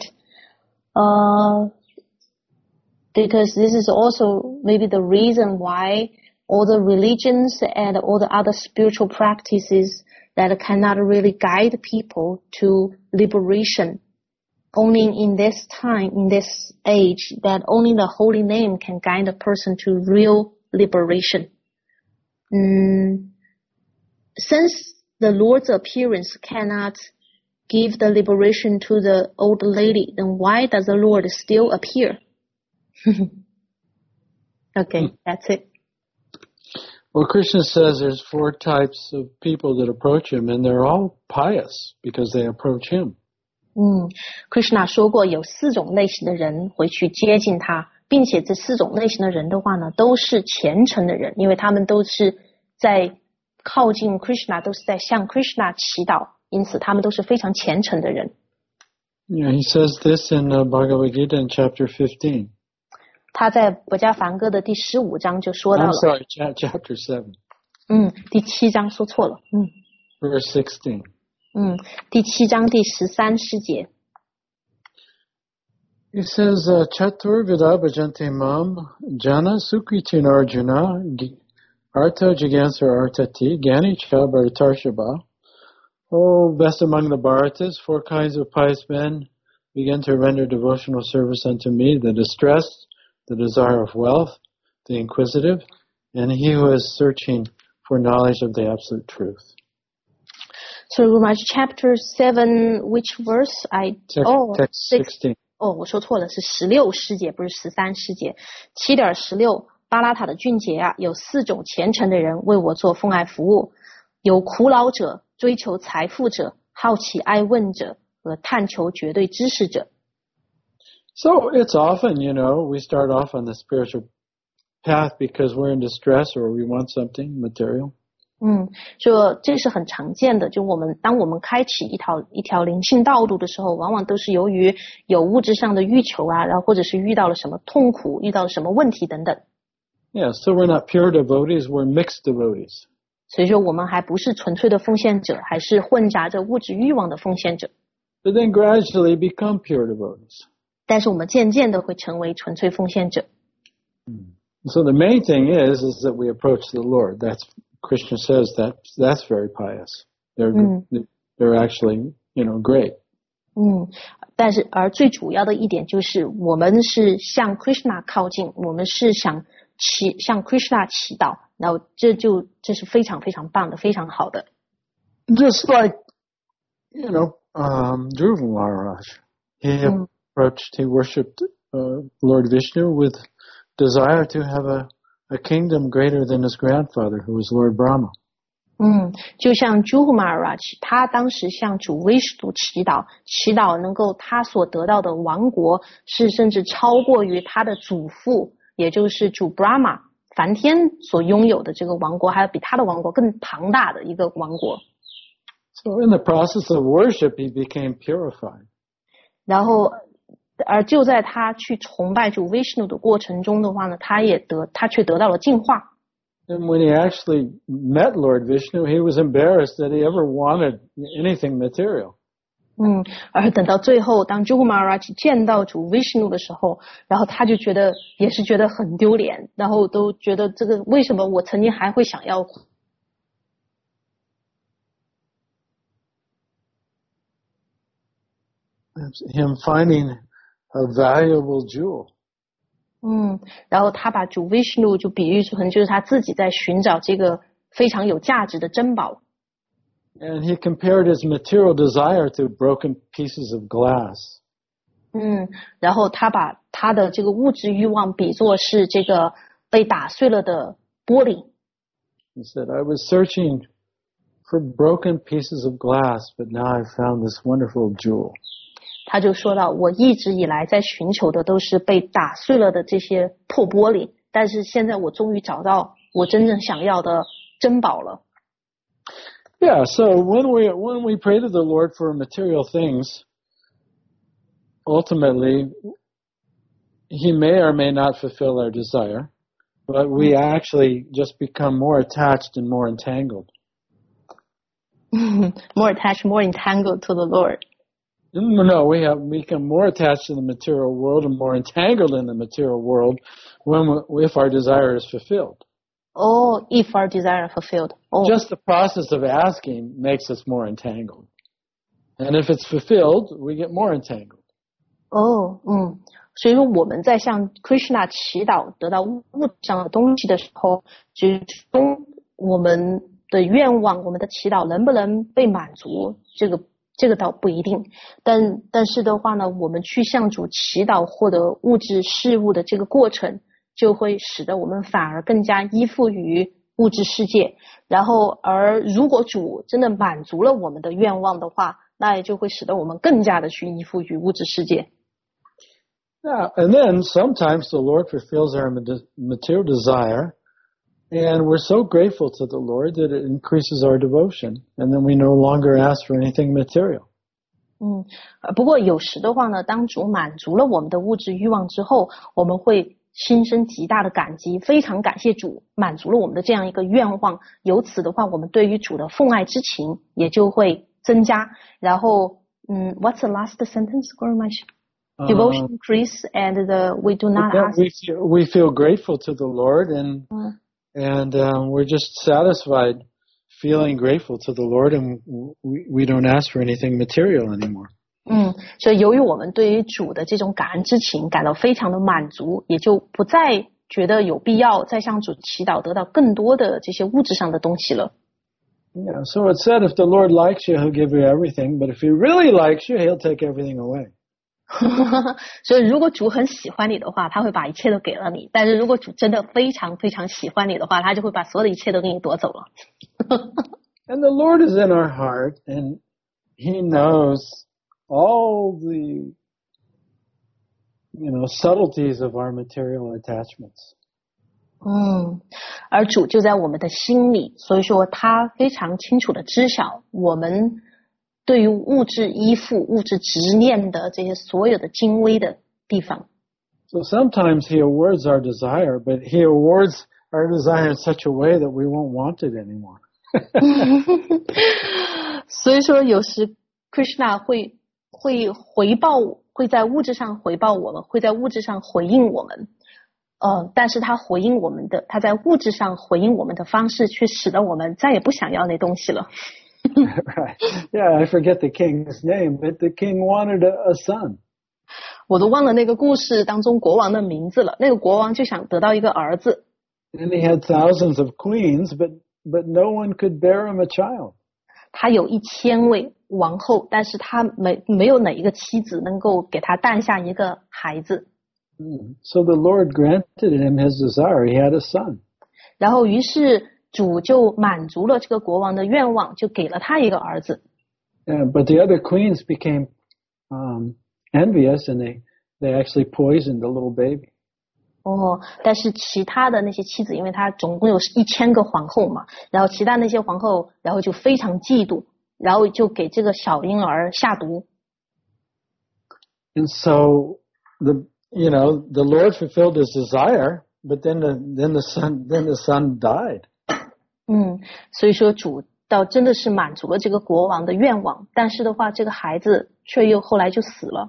Uh, because this is also maybe the reason why all the religions and all the other spiritual practices that cannot really guide people to liberation. Only in this time, in this age, that only the holy name can guide a person to real liberation. Mm, since the Lord's appearance cannot give the liberation to the old lady, then why does the Lord still appear? Okay, that's it. Well, Krishna says there's four types of people that approach him, and they're all pious because they approach him. 嗯 ，Krishna 说过有四种类型的人会去接近他，并且这四种类型的人的话呢，都是虔诚的人，因为他们都是在靠近 Krishna， 都是在向 Krishna 祈祷，因此他们都是非常虔诚的人。 Yeah, he says this in uh, Bhagavad Gita in chapter fifteen. 他在博伽梵歌的第十五章就说到了。 I'm sorry, chapter seven. 嗯，第七章说错了。嗯。 Verse sixteen. 嗯，第七章第十三师节。 It says, uh, Chatur Vida Bhajanti Mam Jana Sukritin Arjuna Arta Jigansar Artati Gani Cha Bharatarshaba. Oh, best among the Bharatas, four kinds of pious men begin to render devotional service unto me, the distressed, the desire of wealth, the inquisitive, and he who is searching for knowledge of the absolute truth. So Romans chapter seven, which verse? I oh text sixteen. 哦，我说错了，是十六师节，不是十三师节。七点十六，巴拉塔的俊杰啊，有四种虔诚的人为我做奉爱服务，有苦恼者、追求财富者、好奇爱问者和探求绝对知识者。 So it's often, you know, we start off on the spiritual path because we're in distress or we want something material. 嗯，就这是很常见的，就我们当我们开启一条一条灵性道路的时候，往往都是由于有物质上的欲求啊，然后或者是遇到了什么痛苦，遇到了什么问题等等。 Yeah, so we're not pure devotees, we're mixed devotees. 所以说我们还不是纯粹的奉献者，还是混杂着物质欲望的奉献者。 But then gradually become pure devotees. 但是我们渐渐的会成为纯粹奉献者。 So the main thing is, is that we approach the Lord. That's Krishna says that that's very pious. They're mm. they're actually, you know, great. 嗯，但是而最主要的一点就是我们是向 Krishna 靠近，我们是想祈向 Krishna 祈祷，然后这就这是非常非常棒的，非常好的。 Just like, you know, um, Dhruva Maharaj, he mm. approached, he worshipped uh, Lord Vishnu with desire to have a a kingdom greater than his grandfather, who was Lord Brahma. 嗯，就像 Dhruva Maharaj， 他当时向主 Vishnu 祈祷，祈祷能够他所得到的王国是甚至超过于他的祖父，也就是主 Brahma 梵天所拥有的这个王国，还有比他的王国更庞大的一个王国。 So in the process of worship, he became purified. 然后。而就在他去崇拜主 Vishnu 的过程中的话呢，他也得他却得到了净化。 And when he actually met Lord Vishnu, he was embarrassed that he ever wanted anything material. 嗯，而等到最后，当 Dhruva Maharaj 见到主 Vishnu 的时候，然后他就觉得也是觉得很丢脸，然后都觉得这个为什么我曾经还会想要。 Him finding a valuable jewel. 嗯，然后他把主 Vishnu 就比喻成就是他自己在寻找这个非常有价值的珍宝。 And he compared his material desire to broken pieces of glass. 嗯，然后他把他的这个物质欲望比作是这个被打碎了的玻璃。 He said, I was searching for broken pieces of glass, but now I found this wonderful jewel. 他就说到，我一直以来在寻求的都是被打碎了的这些破玻璃，但是现在我终于找到我真正想要的珍宝了。 Yeah, so when we when we pray to the Lord for material things, ultimately, He may or may not fulfill our desire, but we actually just become more attached and more entangled. More attached, more entangled to the Lord. No, we have become more attached to the material world and more entangled in the material world when we, if our desire is fulfilled. Oh, if our desire is fulfilled. Oh. Just the process of asking makes us more entangled. And if it's fulfilled, we get more entangled. Oh, 嗯，所以说我们在向 Krishna 祈祷得到物质上的东西的时候，最终我们的愿望，我们的祈祷能不能被满足，这个这个倒不一定，但但是的话呢，我们去向主祈祷获得物质事物的这个过程，就会使得我们反而更加依附于物质世界。然后，而如果主真的满足了我们的愿望的话，那也就会使得我们更加的去依附于物质世界。 Yeah, and then sometimes the Lord fulfills our material desire. And we're so grateful to the Lord that it increases our devotion, and then we no longer ask for anything material. 嗯，不过有时的话呢，当主满足了我们的物质欲望之后，我们会心生极大的感激，非常感谢主满足了我们的这样一个愿望。由此的话，我们对于主的奉爱之情也就会增加。然后，嗯 ，What's the last sentence, Guru Maharaj? Devotion increase, and the, we do not ask. We feel, we feel grateful to the Lord, and. 嗯 And um, we're just satisfied feeling grateful to the Lord, and we, we don't ask for anything material anymore. 嗯，所以由于我们对于主的这种感恩之情感到非常的满足，也就不再觉得有必要再向主祈祷得到更多的这些物质上的东西了。 Yeah, so it said if the Lord likes you, he'll give you everything, but if he really likes you, he'll take everything away. 所以如果主很喜欢你的话，他会把一切都给了你，但是如果主真的非常非常喜欢你的话，他就会把所有的一切都给你夺走了。 And the Lord is in our heart, and he knows all the, you know, subtleties of our material attachments. 嗯，而主就在我们的心里，所以说他非常清楚的知晓我们对于物质依附、物质执念的这些所有的精微的地方。 So sometimes he awards our desire, but he awards our desire in such a way that we won't want it anymore. 所以说有时 Krishna 会会回报，会在物质上回报我们，会在物质上回应我们。呃，但是他回应我们的，他在物质上回应我们的方式，却使得我们再也不想要那东西了。 Right. Yeah, I forget the king's name, but the king wanted a, a son. 我都忘了那个故事当中国王的名字了。那个国王就想得到一个儿子。 And he had thousands of queens, but but no one could bear him a child. 他有一千位王后，但是他没没有哪一个妻子能够给他诞下一个孩子。 So the Lord granted him his desire. He had a son. 然后于是主就满足了这个国王的愿望，就给了他一个儿子。 Yeah, but the other queens became um, envious, and they they actually poisoned the little baby. 哦，但是其他的那些妻子，因为他总共有一千个皇后嘛，然后其他那些皇后，然后就非常嫉妒，然后就给这个小婴儿下毒。 And so the you know the Lord fulfilled his desire, but then the then the son then the son died. 嗯，所以说主倒真的是满足了这个国王的愿望，但是的话，这个孩子却又后来就死了。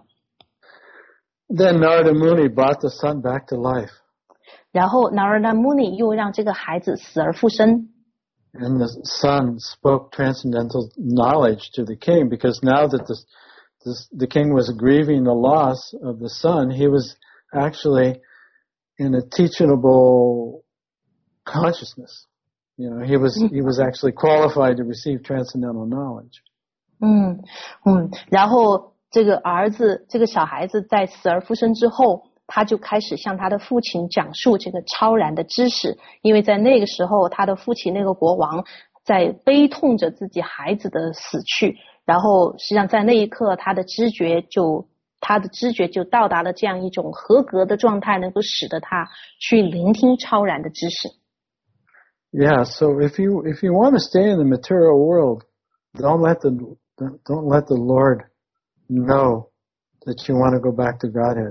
Then Narada Muni brought the son back to life. 然后 Narada Muni 又让这个孩子死而复生。 And the son spoke transcendental knowledge to the king, because now that the, this, the king was grieving the loss of the son, he was actually in a teachable consciousness. You know, he was he was actually qualified to receive transcendental knowledge. 嗯嗯，然后这个儿子，这个小孩子在死而复生之后，他就开始向他的父亲讲述这个超然的知识，因为在那个时候，他的父亲那个国王在悲痛着自己孩子的死去，然后实际上在那一刻，他的知觉就他的知觉就到达了这样一种合格的状态，能够使得他去聆听超然的知识。 Yeah, so if you if you want to stay in the material world, don't let the don't let the Lord know that you want to go back to Godhead.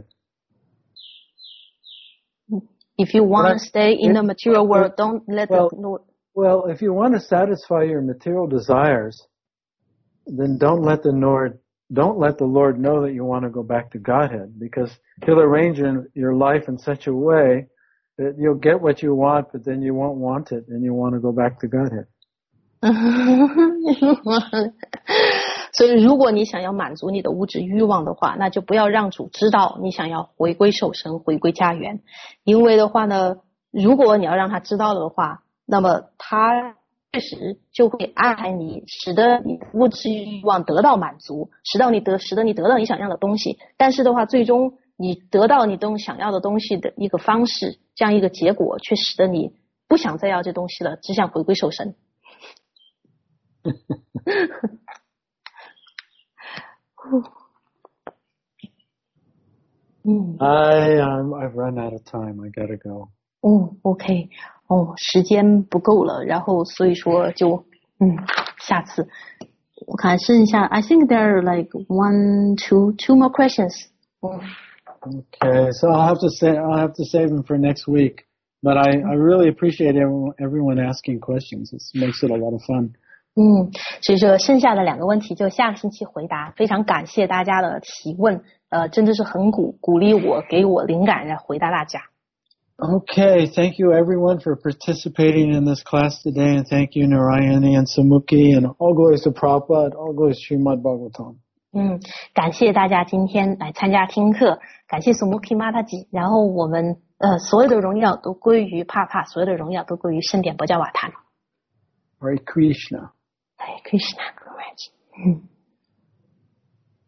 If you want to stay in the material world, don't let well, the Lord. Well, if you want to satisfy your material desires, then don't let the Lord don't let the Lord know that you want to go back to Godhead, because He'll arrange your, your life in such a way that you'll get what you want, but then you won't want it, and you want to go back to Godhead. 所以如果你想要满足你的物质欲望的话，那就不要让主知道你想要回归受生，回归家园。因为的话呢，如果你要让他知道的话，那么他确实就会安排你，使得你的物质欲望得到满足，使到你得使得你得到你想要的东西。但是的话，最终你得到你东想要的东西的一个方式，这样一个结果，却使得你不想再要这东西了，只想回归受生。嗯 I um, I've run out of time. I gotta go. 哦 ，OK， 哦，时间不够了，然后所以说就嗯，下次我看剩下 I think there are like one, two, two more questions. Okay, so I'll have to say I'll have to save them for next week. But I, I really appreciate everyone everyone asking questions. It makes it a lot of fun. 嗯，所以说剩下的两个问题就下个星期回答。非常感谢大家的提问，呃，真的是很鼓鼓励我，给我灵感来回答大家。 Okay, thank you everyone for participating in this class today, and thank you Narayani and Samukhi, and all glories to Prabhupada, all glories to Srimad Bhagavatam. 嗯，感谢大家今天来参加听课，感谢 Sumukhi Mataji， 然后我们呃所有的荣耀都归于帕帕，所有的荣耀都归于圣典博教瓦坛。 Hare Krishna. Hare Krishna, Guruji.